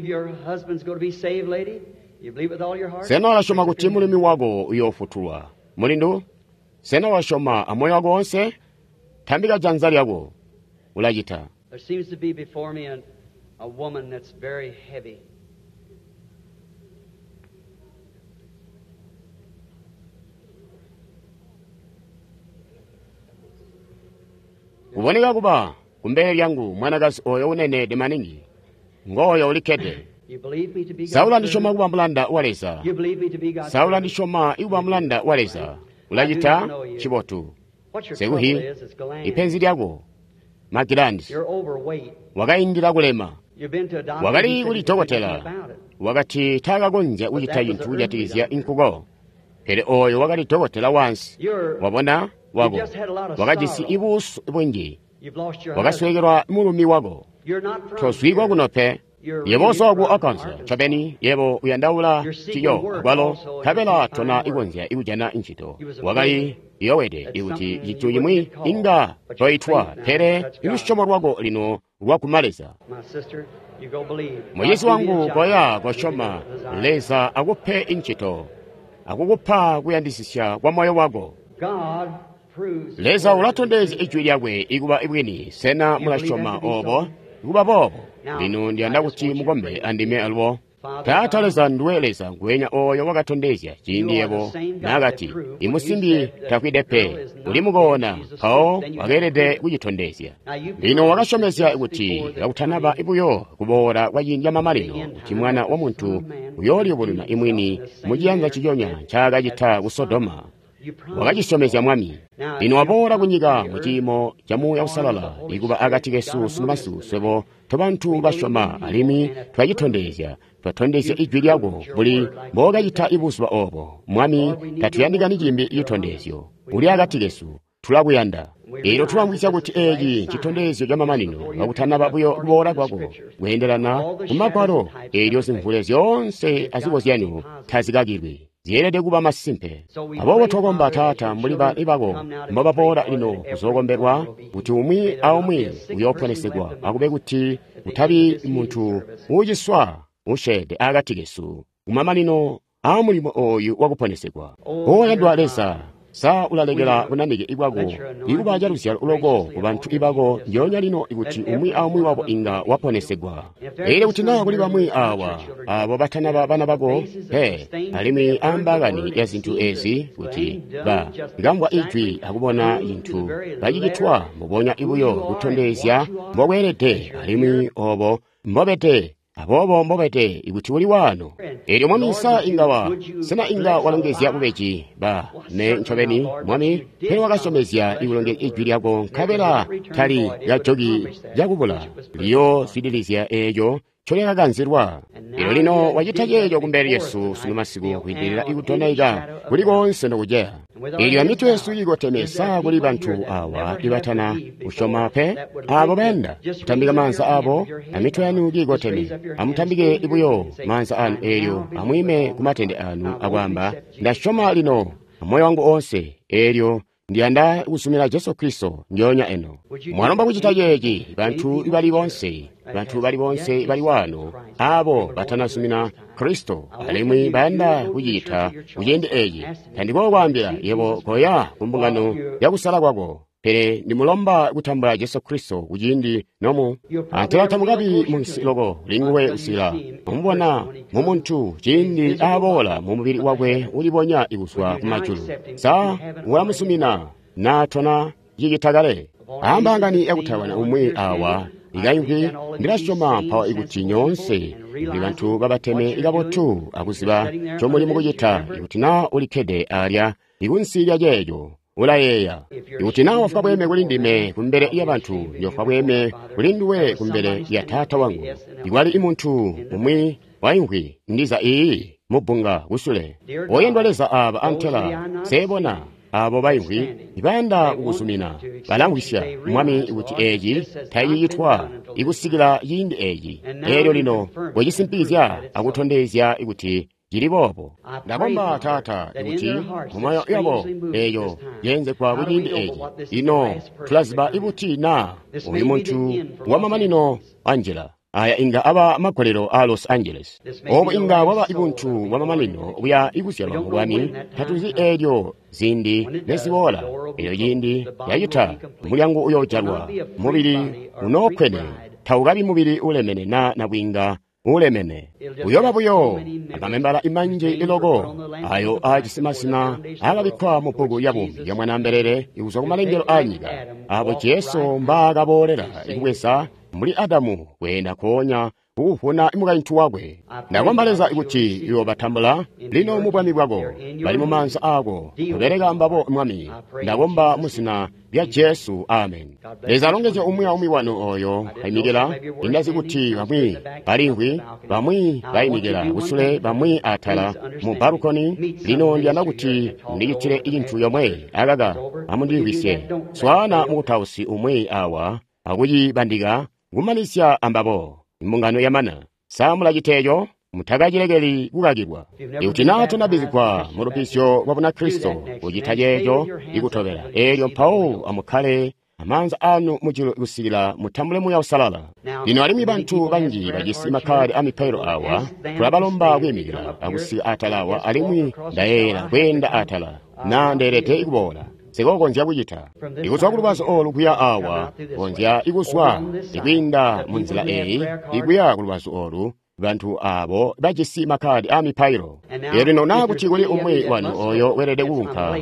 Sena washoma kuti mulimi wago uyofutulwa mulindu. Sena washoma amoyo gonse tambika janzali yago ulajita. There seems to be before me a woman that's very heavy. Kuboneka kuba kumbele lyangu mwanakazi oyo unene demaningi ngoyo ulikede. Saula ndishoma kuba mlanda waleza. Saula ndishoma iwa mlanda waleza ulajita chibotu. Seguhi ipenzi lyago makirandi wakaindira kulema wakali ulitokotela wakati tagagonja uchita yintu ujatilizya inkugo pere oyo wakali tokotela wansi wabona wago wakajisi ibusu ibunji wakaswegerwa mulumi wago toswigwa kunope yeboso wagu akansa chabeni yebo uyandaula chiyo gwalo kabela tona igonja iujana inchito wakali yowede iuti jituyimwi inga toitwa pere ilushoma rwago lino rwakumaleza. Mwenyezi wangu koya koshoma leza akupe inchito akukupa kuyandisisya kwa moyo wago. Leza ulatondezi ijwi lyagwe ikuba ibwini sena mulashoma obo ikuba bobo lino ndianda kuti mugombe andime alwo. Tata leza ndweleza ngwenya oyo wakatondezya chindi yebo nagati imusimbi takwidepe ulimugona kao wagerede kujitondezya. Lino wakashomezya ikuti lautanaba ibuyo kubora wajinja mamalino kuti mwana wa muntu uyoli ubuluna imwini mujianza chijonya chagajita usodoma. Wakajisomezya mwami lino wabora kunyiga mutimo jamu ya usalala ikuba agati Yesu sunumasu sebo tobantu bashoma alimi twajitondezya twatondezya ijwi lyagwo buli mboga jita ibuswa obo mwami tatuyandiga nijimbi yitondezyo uli agati Yesu tulabuyanda ero tulambwisya kuti eji chitondezyo ja mamanino wakutanaba buyo kubora kwago kuhenderana kumakwaro eryo zimvule zonse azibozyanyu tazigagirwe ziyerede kuba masimpe abobo togomba tata muliba ibago mbabapora lino kuzogomberwa kuti umwi aumwi uyoponesegwa akube kuti utabi muntu ujiswa ushede agati Yesu umamanino amulimo oyu wakuponesegwa oyandwa lesa sa ulalegera bunanige ibwago ikubaja rusya ulogo kubantu ibago nyonya lino ikuti umwi aumwi wabo inga waponesegwa ere kuti nawo kuli bamwi awa abo batana bana bago alimi ambagani ya zintu ezi kuti ba ngambwa ijwi akubona intu bajigitwa mubonya ibuyo gutondezya mbogwerete alimi obo mbobete abobo mbobete ikuti uli wano eryo mwamisa ingawa sena inga walongezya bubeji ba ne nchobeni mwami pere wakasomezya iulonge ijwi lyago nkabela tali yajogi yakubula liyo sidilizya ejo cholekaganzirwa ero lino wajitajejo kumbere Yesu sunumasiku kuidirira ikutonaiga kuli konse nokujea iyo mitu Yesu igotemesa kuli bantu awa ibatana ushomape abo benda kutambika mansa abo amitu yanu igoteme amutambike ibuyo mansa anu eyo amwime kumatende anu agwamba ndashoma lino moyo wangu onse eryo ndianda usumira Yesu Kristo nyonya eno mwanomba kuchitajeji bantu ibali bonse ibali wano abo batanasumina Kristo alimwi banda kujita ujende eji tandigo kwambira yebo koya kumbungano yakusala kwago pere nimulomba kutambula Yesu Kristo ujindi nomu atata mugabi munsilogo lingwe usira mumbona mumuntu jindi abola mumubiri wagwe ulibonya ibuswa kumajuru sa wamusumina natona yigitagale ambangani yakutawana umwi awa igayuki ndirashoma pawa ikuti nyonse ndi bantu babateme igabotu akuziba chomuli mukujita ikuti na ulikede alya ikunsilya jejo ulayeya ikuti na wafuka bweme kulindime kumbere iya bantu yofuka bweme kulinduwe kumbere ya tata wangu iwali imuntu umwi wayungwi ndiza mubunga usule oyendwaleza aba antela sebona abo bayungwi ibanda ugusumina balangwisha mwami ikuti eji tayitwa igusigira yindi eji eryo lino wejisimpiza akutondezya ikuti jilibobo ndagomba tata ikuti mumoyo yabo eyo yenze kwa bujindi eji ino tulaziba ibuti na uyu muntu wamamanino Angela aya inga aba makolero a Los Angeles obo inga waba ibuntu wamamanino uya igusyaba mubwani tatuzi ejo zindi nesibola eyo yindi yayita mulyango uyo jarwa mubiri unokwene taugabi mubiri ulemene na bwinga ulemene uyoba buyo akamembala imanje ilogo ayo ajisimasina agabikwa mupugu yabumbi yamwanamberere ibuza kumalengero anyiga abo Yesu mbaga bolera igwesa muri Adamu wenda konya ufuna imugaintu wagwe ndagombaleza ikuti iyo batambula lino mubwami bwago bali mumanza ago tuberega mbabo mwami ndagomba musina bya Yesu amen leza longeje umwe wano oyo ayimigera indazi kuti bamwi baringwi bamwi bayimigera usule bamwi atala mu balkoni lino ndiana kuti ndiyitire ikintu yomwe agaga amundibise swana mutausi umwe awa aguyi bandiga gumanisya ambabo imungano yamana samula gitejo mutagajiregeli gugagirwa iutinato nabizikwa murupisyo wabuna Kristo ugitajejo igutobera elio mpau amukale amanza anu mujiru gusigila mutambule muya usalala lino alimi bantu banji bagisima kari amipairo awa kulabalomba wimigira agusi atalawa alimwi daera wenda atala na nderete igubola segogo njya bugita iguswa kurubazo olukuya awa onjya iguswa igwinda munzila iguya kurubazo olu bantu abo bagisima kadi amipairo erino naguchiguli umwe wanu oyo werede wunka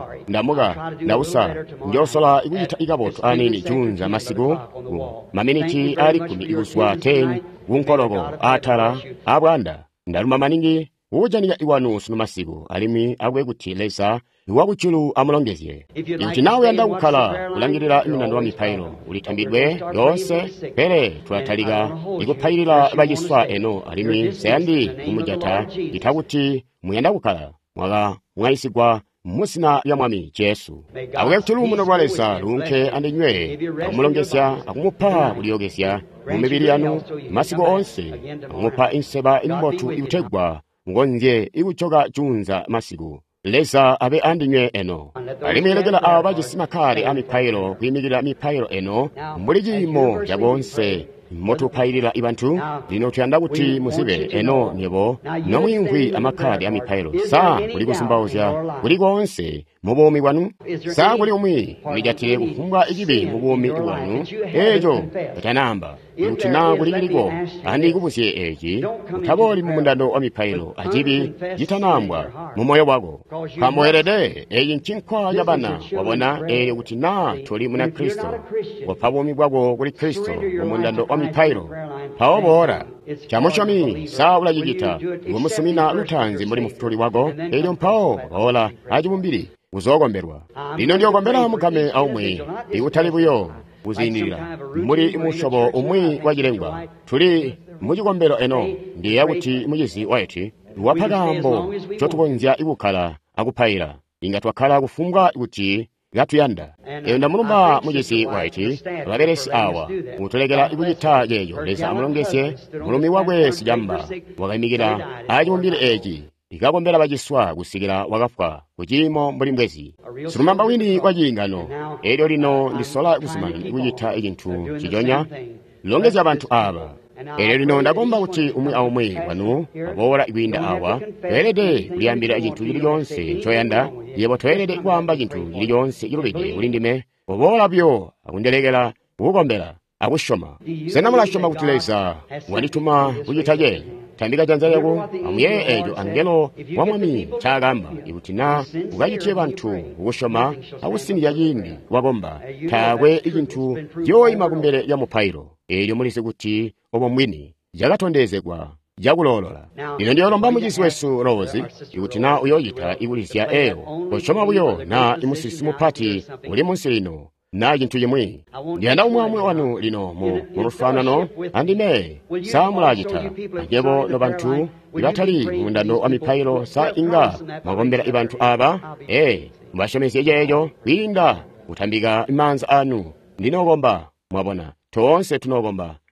ndamuga nausa njosola iguyita igaboto anini junza masigo maminiki ari kumi iguswa 10 wunkologo atara abwanda ndaruma maningi ujaniga iwanu sunu masigo alimi agwe gutilesa iwabuchulu amulongezye iuti nawe yanda gukala ulangirira iminando wa mipairo ulitambidwe yose pere tuataliga igupayirira bagiswa eno alimi sayandi umujata itaguti muyanda gukala mwaga mwayisigwa musina ya mwami Yesu awe kutulu muno gwalesa lunke andinywe amulongesya akumupa uliogesya mumibiri yanu masigo onse akumupa inseba imbotu iutegwa ngonje iguchoga junza masigo lesa abe andinywe eno alimelegela abagisima kari amipairo kwimigira mipairo eno mulijimo yabonse moto pairira ibantu lino tuyanda kuti musibe eno nibo nomwingwi amakari amipairo sa uli gusimbaoza uli gonse mubomi wanu sa uli umwi mijatire kufunga igibe mubomi wanu ejo tanamba utina uli giligo andi kubusie eji utaboli mumundando amipairo ajibi jitanambwa mumoyo wago kamoherede eji nchinkwa yabana wabona utina tuli muna Kristo wapabomi wago kuli Kristo mumundando amipairo paobora chamushomi saula yigita ngumusumina lutanzi muri mufutuli wago elio mpao ola ajibumbiri uzogomberwa lino ndiogombera mukame aumwe iutalibuyo uzinirira muri imushobo umwe wagirengwa tuli mujigombero eno ndiye kuti mujizi waiti wapagambo chotugonzya ibukala agupayira ingatwakala gufunga iguti gatuyanda enda mulumba mujisi waiti baberesi awa mutolegera ibuyita yeyo leza amulongese mulumi wagwe sijamba wagamigira ajibumbire eji igagombera bagiswa gusigira wagafwa kujimo mbuli mbwezi surumamba windi wajingano elio lino ndisola gusimani ibuyita egintu kijonya longeza abantu aba elio lino ndagomba kuti umwe aumwe wanu abora ibinda awa welede uliyambira egintu yili yonse choyanda yebo toelede kwamba egintu yili yonse irubide ulindime obora byo akundelegera ugombera abushoma sena mulashoma kutileza walituma kujitaje tambika janzayago amuye ejo angelo wamwami chagamba ibutina ugayitie bantu ugushoma awusini yayindi wagomba tawe igintu yo imagumbere ya mupairo elio mulise guti obo mwini jagatondezegwa jagulolola ino ndiyo lomba mujisi wesu rozi ibutina uyoyita ibulisya eyo oshoma buyo na imusisi mupati uli munsi lino na jintu yemwe ndianda umwamwe wanu lino mu rufanano andime samulagita ajebo no bantu ibatali mundano amipairo sa inga magombera ibantu aba mbashomese yeyo winda utambiga imanza anu ndinogomba mwabona tonse tunogomba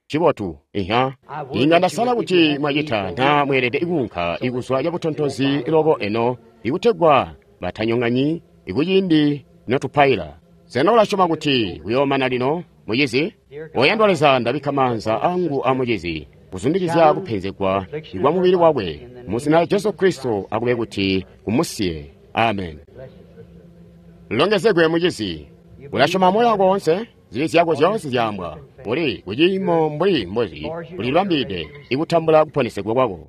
chibotu iha inga ndasala kuti mwayita na mwerede ikunka ikuswa ya butontozi ilobo eno ikutegwa batanyong'anyi ikuyindi notupaila sena ulashoma kuti uyomana lino muyezi oyandwaleza ndabikamanza angu amuyezi kuzundikizya kuphenzekwa igwa mubiri wawe musina Yesu Kristo akube kuti umusiye amen longezegwe muyezi ulashoma moyo wako wonse zili ziyako zonse zyambwa uli kujimo mbuli mbozi ulilwambide ikutambula kuponesekwa kwako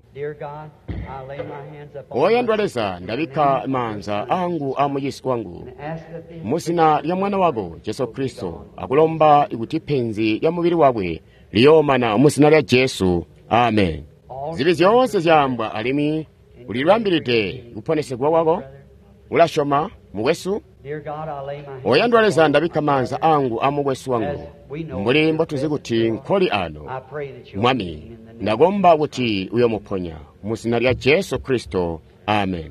oyandwaleza ndabika manza angu amuyezi wangu musina ya mwana wako Yesu Kristo akulomba ikuti phenzi ya mubiri wawe liyomana musina lya Yesu amen zili zonse zyambwa alimi ulilwambide kuponesekwa kwako ulashoma muwesu oyandwaleza ndabika manza angu amugwesu wangu mulimbo tuzikuti nkoli ano mwami ndagomba kuti uyomuponya musina lya Yesu Kristo amen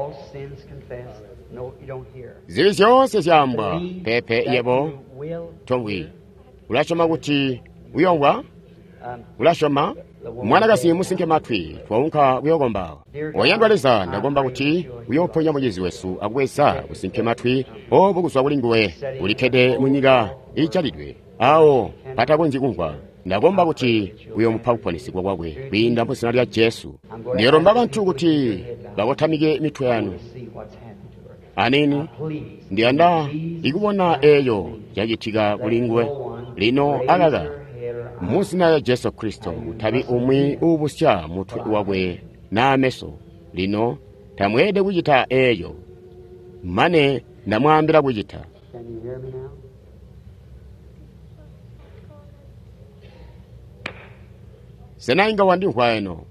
zili zonse zyambwa pepe yebo tongwi ulashoma kuti uyongwa ulashoma mwana kasi musinke matwi twaunka uyogomba oyandwaleza ndagomba kuti uyoponya mwenyezi wesu agwesa usinke matwi obo kuswa kulinguwe ulikede munyiga ichalidwe awo patabonzi kungwa ndagomba kuti uyomupha kuponesekwa kwakwe kwinda musina lya Yesu ndiyeromba bantu kuti bagotamike mitwe yanu aneni ndiyanda ikubona eyo yajitika kulingwe lino agaga musina ya Yesu Kristo utabi umwi ubusya mutwe wabwe na meso lino tamwede kujita eyo mane ndamwambira kujita senainga wandihwa eno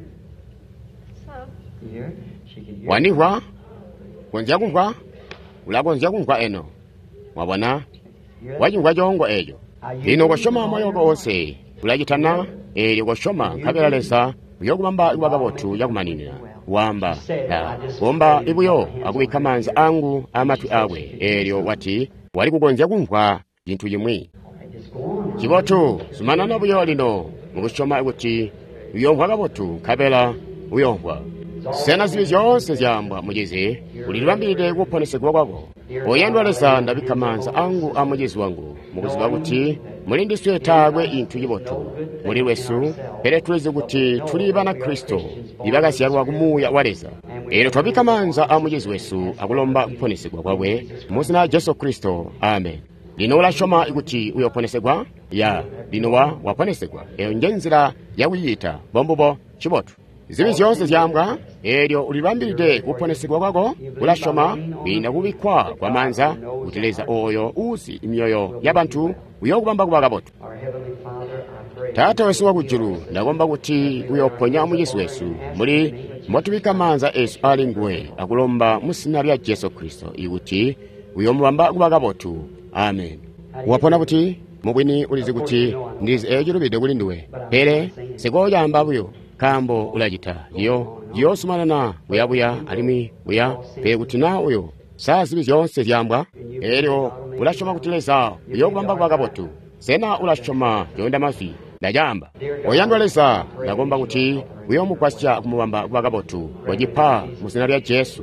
wandihwa konzya kumva ulakonzya kumva eno wabona wajingwa jongo eyo lino goshoma moyo gose ulajitana elyo goshoma kabelalesa uyokubamba iwagabotu yakumanina wamba gomba ibuyo akubika manza angu amatwi awe elyo wati wali kugonzya kumva bintu yimwi chibotu sumana nabuyo lino mukushoma ikuti uyonkwagabotu kabela uyonkwa sena zibi zonse zyambwa mugezi ulilwambide kuponesekwa kwako oyandwaleza ndabika manza angu amugezi wangu mukuziba kuti mulindiswe tagwe intu yibotu muri wesu pere tuweze kuti tuli bana Kristo ibagasyarwa kumuya waleza ero twabika manza amugezi wesu akulomba kuponesekwa kwakwe musina Yesu Kristo amen lino ulashoma ikuti uyoponesekwa ya lino waponesekwa eyo njenzira yakuyita bombobo chibotu zibi zonse zyambwa elyo ulilwambide kuponesekwa kwako ulashoma bina kubikwa kwa manza uteleza oyo uzi imyoyo y'abantu uyokubamba kubagabotu tata wesu wakujuru ndagomba kuti uyoponya muyezi wesu muri motubika manza esu ali ngwe akulomba musina lya Yesu Kristo ikuti uyomubamba kubagabotu amen wapona kuti mubwini ulizi kuti ndizi ejo lubide kulinduwe pere sekoyamba buyo kambo ulajita iyo sumanana buya alimi buya pe kuti na uyo saa zibi zonse zyambwa elyo ulashoma kutileza uyokubamba kubagabotu sena ulashoma yonda mafi ndajamba oyandwaleza ndagomba kuti uyomukwasya kumubamba kubagabotu wajipa musina lya Yesu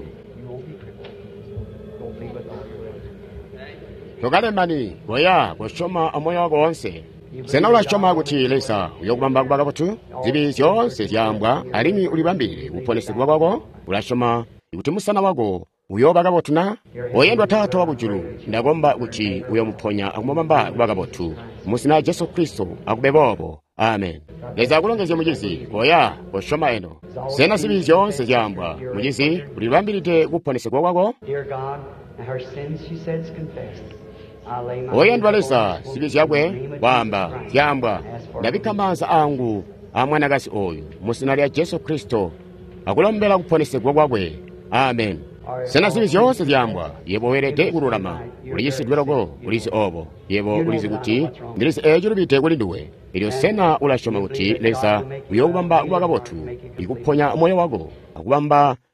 togalemani boya goshoma amoyo wako wonse sena ulashoma kuti lesa uyokubamba kubagabotu zibi zonse zyambwa alimi ulibambire uponesekwa kwako ulashoma ikuti musana wako uyobagabotu na oyendwa tata wakujulu ndagomba kuti uyomuponya akumubamba kubagabotu musina Yesu Kristo akubebobo amen leza kulongeze mujisi oya goshoma eno sena zibi zonse zyambwa mujisi ulibambirite kuponesekwa kwako oyandwaleza zibi zyakwe wamba zyambwa ndabika manza angu amwanagasi oyu musina lya Yesu Kristo akulombela kuponesekwa kwakwe amen sena zibi zonse zyambwa yebo werete kululama uliyisidwelogo ulisi obo yebo ulizi kuti ndilisi ejo lubite kulinduwe ilyo sena ulashoma kuti lesa uyokubamba kubagabotu ikuponya moyo wako akubamba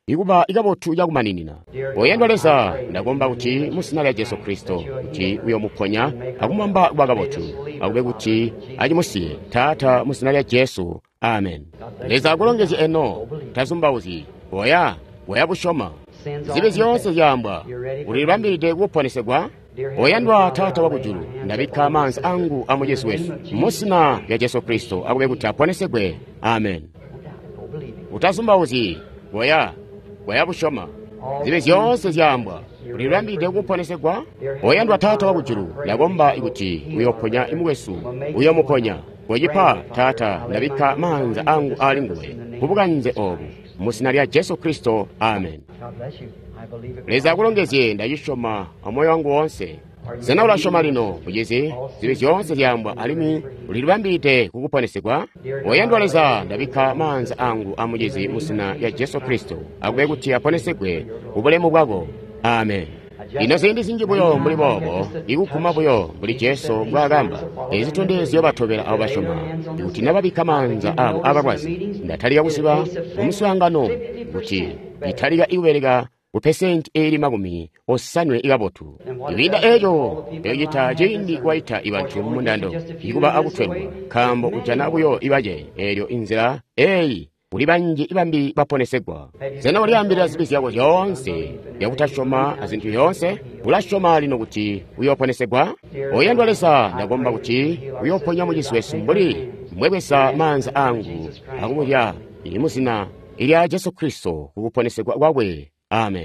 ikuba ikabotu yakumaninina oyendoleza ndagomba kuti musina lya Yesu Kristo kuti uyo muponya akumwamba bwakabotu akube kuti ajimusiye tata musina lya Yesu. Amen. Leza akulongezi eno tazumbauzi oya bushoma zibe zyonse zyamba ulilambiride kuponesegwa oyandwa tata wakujulu ndabika amanzi angu amu Yesu wesu musina lya Yesu Kristo akube kuti aponesegwe. Amen. Utazumbauzi oya bushoma zibe zyonse zyamba ulilambiride kuponesegwa oyandwa tata wakujulu ndagomba ikuti uyoponya imu wesu uyo muponya ojipa tata ndabika manzi angu ali nguwe kubuganze obu musina lya Yesu Kristo. Amen. Leza akulongezye ndayishoma amoyo wangu wonse zena ulashoma lino ujeze zibe zyonse zyamba alimi ulilambiride kukuponesegwa oyandwaleza ndabika manzi angu amujezi musina lya Yesu Kristo akube kuti aponesegwe ubulemu bwako. Amen. Ino zindi zinji buyo mbuli bobo ikukuma buyo mbuli Yesu bwagamba ezitonde ziyobatobera abo bashoma ikuti nababika manzi abo abagwazi ndataliga kusiba omuswangano kuti italiga iwerega upesenti eri magumi osanwe igabotu ibinda ejo yita jindi waita ibantu mundando ikuba akutwelwa kambo ujana buyo ibaje eryo inzira uli banji ibambi baponesegwa zena uliambira zibisi yako yonse yakutashoma azintu yonse ulashoma lino kuti uyoponesegwa oyendwalesa ndagomba kuti uyoponya mu Yesu wesu mbuli mwebesa manzi angu akumuja ili musina ilya Yesu Kristo kukuponesegwa wawe. Amen.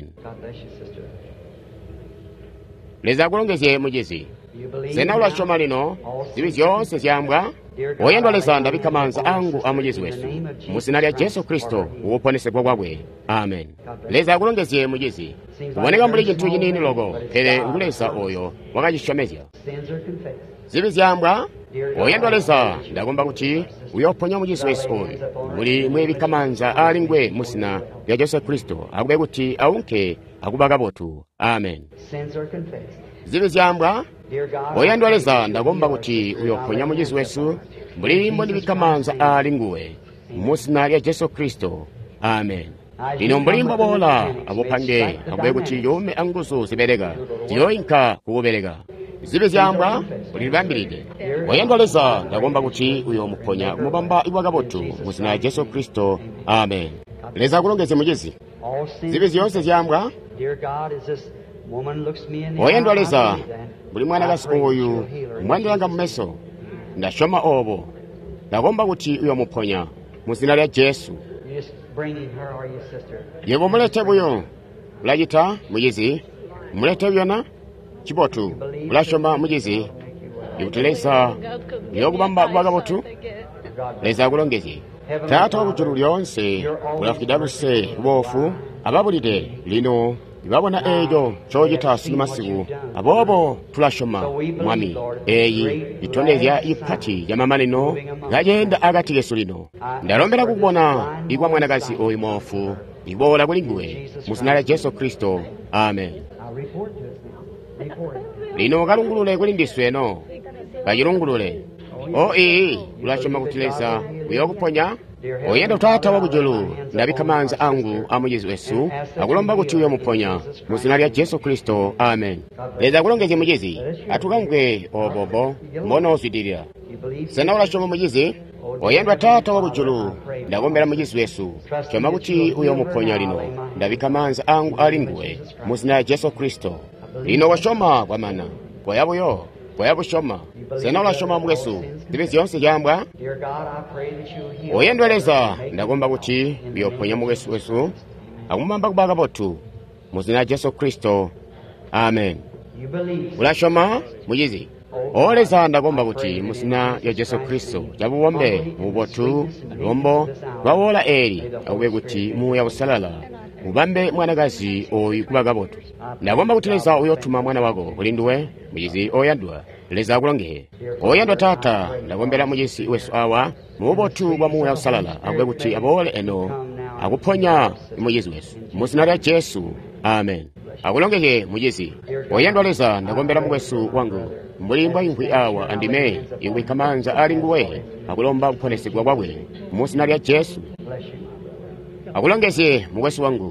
Leza akulongezye mujezi zena ulashoma lino zibisi yonse zyambwa oyendwaleza ndabika manzi angu amu Yesu wesu musina lya Yesu Kristo kukuponesegwa wawe. Amen. Leza akulongezye mujezi kuboneka mbuli chintu chinini logo pele ngulesa oyo wakachishomezya zibi zyambwa oyendwaleza ndagomba kuti uyoponya mu Yesu wesu oyo muli mwebika manzi ali ngwe musina lya Yesu Kristo akube kuti aunke akubaga botu. Amen. zibi zyambwa oyendwaleza ndagomba kuti uyoponya mu Yesu wesu muli mwebika manzi ali nguwe musina lya Yesu Kristo. Amen. Lino mbulimba bola abopange akube kuti yome anguzo ziberega ziyoyinka kukuberega zibe zyambwa ulibambiride oyendwaleza ndagomba kuti uyo muponya mubamba ibwagabotu musina lya Yesu Kristo. Amen. Leza akulongeze mujezi zibe zyonse zyambwa oyendwaleza buli mwana gasi oyu mwandilanga mumeso ndashoma obo ndagomba kuti uyo muponya musina lya Yesu. Yebo mulete buyo ulajita mujezi mulete byona chibotu ulashoma mujezi yuteleza yokubamba bwagabotu. Leza akulongeze tata wakujulu lyonse ulafidaluse bofu ababulide lino ibabona ejo chojita silimasiku abobo tulashoma mwami eyi itonezya ipati ya mama lino gajenda agati Yesu lino ndalombera kubona igwa mwanagazi oyi mofu ibola kulingwe musina lya Yesu Kristo. Amen. Lino kalungulule kulindiswe no kajilungulule ulashoma kutileza uyokuponya oyenda tata wakujulu ndabika manzi angu amu Yesu wesu akulomba kuti uyo muponya musina lya Yesu Kristo. Amen. Leza akulongeze mujezi atukangwe obobo mbono osidilira sena ulashoma mujezi oyendwa tata wakujulu ndagombera mu Yesu wesu choma kuti uyo muponya lino ndabika manzi angu ali nguwe musina lya Yesu Kristo. Lino washoma kwa mana kwa yabo shoma sena ulashoma mu Yesu zibe zyonse zyambwa oyendwaleza ndagomba kuti uyoponya mu Yesu wesu akumamba kubaga botu musina lya Yesu Kristo. Amen. Ulashoma mujezi oleza ndagomba kuti musina lya Yesu Kristo jabuwombe mubotu lombo bawola eri akube kuti muya busalala mubambe mwanagazi oyi kubaga botu ndagomba kutileza uyotuma mwana wako ulinduwe mujezi oyandwa. Leza akulongehe oyandwa tata ndagombera mujezi wesu awa mubotu bwa muya busalala akube kuti abole eno akuponya mujezi wesu musina lya Yesu. Amen. Akulongehe mujezi oyendwaleza ndagombera mu Yesu wangu mbulimba inkwi awa andime inkwi kamanza ali nguwe akulomba kuponesegwa bwabwe musina lya Yesu. Akulongeze mu Yesu wangu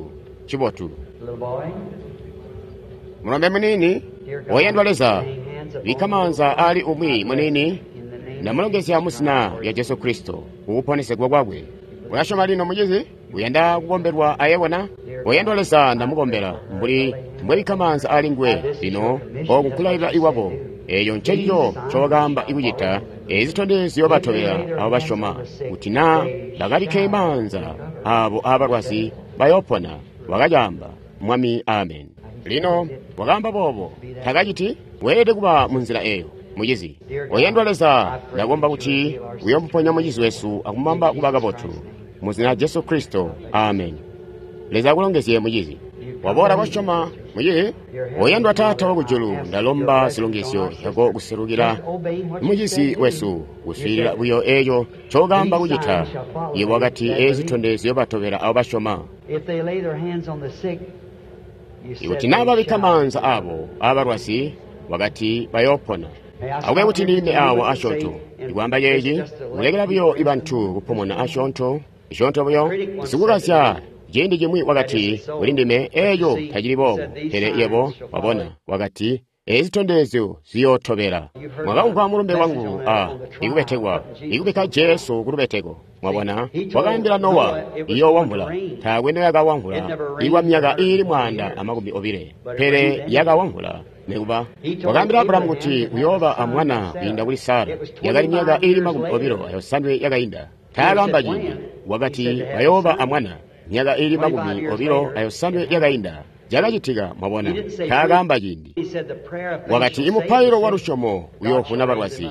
chibotu Little boy, mulombe munini oyendwaleza vikamanza ali umwi munini in the name namulongezya musina ya Yesu Kristo ukuponesegwa kwabwe ulashoma lino mujizi uyenda kugomberwa ayewona oyendwaleza ndamugombera mbwe vikamanza ali ngwe lino okukulalira iwabo eyo nchechicho chogamba ikuyita ezitondezi yobatobera abo bashoma utina lagalike imanza abo abalwazi bayopona wakajamba mwami amen lino wagamba bobo takachiti wede kuba munzira eyo mujizi oyendwaleza ndagomba kuti uyomponya mujizi wesu akumamba kubaga botu muzina Yesu Kristo amen leza kulongezye mujizi wabora bashoma mujizi oyendwa tata wakujulu ndalomba silongesyo yako kuserukira mujizi wesu uswirira buyo eyo chogamba kujita iyo wakati ezitondezi yobatobera abo bashoma iwuti naba bikamanza abo abalwasi wakati bayopona awuke kuti nime awo ashonto igwamba yeji ulegera buyo ibantu kupomona ashonto ishonto buyo isikukasya jindi jimwi wakati ulindime eyo tajiri bobo tere yebo wabona wakati ezitondezo ziyotobera mwakaunkwa mulumbe wangu ikubetegwa ikubeka Yesu kulubetego mwabona wakambira Nowa iyo wamvula tagwendo yakawamvula iwa myaka ili mwanda amakumi obire pere yakawamvula nekuba wakambira Abrahamu kuti uyoba amwana kuyinda kuli Sara yakali myaka ili makumi obiro ayo sandwe yakayinda tagamba jindi wakati bayoba amwana myaka ili makumi obiro ayo sandwe yakayinda jagajitika mwabona tagamba jindi wakati imupayiro warushomo uyofuna barwasi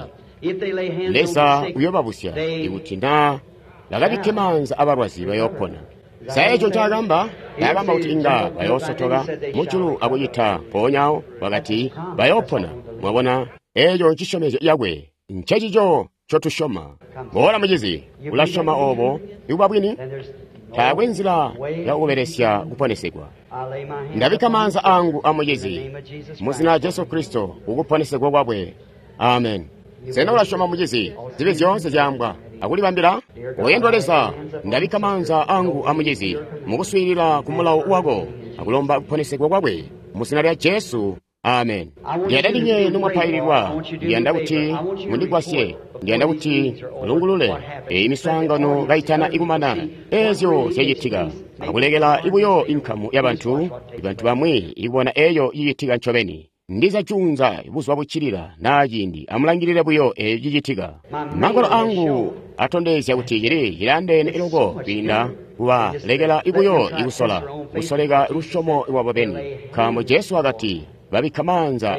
lesa uyobabusya ibutina lagalikemanza abarwasi bayopona saecho tagamba kuti inga bayosotoga muchulu abuyita ponyawo wakati bayopona mwabona ejo nchishomezo yagwe nchechicho chotushoma bora mujizi ulashoma obo ibabwini tagwenzira ya uberesya kuponesegwa ndabikamanza angu amujizi muzina Yesu Kristo ukuponesegwa kwabwe amen sena ulashoma mujizi zibe zonse jambwa akulibambira oyendwaleza ndabikamanza angu amujizi mukuswirira kumulawo wago akulomba kuponesegwa kwabwe muzina lya Yesu amen ndiyadalinye numwapayirirwa ndiyanda kuti mundigwasye ndiyanda kuti ulungulule imisangano gaitana ikumana ezyo zeyitiga akulegela ibuyo inkamu y'abantu bamwe ibona eyo yiyitiga ncobeni ndiza chunza ibuzwa buchirira najindi amulangirire buyo yiyitiga mangolo angu atondezya kuti yiri yirandene ilogo pinda kuba legela ibuyo ibusola usolega rushomo iwabobeni kamo Yesu agati babikamanza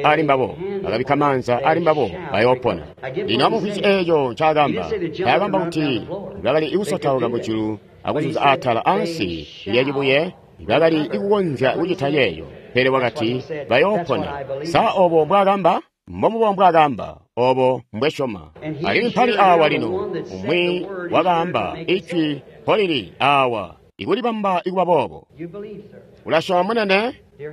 ali mbabo bayopona inamu kwisi ejo chagamba kuti bagali iusotawoga muchulu akuzuza atala ansi yajibuye bagali ikugonza ujitayeyo pere wakati bayopona sa obo mbwagamba obo mbweshoma alini mpali awa lino umwi wagamba ichi polili awa igulibamba igubabobo ulashoma munene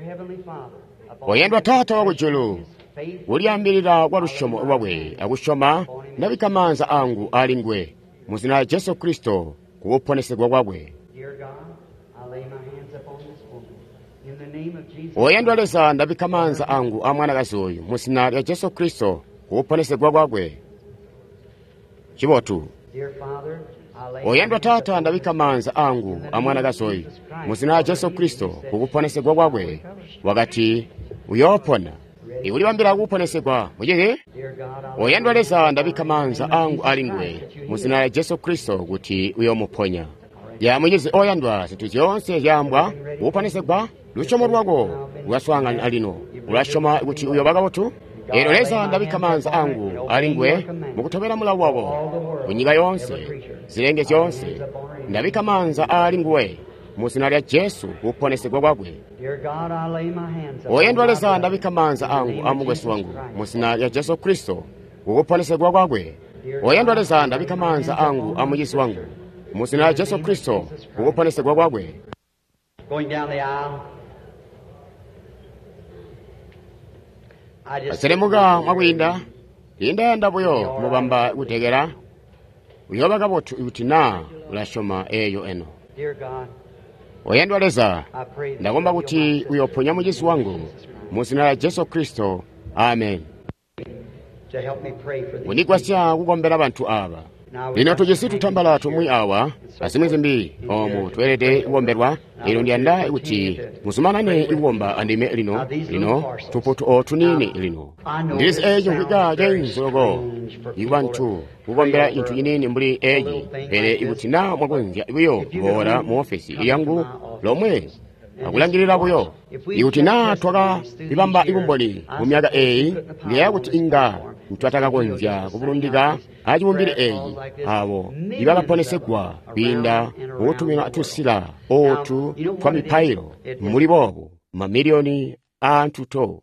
oyendwa tata wakujulu uliambirira kwa rushomo wabwe akushoma nabikamanza angu alingwe muzina Yesu Kristo kuponesegwa kwabwe oyendwaleza ndabikamanza angu amwana kazoyu muzina lya Yesu Kristo kuponesegwa kwabwe chibotu oyendwa tata ndabikamanza angu amwana kazoyu muzina lya Yesu Kristo kuponesegwa kwabwe wakati uyopona iulibambira kuponesegwa mujizi oyendwaleza ndabikamanza angu alingwe muzina lya Yesu Kristo kuti uyomuponya ya mujizi oyandwa zintu zonse yambwa kuponesegwa lushomo lwago lwaswanga alino ulashoma kuti uyobaga botu leza ndabikamanza angu alingwe mukutobera mulawu wago kunyiga yonse zilenge zonse ndabikamanza alingwe muzina lya Yesu kuponesegwa kwabwe oyendwaleza ndabikamanza angu amugwesu wangu muzina lya Yesu Kristo kuponesegwa kwabwe oyendwaleza ndabikamanza angu amujizi wangu muzina lya Yesu Kristo kuponesegwa kwabwe aseremuga mwagwinda inda buyo mubamba utegera uyobaga botu utina ulashoma eyo eno oyandwaleza ndagomba kuti uyoponya mujesu wangu muzina la Yesu Kristo. Amen. Unikwasya kugombera bantu aba lino tujesi tutambala tumwi awa asimwezi mbi omu twerede iwomberwa ilo ndianda ikuti musumanane iwomba andime lino tuputu otunini lino ndisi eji mkwika jenzogo iwantu kugombera intu inini mbuli eji pere ikuti na mwagonja iwiyo bora mu ofisi yangu lomwe akulangirira buyo ikuti na twaka ibamba ibumboli mu myaka eyi ndiye kuti inga mtwataka konja kubulundika ajibumbire eyi abo ibakaponesekwa binda otumira tusila otu twa mipailo muli bobo mamiliyoni antuto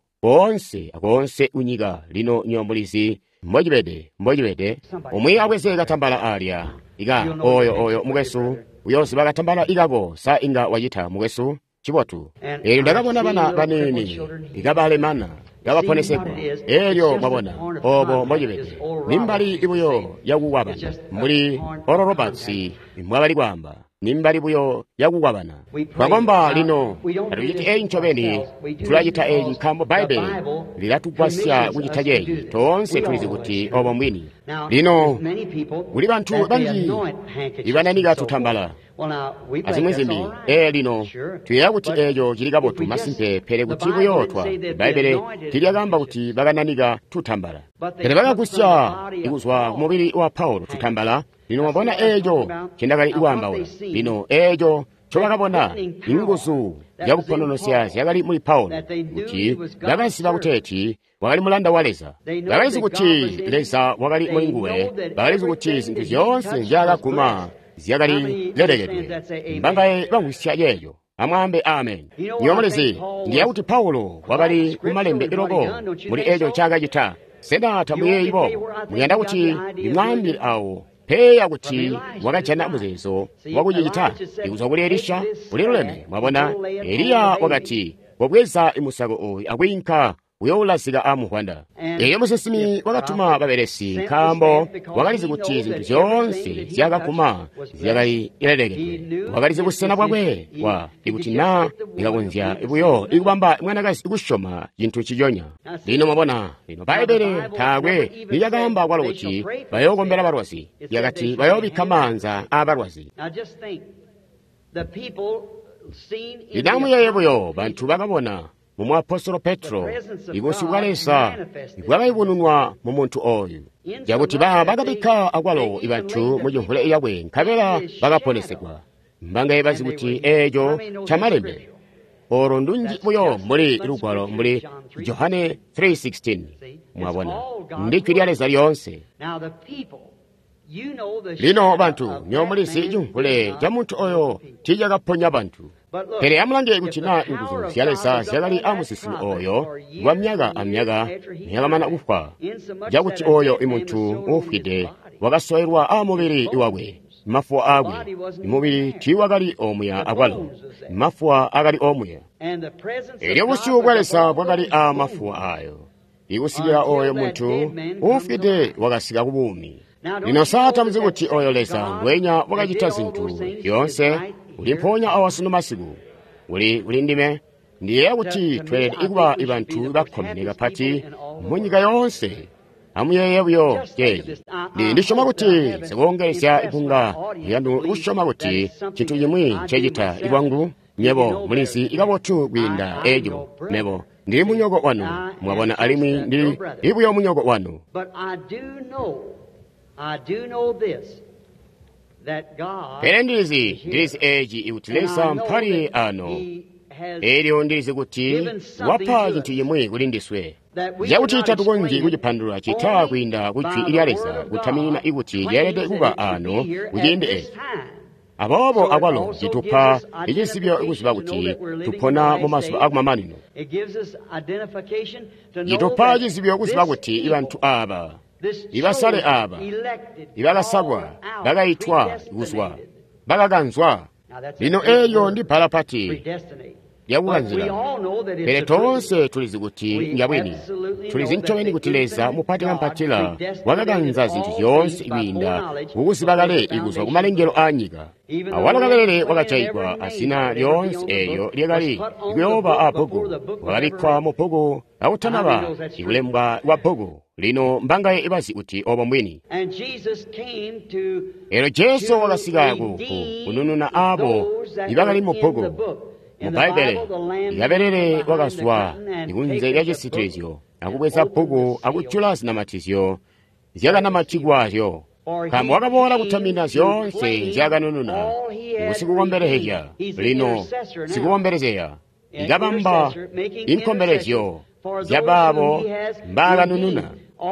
onse unyiga lino nyombulisi mbojibede omwe abweze gatambala alya iga oyo mugesu uyosi bagatambala igago sa inga wajita mugesu chibotu ero ndakabona bana banene igabalemana yabaponesekwa elyo mwabona obo mbojibede nimbali ibuyo yaguwabana muri Oral Roberts mwabali gwamba nimbali buyo yaguwabana twagomba lino atuyiti enchobeni tulajita enkambo Bible lilatugwasya kujitajeji tonse tulizi kuti obo mwini lino uli bantu banji ibananiga tutambala azimwezimbi lino tuyera kuti ejo chiligabotu masimpe pere kuti buyotwa Bible tiliyagamba kuti bagananiga tutambala pere bagakusya ikuzwa kumubiri wa Paulo tutambala lino wabona ejo chindagali iwambaula lino ejo chobakabona inguzu yakupononosya yagali muri Paulo kuti bagasiba kuteti wagali mulanda waleza bagalizi kuti leza wagali mulinguwe bagalizi kuti zintu zonse ziyagakuma ziyagali ledegede mbangaye bangusya yeyo amwambe amen nyomolezi ndiye kuti Paulo wagali kumalembe ilogo muri ejo chagajita senata muye ibo muyanda kuti imwambire awo peya kuti wakachana muzezo wakujijita ikuza kuli Elisha uliloleme mwabona Eliya wakati wabweza imusago oyi akwinka uyoulasiga amuhwanda eyo musesimi wakatuma baberesi kambo wakalizi kuti zintu zonse ziyagakuma ziyagali iledegedwe wakalizi kusena kwakwe wa ikuti na ikakunzya ibuyo ikubamba mwanakasi ikushoma zintu chijonya lino mwabona lino Bible tagwe niyagamba kwalo kuti bayogombera barwasi yakati bayobikamanza abarwasi idamu yeyebuyo bantu bakabona mu apostolo Petro ibusi bwalesa ibwabibununwa mu muntu oyu jabuti bagabika agwalo ibantu mu jumhule yabwe nkabera bagaponesekwa mbanga yebazi kuti ejo chamalembe oro ndunji buyo muri rugwalo muri Yohane 3:16 mwabona ndikyo lyaleza lyonse lino bantu nyomulisi jumhule jamuntu oyo tijagaponya bantu pere amulange kuchina inguzu siyalesa siyagali amusisimu oyo wamyaga nyagamana kufa jakuti oyo imuntu ufide wagasoerwa amubiri iwawe mafuwa agwe imubiri tiwagali omuya agwalo mafuwa agali omuya eryo busiu bwalesa bwagali amafuwa ayo igusigira oyo muntu ufide wagasiga kubumi lino sata mziguti oyo lesa ngwenya wakajita zintu yonse ulimponya awasunu masigu ulindime ndiye kuti twelede iguba ibantu bakomene gapati munyiga yonse amuyeyebuyo yeyi ndishoma kuti segongeresya ipunga yandu ushoma kuti chintu yimwi chejita ibwangu nyebo mulisi igabotu gwinda ejo nebo ndiri munyogo wanu mwabona alimwi ndiri ibuyo munyogo wanu ndirizi eji iutilesa mpali ano elyo ndirizi kuti wapa chintu yimwe kulindiswe jakuti tatugonji kujipandula chita kuinda kuchwi ilyaleza kutamina ikuti lyalede kuba ano kujende eji abobo agwalo jitupa ijisibyo ikusiba kuti tupona mu maso akumamanino jitupa jisibyo ikusiba kuti ibantu aba ibasale aba ibagasabwa bagayitwa iguswa bagaganzwa lino eyo ndi palapati yakulanzira pere tonse tulizi kuti njabwini tulizi nchomeni kutileza mupati mpatila wakaganza zinthu zonse iwinda ukuzibalale ikuzwa kumalengero anyika awalakavelele wakachayikwa asina lyonse eyo lyekali ikuyopa aphoko wakabikwa muphoko akuthanaba ikulembwa wa phoko lino mbangaye ibazi kuti opo mwini ero Yesu wakasikako kunununa abo ibakali muphoko mubaibele ikabelele wakaswa ikunze lyachisitezyo akubweza phoko akutchula zinamatizyo zyakanamatigwayo kamba wakabola kuthamina zonse zyakanununa ukusikukombereheya lino sikukomberezeya ikapamba inkomberezyo zyababo mbakanununa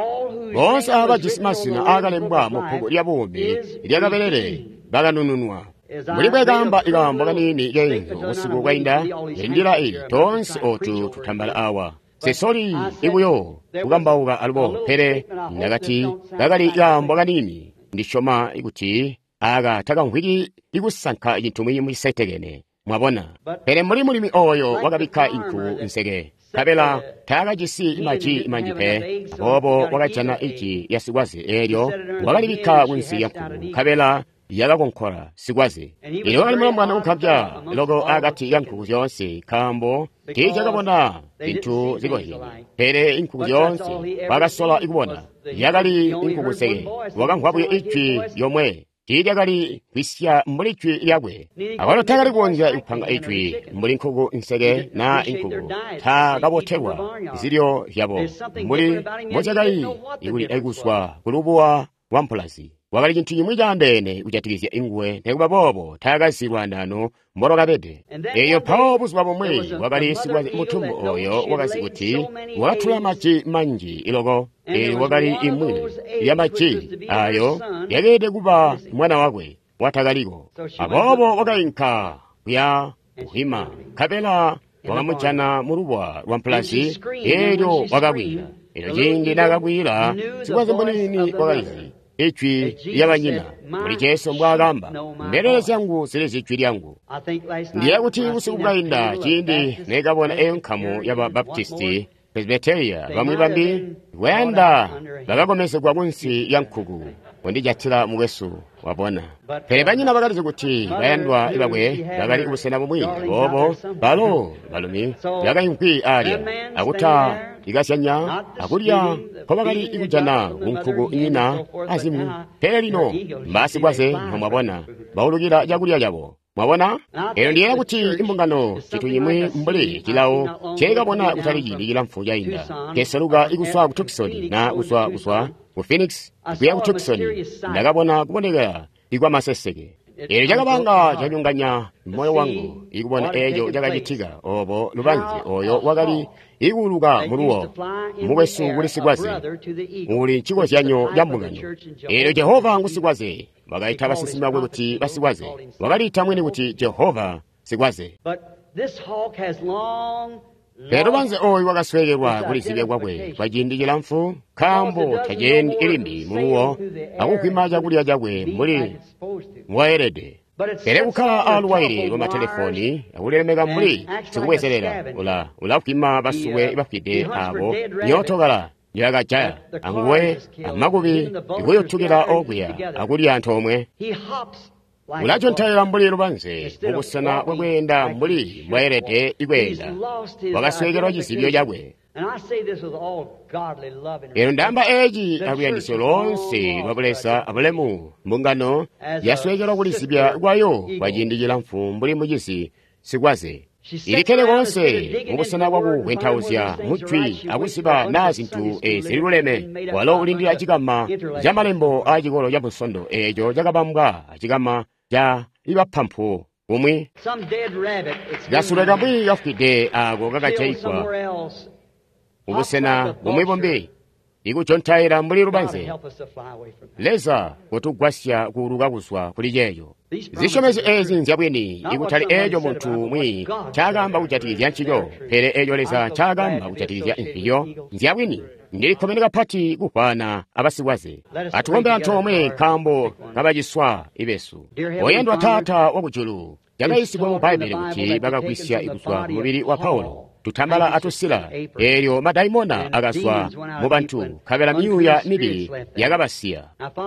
bonse abajisimasiuna akalembwa muphoko lyabombi lyakabelele bakanununwa mulibwe kamba ikambo kanini lyenzo usiku kwainda lindira ili tonse otu tuthambala awa sesoli ikuyo kukambauka alibo pere nakati kakali ikambo kanini ndishoma ikuti aka takankhwiki ikusankha chinthu mwinyi muchisetekene mwabona pere mulimi oyo wakabikha inku nseke kapela takachisi imanjipe apopo wakachana ichi yasikwazi elyo wakalibikha kunsi yankhuku kapela yakakonkhora sikwazi ilo kalimula mwana ukhabya loko akati yankhuku zonse khambo tichakabona inthu zikohini pere inkhuku zonse wakasola ikubona yakali inkhuku seke wakankhwapuye ichwi yomwe tichakali kwisya mbuli ichwi lyakwe akalo takali kuonja ikuphanga ichwi mbuli inkhuku nseke na inkhuku thakapothekwa zilyo zyapo mbuli mochakayi ikuli aikuswa kulupuwa wamphulasi wakali chinthu chimwe chambene kuchatikizya ingwe nekupapopo thakasikwa ndano mboloka pete eyo phaopo sipapomwe wakali sikwazi muthumbo oyo wakasi kuti wakathula machi manji iloko wakali imwini ya machi ayo yakete kupa mwana wakwe wathakaliko apopo wakayinkha kuya kuhima kapela wakamuchana mulupwa lwamphulasi elyo wakakwira elo chingi nakakwira sikwazi mbonini wakalizi ichwi lyabanyina muli Yesu mbwakamba mbelele zyangu zili zichwi lyangu ndiye kuti usiku bwayinda chindi nekabona eyo nkhamu ya babaptisti presbyteria bamwe bambi wenda bakakomezedwa kunsi ya nkhuku kundijathira muwesu wabona pere banyina bakalize kuti bayandwa ibabwe bakali kubusena bumwi bobo balumi yakayinkwi alya akutha ikasyanya akulya kobakali ikujana unkhuku inyina azimu pere lino mbasi kwaze mwabona baulukira chakulya chabo mwabona ero ndiye kuti imbungano chinthu chimwe mbuli chilawo chekabona kutalikilira mfuja inda keseluka ikuswa ku Tucson na kuswa ku Phoenix kuya ku Tucson ndakabona kuboneka ikwa maseseke ero chakapanga chanyunganya moyo wangu ikubona ejo chakachitika opo lupanzi oyo wakali ikuluka muluwo muwesu kuli sikwazi uli chiko chanyo yambungano ero Jehova ngusikwazi wakayitha basisimi bakwe kuti basikwaze wakalitha mwini kuti Jehova sikwaze lero banze oyo wakaswekerwa kulisibya kwakwe kwachindikira mfu khambo thajeni ilimbi muluwo akukhwima chakulya chakwe muli mwaerede pere kukhala aluwaire wamatelefoni akulemeka muli sikubweserera ulakhwima basuwe ibafide abo nyotokala nyakajaya anguwe amakubi ikuyothukira okwiya akulya anthu omwe ulachonthalira mbuli lupanze mukusana kwakwenda mbuli mwaerede ikwenda wakaswekerwa chisibyo chakwe ero ndamba eji akuyandisyo lonse lwapulesa apulemu mbungano yaswekerwa kulisibya kwayo kwachindikira mfu mbuli muchisi sikwaze ilikhele konse mukusana kwaku kwenthawuzya muchwi akusipa na zinthu zililuleme walo ulindira chikama cha malembo a chikolo cha msondo echo chakapambwa chikama cha ipamphamphu umwe yasuleka mbwi yafukide ako kakachayikwa ukusena umwe pombe ikuchonthayira mbuli lubanze leza kutugwasya kuuluka kuswa kuli checho zishomezi ezi nzyabwini ikuthali ejo munthu mwi chakamba kuchatikizya ntchito pere ejo leza chakamba kuchatikizya impiyo nzyabwini ndilikomene kapati kukwana abasiwaze atikombe anthu omwe kambo kabajiswa ibesu oyendwa Tata wakujulu yakayisibwa mu Baibuli kuti bakakwisya ikuswa mubiri wa Paulo tutambala atusila eryo madaimona agaswa mu bantu kabela miyuya mibiri yakabasiya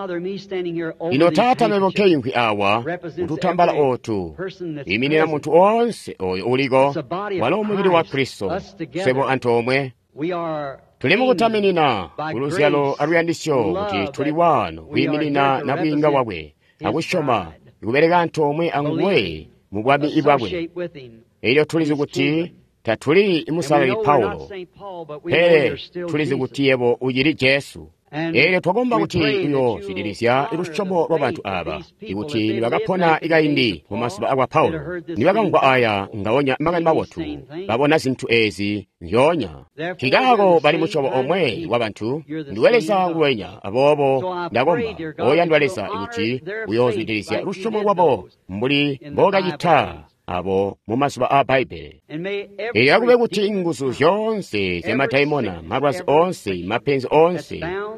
ino Tata mevoke inkwi awa ututambala otu iminira muntu onse oyo uliko wala omubiri wa Kristo sebo anthu omwe tuli mukutaminina kuluzyalo aluyandisyo kuti tuli wano kuyiminina na bwinga wabwe akushoma ikubereka anthu omwe angwe mu bwami ibwabwe eryo tulizi kuti tatuli imusalali Paulo pere tulizi kuti yebo uyiri Yesu eryo twagomba kuti iyo fidilisya ilushomo lwa bantu aba ikuti nibakapona ikayindi mu masiba agwa Paulo nibakangwa aya ngawonya magani mawotu babona zinthu ezi nyonya kigako bali mushobo omwe wa bantu ndiweleza ngwenya abobo ndagomba oyandwaleza ikuti uyofidilisya ilushomo lwabo mbuli mboga jita abo mu masiba a Baibuli yakube kuti ingusu zonse zemataimona marwazi onse mapenzi onse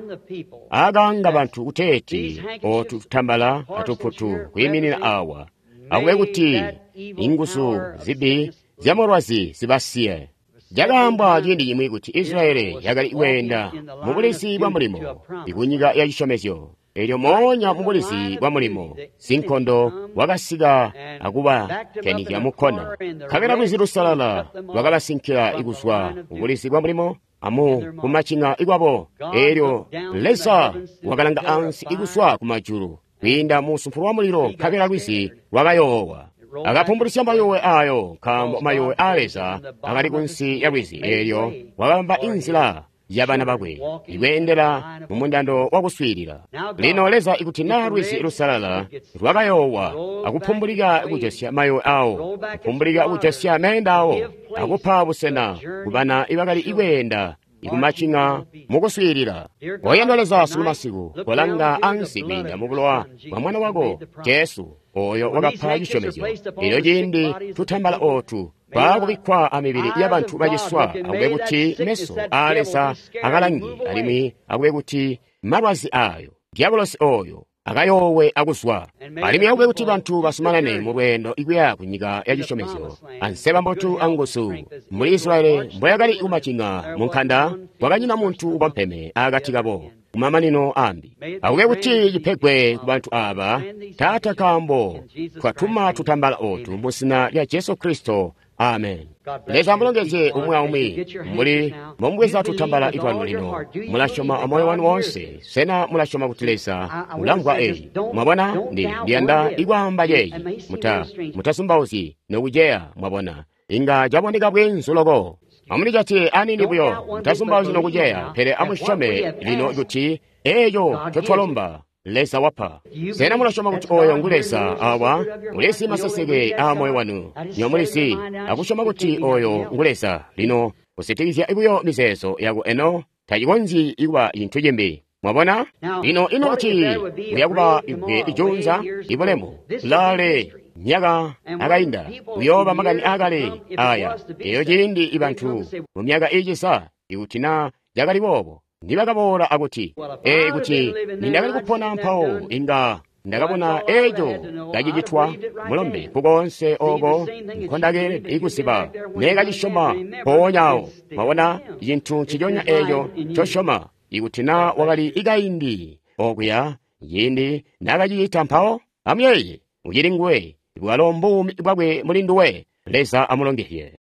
aganga bantu kuteti otutambala atuputu kuyiminira awa akube kuti ingusu zibi zamorwazi zibasiye jagamba jindi yimwe kuti Israeli yagali iwenda mu bulisi bwa mulimo ikunyiga ya chishomezyo eryo monya mu bulisi bwa mulimo sinkondo wakasiga akuba kenikya mukona kagera bwizirusalala wakabasinkira iguswa mu bulisi bwa mulimo amu kumachinga igwabo eryo lesa wakalanga ansi iguswa kumajuru kwinda mu sumphu wa muliro kagera bwizi wakayowa akapumbulisya mayowe ayo kambo mayowe aleza akali kunsi ya bwizi eryo wakamba inzila yabana bakwe iwendera mu mundando wakuswirira lino leza ikuti narwisi ilusalala rwakayowa akupumbulika ikujesya mayowe awo kupumbulika ikujesya menda awo akupha busena kubana ibakali iwenda ikumachinga mukuswirira oyendoleza sumasiku kolanga ansi kwinda mubulowa wa mwana wako Yesu oyo wakapha chishomezyo ilo jindi tutambala otu pakubikwa amibiri y'abantu bajiswa akube kuti meso alesa akalangi alimi akube kuti marwazi ayo diabolosi oyo akayowe akuswa alimi akube kuti bantu basumanane mu lwendo ikwiya kunyika ya chishomezyo anseba mbotu angusu muri Israeli mboyakali ikumachinga mu nkhanda wakanyina muntu upampeme akatikabo kumamanino ambi akube kuti jiphegwe ku bantu aba Tata kambo twatuma tutambala otu musina lya Yesu Kristo amen leza mulongeze umwe umwe muli momweza tutambala itwanu lino mulashoma amoyo wanu wonse sena mulashoma kutilesa mulangwa eyi mwabona ndiyanda igwamba yeyi mutasumba uzi nokujeya mwabona inga jaboneka bwenzuloko amulijati anini buyo mutasumba uzi nokujeya pere amushome lino ikuti eyo totwalomba lesa wapa sena mulashoma kuti oyo ngulesa awa mulesi masasege amoyo wanu nyomulisi akushoma kuti oyo ngulesa lino kusitikizya ibuyo mizeso yako eno tayikonzi iwa inthu jembe mwabona lino ino kuti uyakuba ibwe ijunza ibolemo lale myaka akayinda uyoba magani akale aya iyo jindi ibantu mu myaka ijisa ikutina jakali bobo ndibakabora akuti kuti nindakali kupona mpawo inga ndakabona ejo gajijitwa mulombe kukonse ogo nkondake ikusiba nekajishoma ponyawo mawona yinthu chijonya ejo choshoma ikutina wakali ikayindi okuya yindi nakajiyita mpawo amyeye uyiringwe ibwalombu ibwabwe mulinduwe lesa amulongehye